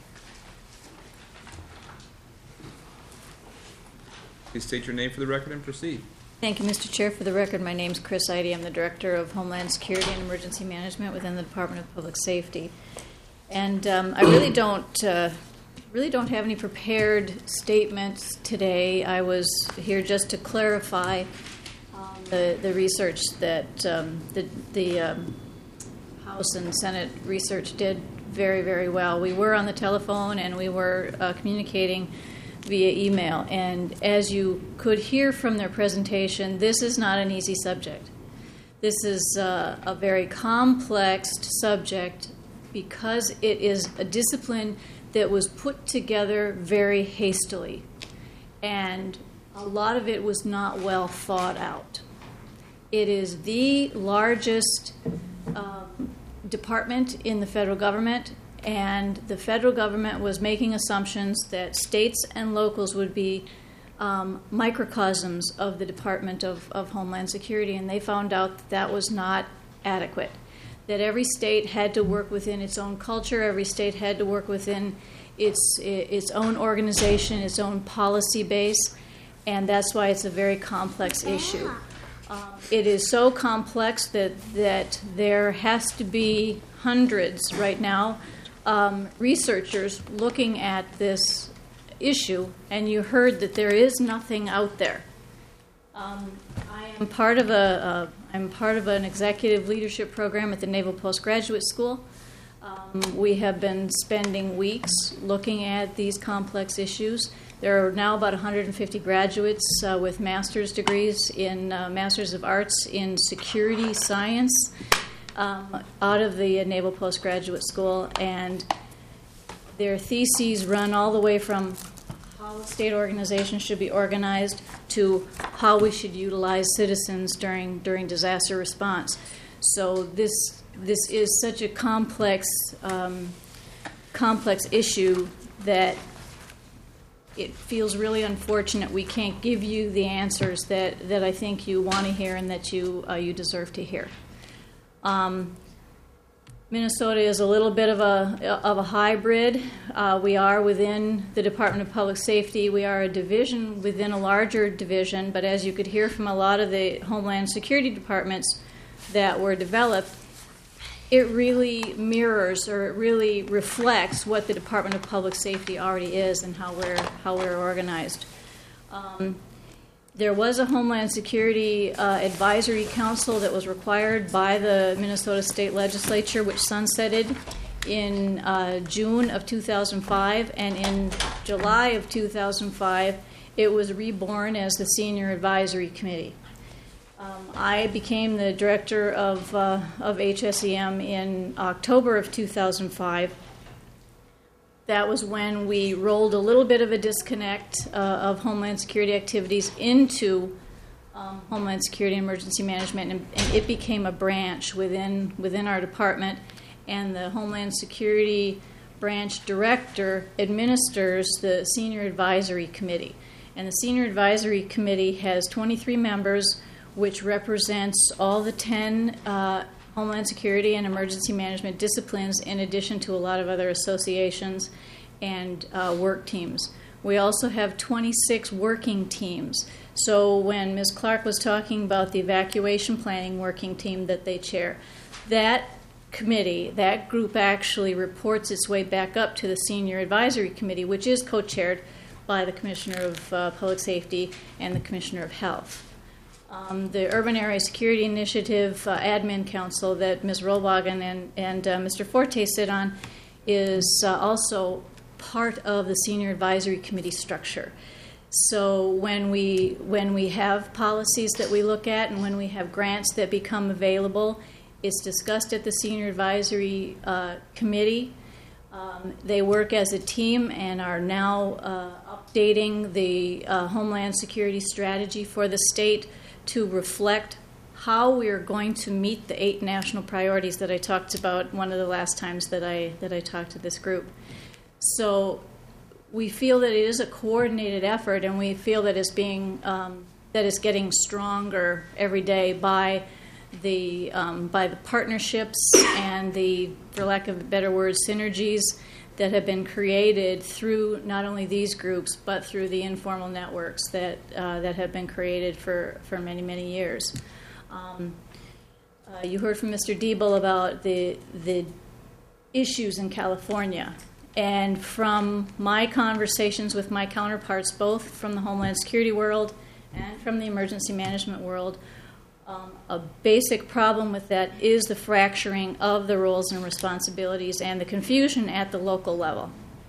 Speaker 1: Please state your name for the record and proceed.
Speaker 13: Thank you, Mr. Chair. For the record, my name is Chris Eide. I'm the Director of Homeland Security and Emergency Management within the Department of Public Safety. And I really don't have any prepared statements today. I was here just to clarify the research that the House and Senate research did very, very well. We were on the telephone and we were communicating via email. And as you could hear from their presentation, this is not an easy subject. This is a very complex subject because it is a discipline that was put together very hastily, and a lot of it was not well thought out. It is the largest department in the federal government, and the federal government was making assumptions that states and locals would be microcosms of the Department of Homeland Security, and they found out that that was not adequate, that every state had to work within its own culture, every state had to work within its own organization, its own policy base, and that's why it's a very complex issue. It is so complex that there has to be hundreds right now researchers looking at this issue, and you heard that there is nothing out there. I'm part of an executive leadership program at the Naval Postgraduate School. We have been spending weeks looking at these complex issues. There are now about 150 graduates with master's degrees in Masters of Arts in Security Science out of the Naval Postgraduate School, and their theses run all the way from how a state organization should be organized to how we should utilize citizens during disaster response. So this is such a complex issue that it feels really unfortunate we can't give you the answers that I think you want to hear and that you deserve to hear. Minnesota is a little bit of a hybrid. We are within the Department of Public Safety. We are a division within a larger division, but as you could hear from a lot of the Homeland Security departments that were developed, it really mirrors or it really reflects what the Department of Public Safety already is and how we're organized. There was a Homeland Security Advisory Council that was required by the Minnesota State Legislature, which sunsetted in June of 2005, and in July of 2005, it was reborn as the Senior Advisory Committee. I became the director of HSEM in October of 2005. That was when we rolled a little bit of a disconnect of Homeland Security activities into Homeland Security and Emergency Management, and it became a branch within our department, and the Homeland Security branch director administers the Senior Advisory Committee. And the Senior Advisory Committee has 23 members, which represents all the 10 Homeland Security and Emergency Management disciplines, in addition to a lot of other associations and work teams. We also have 26 working teams. So when Ms. Clark was talking about the evacuation planning working team that they chair, that committee, that group actually reports its way back up to the Senior Advisory Committee, which is co-chaired by the Commissioner of Public Safety and the Commissioner of Health. The Urban Area Security Initiative Admin Council that Ms. Rollwagen and Mr. Forte sit on is also part of the Senior Advisory Committee structure. So when we have policies that we look at and when we have grants that become available, it's discussed at the Senior Advisory Committee. They work as a team and are now updating the Homeland Security strategy for the state to reflect how we are going to meet the 8 national priorities that I talked about one of the last times that I talked to this group. So we feel that it is a coordinated effort, and we feel that it's being that it's getting stronger every day by the partnerships and the, for lack of a better word, synergies that have been created through not only these groups but through the informal networks that have been created for many, many years. You heard from Mr. Diebel about the issues in California, and from my conversations with my counterparts, both from the Homeland Security world and from the emergency management world, a basic problem with that is the fracturing of the roles and responsibilities and the confusion at the local level.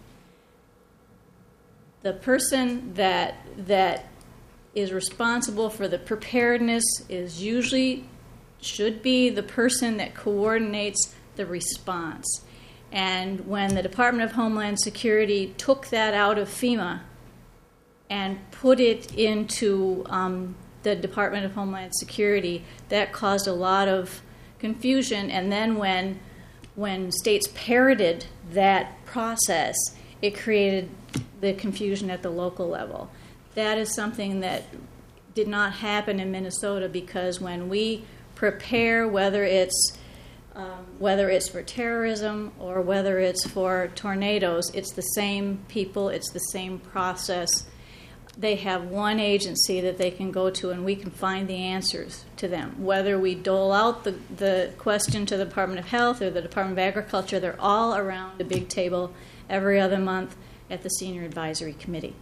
Speaker 13: The person that is responsible for the preparedness is usually should be the person that coordinates the response. And when the Department of Homeland Security took that out of FEMA and put it into the Department of Homeland Security, that caused a lot of confusion. And then when states parroted that process, it created the confusion at the local level. That is something that did not happen in Minnesota, because when we prepare, whether it's for terrorism or whether it's for tornadoes, it's the same people, it's the same process. They have one agency that they can go to, and we can find the answers to them. Whether we dole out the question to the Department of Health or the Department of Agriculture, they're all around a big table every other month at the Senior Advisory Committee.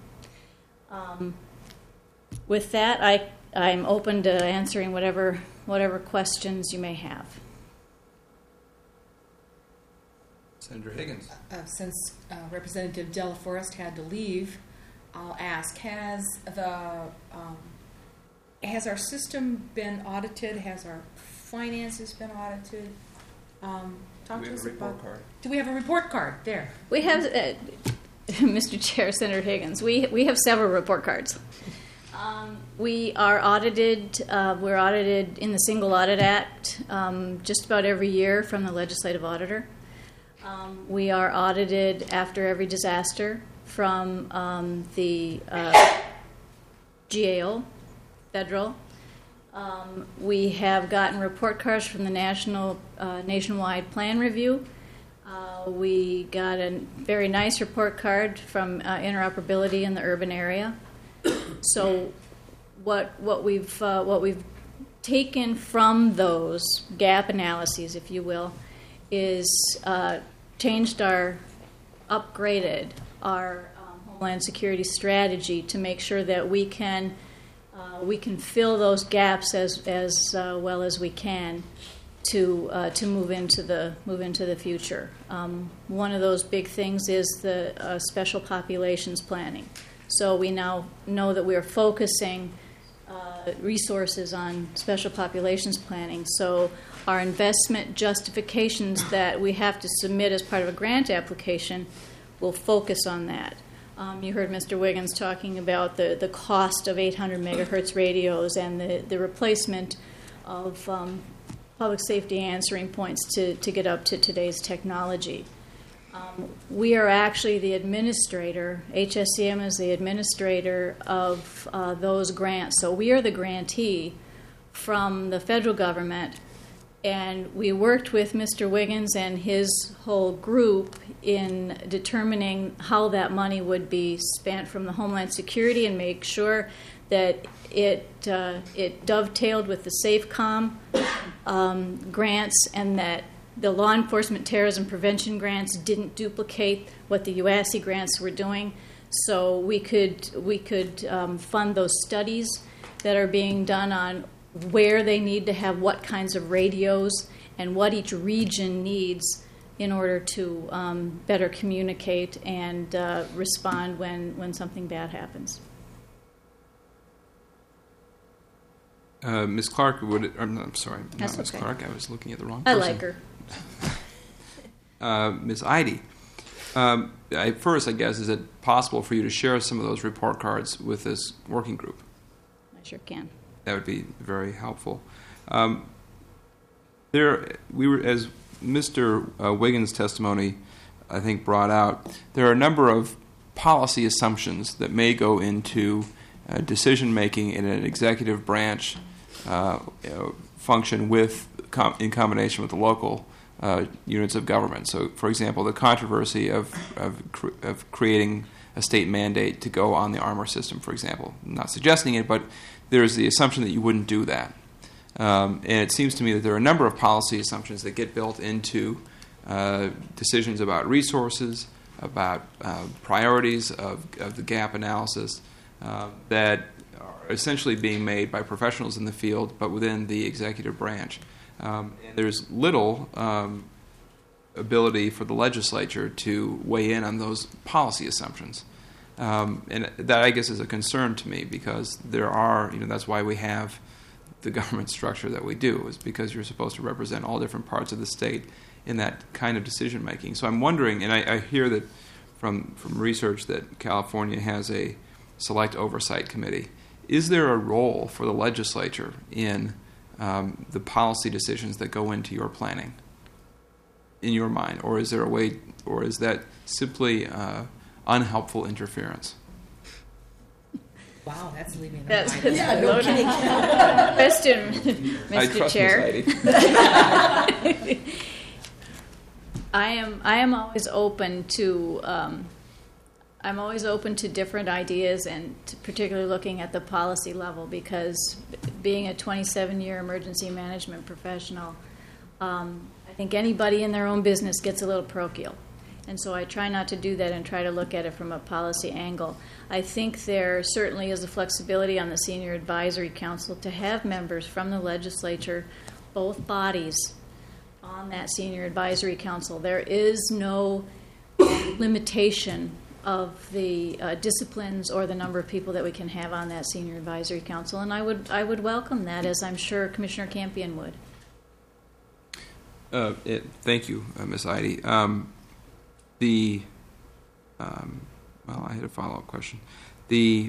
Speaker 13: With that, I'm open to answering whatever questions you may have.
Speaker 1: Senator Higgins.
Speaker 2: Since Representative Della Forest had to leave, I'll ask: Has our system been audited? Has our finances been audited? Talk to us about. Do we have a report card? There.
Speaker 13: We have, Mr. Chair, Senator Higgins. We have several report cards. We are audited. We're audited in the Single Audit Act just about every year from the legislative auditor. We are audited after every disaster from the GAO, federal. We have gotten report cards from the Nationwide Plan Review. We got a very nice report card from interoperability in the urban area. So, what we've taken from those gap analyses, if you will, is upgraded our Homeland Security strategy to make sure that we can fill those gaps as well as we can to move into the future. One of those big things is the special populations planning. So we now know that we are focusing resources on special populations planning. So our investment justifications that we have to submit as part of a grant application will focus on that. You heard Mr. Wiggins talking about the cost of 800 megahertz radios and the replacement of public safety answering points to get up to today's technology. We are actually the administrator. HSCM is the administrator of those grants. So we are the grantee from the federal government, and we worked with Mr. Wiggins and his whole group in determining how that money would be spent from the Homeland Security and make sure that it dovetailed with the SAFECOM grants, and that the law enforcement terrorism prevention grants didn't duplicate what the UASI grants were doing. So we could fund those studies that are being done on where they need to have what kinds of radios and what each region needs in order to better communicate and respond when something bad happens.
Speaker 1: Ms. Clark, I'm sorry,
Speaker 13: That's
Speaker 1: not Ms.
Speaker 13: okay.
Speaker 1: Clark. I was looking at the wrong
Speaker 13: I
Speaker 1: person.
Speaker 13: like her.
Speaker 1: Ms. Eide, first, I guess, is it possible for you to share some of those report cards with this working group?
Speaker 13: I sure can.
Speaker 1: That would be very helpful. As Mr. Wiggins' testimony, I think, brought out, there are a number of policy assumptions that may go into decision making in an executive branch function in combination with the local units of government. So, for example, the controversy of creating a state mandate to go on the armor system, for example. I'm not suggesting it, but there's the assumption that you wouldn't do that. And it seems to me that there are a number of policy assumptions that get built into decisions about resources, about priorities of the gap analysis that are essentially being made by professionals in the field, but within the executive branch. And there's little ability for the legislature to weigh in on those policy assumptions. And that, I guess, is a concern to me, because there are, that's why we have the government structure that we do, is because you're supposed to represent all different parts of the state in that kind of decision making. So I'm wondering, and I hear that from research that California has a select oversight committee. Is there a role for the legislature in the policy decisions that go into your planning, in your mind, or is there a way, or is that simply unhelpful interference?
Speaker 2: Wow, that's leaving
Speaker 13: That's
Speaker 2: the
Speaker 13: a loaded question,
Speaker 1: I
Speaker 13: Mr.
Speaker 1: trust
Speaker 13: Chair.
Speaker 1: Ms. Heidi.
Speaker 13: I am always open to different ideas, and particularly looking at the policy level, because being a 27-year emergency management professional, I think anybody in their own business gets a little parochial. And so I try not to do that and try to look at it from a policy angle. I think there certainly is a flexibility on the Senior Advisory Council to have members from the legislature, both bodies, on that Senior Advisory Council. There is no limitation of the disciplines or the number of people that we can have on that Senior Advisory Council, and I would welcome that, as I'm sure Commissioner Campion would.
Speaker 1: Thank you, Ms. Heidi. Well, I had a follow-up question. The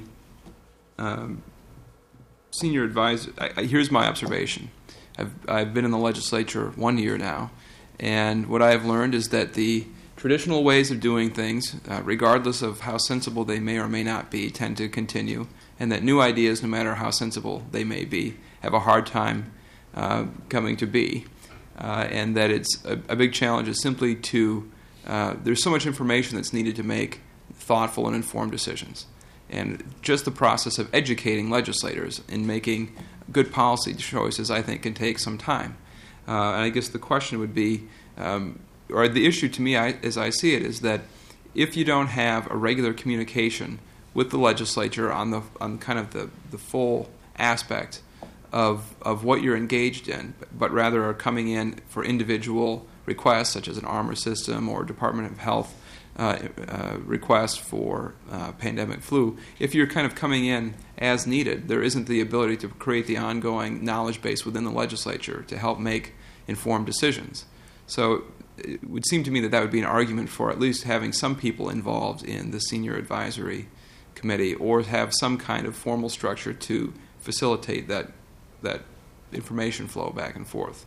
Speaker 1: senior advisor, here's my observation. I've been in the legislature 1 year now, and what I have learned is that the traditional ways of doing things, regardless of how sensible they may or may not be, tend to continue, and that new ideas, no matter how sensible they may be, have a hard time coming to be, and that it's a big challenge is simply to there's so much information that's needed to make thoughtful and informed decisions. And just the process of educating legislators in making good policy choices, I think, can take some time. And I guess the question would be, or the issue to me, as I see it, is that if you don't have a regular communication with the legislature on kind of the full aspect of what you're engaged in, but rather are coming in for individual requests, such as an armor system or Department of Health request for pandemic flu, if you're kind of coming in as needed, there isn't the ability to create the ongoing knowledge base within the legislature to help make informed decisions. So it would seem to me that would be an argument for at least having some people involved in the Senior Advisory Committee, or have some kind of formal structure to facilitate that information flow back and forth.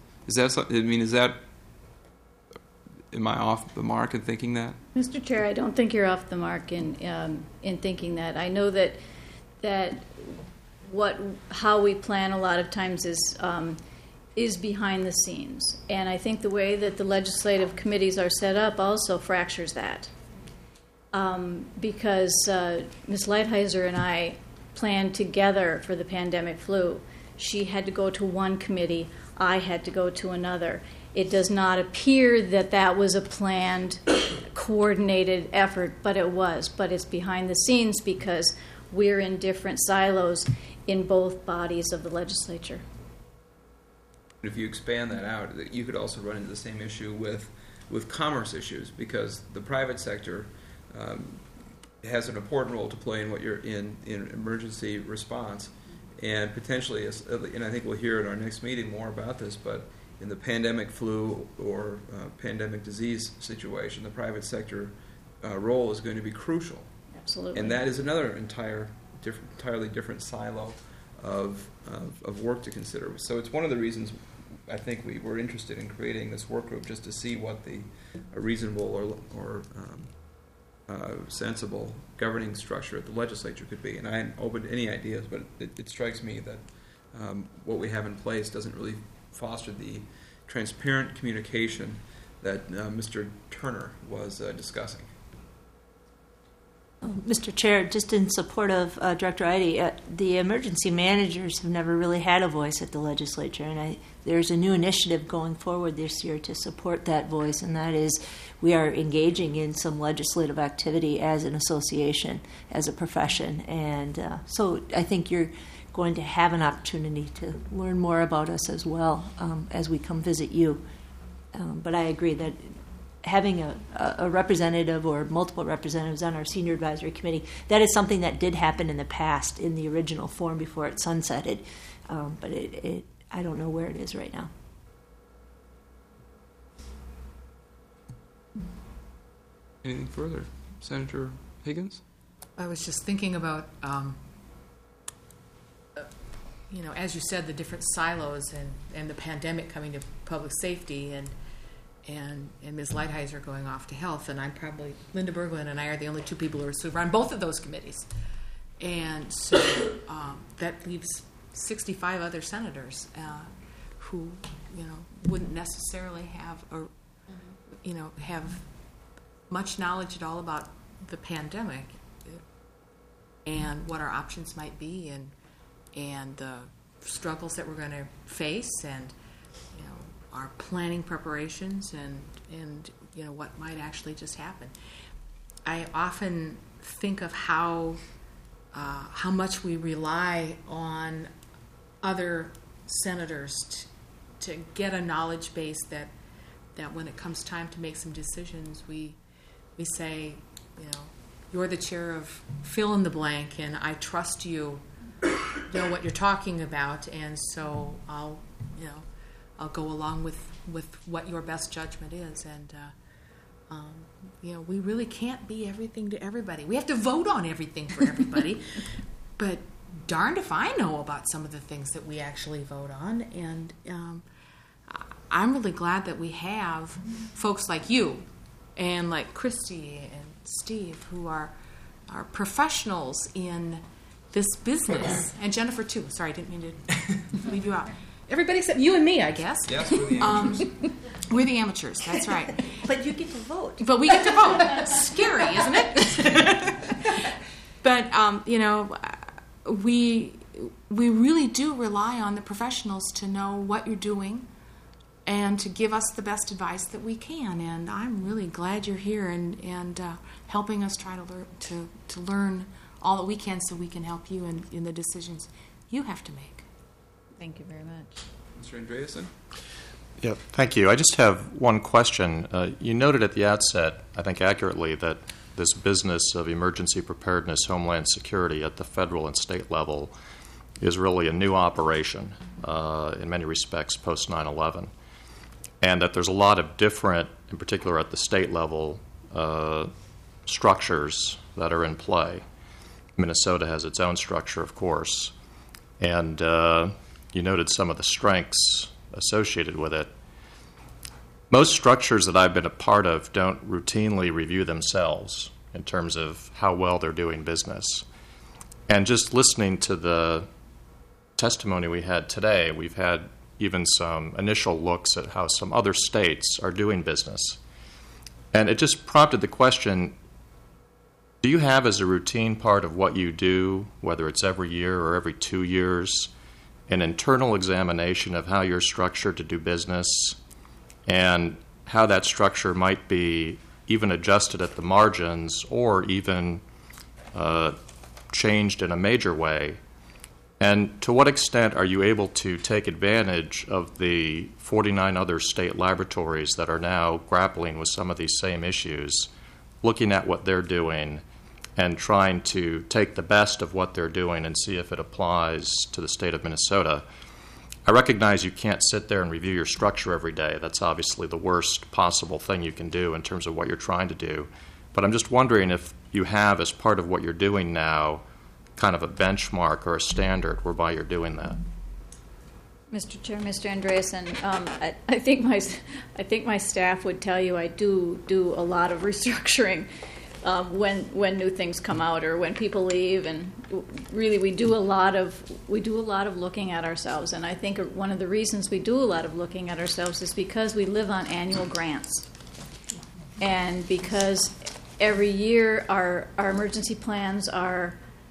Speaker 1: Am I off the mark in thinking that?
Speaker 13: Mr. Chair, I don't think you're off the mark in thinking that. I know that how we plan a lot of times is behind the scenes, and I think the way that the legislative committees are set up also fractures that, because Ms. Lighthizer and I planned together for the pandemic flu. She had to go to one committee, I had to go to another. It does not appear that was a planned, coordinated effort, but it was. But it's behind the scenes because we're in different silos in both bodies of the legislature.
Speaker 1: If you expand that out, you could also run into the same issue with commerce issues, because the private sector has an important role to play in what you're in emergency response, and potentially, and I think we'll hear at our next meeting more about this, but in the pandemic flu or pandemic disease situation, the private sector role is going to be crucial.
Speaker 13: Absolutely.
Speaker 1: And that is another entirely different silo of work to consider. So it's one of the reasons I think we were interested in creating this work group, just to see what a reasonable or sensible governing structure at the legislature could be. And I'm open to any ideas, but it strikes me that what we have in place doesn't really foster the transparent communication that Mr. Turner was discussing.
Speaker 6: Mr. Chair, just in support of Director Heidi, the emergency managers have never really had a voice at the legislature, and there's a new initiative going forward this year to support that voice, and that is we are engaging in some legislative activity as an association, as a profession, and so I think you're going to have an opportunity to learn more about us as well as we come visit you. But I agree that having a representative or multiple representatives on our senior advisory committee. That is something that did happen in the past in the original form before it sunsetted, but I don't know where it is right now.
Speaker 1: Anything further? Senator Higgins?
Speaker 2: I was just thinking about, as you said, the different silos and the pandemic coming to public safety and Ms. Lighthizer going off to health, and Linda Berglund and I are the only two people who are on both of those committees. And so that leaves 65 other senators who, wouldn't necessarily have have much knowledge at all about the pandemic and what our options might be and the struggles that we're going to face and our planning preparations and what might actually just happen. I often think of how much we rely on other senators to get a knowledge base that when it comes time to make some decisions, we say, you're the chair of fill in the blank, and I trust you know what you're talking about, and so I'll go along with what your best judgment is, and we really can't be everything to everybody. We have to vote on everything for everybody, but darned if I know about some of the things that we actually vote on, and I'm really glad that we have folks like you and like Christy and Steve, who are professionals in this business, and Jennifer too. Sorry, I didn't mean to leave you out. Everybody except you and me, I guess.
Speaker 1: Yes, we're the amateurs.
Speaker 2: We're the amateurs. That's right.
Speaker 6: But you get to vote.
Speaker 2: But we get to vote. Scary, isn't it? But we really do rely on the professionals to know what you're doing and to give us the best advice that we can. And I'm really glad you're here and helping us try to learn all that we can so we can help you in the decisions you have to make.
Speaker 13: Thank you very much.
Speaker 1: Mr. Andreasen?
Speaker 3: Yeah, thank you. I just have one question. You noted at the outset, I think accurately, that this business of emergency preparedness, homeland security at the federal and state level is really a new operation in many respects post 9/11. And that there's a lot of different, in particular at the state level, structures that are in play. Minnesota has its own structure, of course. And you noted some of the strengths associated with it. Most structures that I've been a part of don't routinely review themselves in terms of how well they're doing business. And just listening to the testimony we had today, we've had even some initial looks at how some other states are doing business. And it just prompted the question, do you have as a routine part of what you do, whether it's every year or every 2 years, an internal examination of how you're structured to do business and how that structure might be even adjusted at the margins or even changed in a major way? And to what extent are you able to take advantage of the 49 other state laboratories that are now grappling with some of these same issues, looking at what they're doing and trying to take the best of what they're doing and see if it applies to the state of Minnesota? I recognize you can't sit there and review your structure every day. That's obviously the worst possible thing you can do in terms of what you're trying to do. But I'm just wondering if you have, as part of what you're doing now, kind of a benchmark or a standard whereby you're doing that.
Speaker 13: Mr. Chair, Mr. Andreasen, I think my staff would tell you I do a lot of restructuring when new things come out or when people leave, and really we do a lot of looking at ourselves. And I think one of the reasons we do a lot of looking at ourselves is because we live on annual grants, and because every year our emergency plans are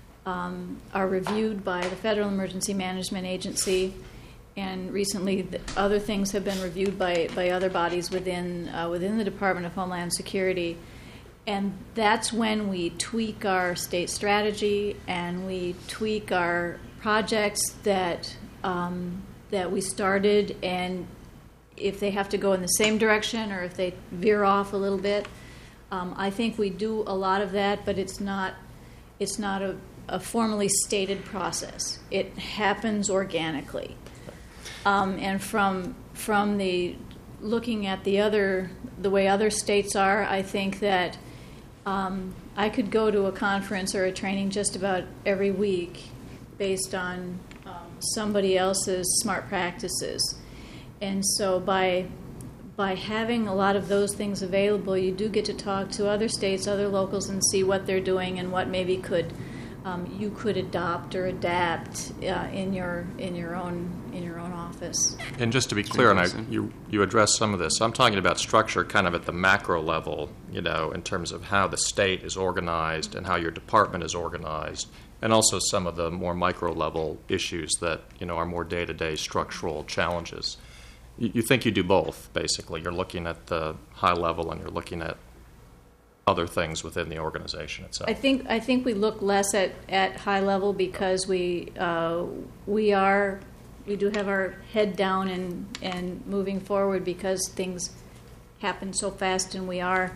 Speaker 13: reviewed by the Federal Emergency Management Agency, and recently other things have been reviewed by other bodies within the Department of Homeland Security. And that's when we tweak our state strategy and we tweak our projects that we started. And if they have to go in the same direction or if they veer off a little bit. I think we do a lot of that, but it's not a formally stated process. It happens organically. And from the looking at the way other states are, I think that I could go to a conference or a training just about every week based on somebody else's smart practices. And so by having a lot of those things available, you do get to talk to other states, other locals, and see what they're doing and what maybe you could adopt or adapt in your own office.
Speaker 3: And just to be clear, and you addressed some of this. I'm talking about structure kind of at the macro level, in terms of how the state is organized and how your department is organized, and also some of the more micro level issues that are more day-to-day structural challenges. You think you do both, basically. You're looking at the high level and you're looking at other things within the organization itself.
Speaker 13: I think we look less at high level because we do have our head down and moving forward because things happen so fast, and we are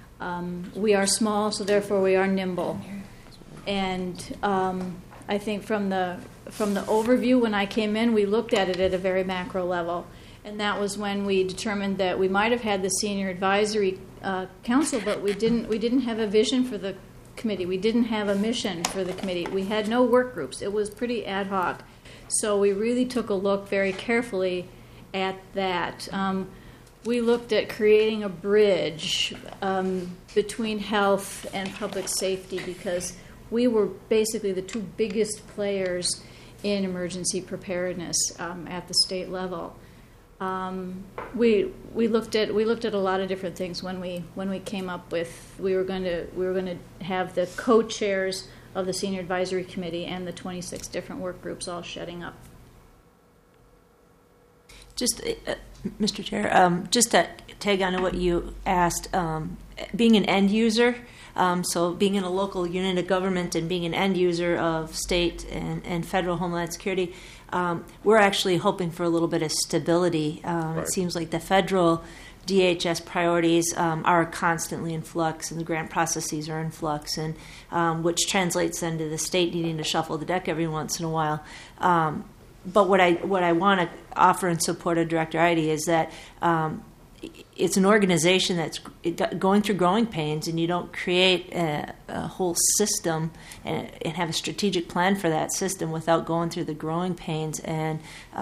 Speaker 13: small, so therefore we are nimble. And I think from the overview when I came in, we looked at it at a very macro level. And that was when we determined that we might have had the senior advisory council, but we didn't have a vision for the committee. We didn't have a mission for the committee. We had no work groups. It was pretty ad hoc. So we really took a look very carefully at that. We looked at creating a bridge between health and public safety because we were basically the two biggest players in emergency preparedness at the state level. We looked at a lot of different things when we came up with we were going to have the co-chairs of the senior advisory committee and the 26 different work groups all shutting up.
Speaker 6: Just, Mr. Chair, just to tag on to what you asked, being an end user, so being in a local unit of government and being an end user of state and federal homeland security, we're actually hoping for a little bit of stability.
Speaker 3: Right.
Speaker 6: It seems like the federal DHS priorities are constantly in flux, and the grant processes are in flux, and which translates then to the state needing to shuffle the deck every once in a while. But what I want to offer in support of Director Eide is that it's an organization that's going through growing pains, and you don't create a whole system and have a strategic plan for that system without going through the growing pains. And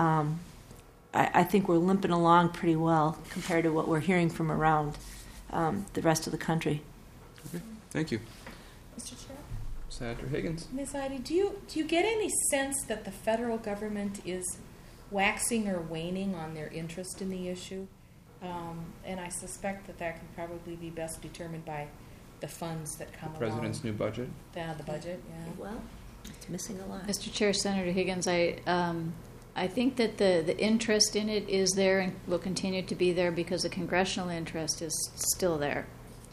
Speaker 6: I think we're limping along pretty well compared to what we're hearing from around the rest of the country.
Speaker 1: Okay. Thank you.
Speaker 2: Mr. Chair?
Speaker 1: Senator Higgins.
Speaker 2: Ms. Eide, do you get any sense that the federal government is waxing or waning on their interest in the issue? And I suspect that can probably be best determined by the funds that come along.
Speaker 1: The President's new budget?
Speaker 2: The budget, yeah.
Speaker 6: Well, it's missing a lot.
Speaker 13: Mr. Chair, Senator Higgins, I think that the interest in it is there and will continue to be there because the congressional interest is still there.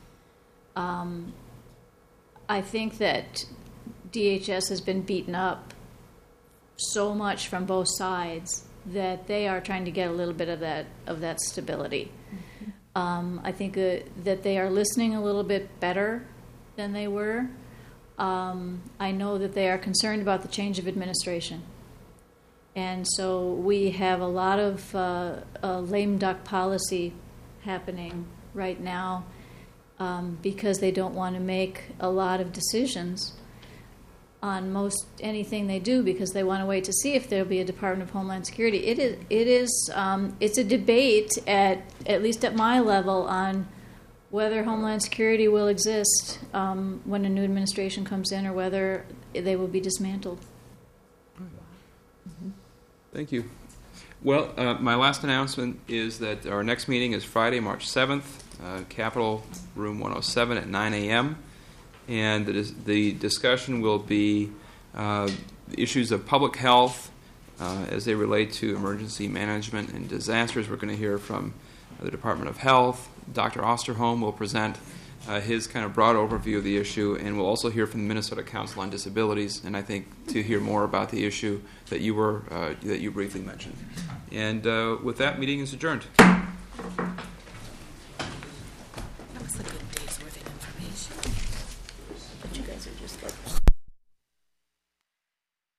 Speaker 13: I think that DHS has been beaten up so much from both sides that they are trying to get a little bit of that stability. Mm-hmm. I think that they are listening a little bit better than they were. I know that they are concerned about the change of administration. And so we have a lot of lame duck policy happening right now because they don't want to make a lot of decisions on most anything they do because they want to wait to see if there'll be a Department of Homeland Security. It's a debate at least at my level on whether Homeland Security will exist when a new administration comes in or whether they will be dismantled.
Speaker 1: Mm-hmm. Thank you. Well, my last announcement is that our next meeting is Friday, March 7th, Capitol Room 107 at 9 a.m., and the discussion will be issues of public health as they relate to emergency management and disasters. We're going to hear from the Department of Health. Dr. Osterholm will present his kind of broad overview of the issue, and we'll also hear from the Minnesota Council on Disabilities, and I think to hear more about the issue that you briefly mentioned. And with that, meeting is adjourned.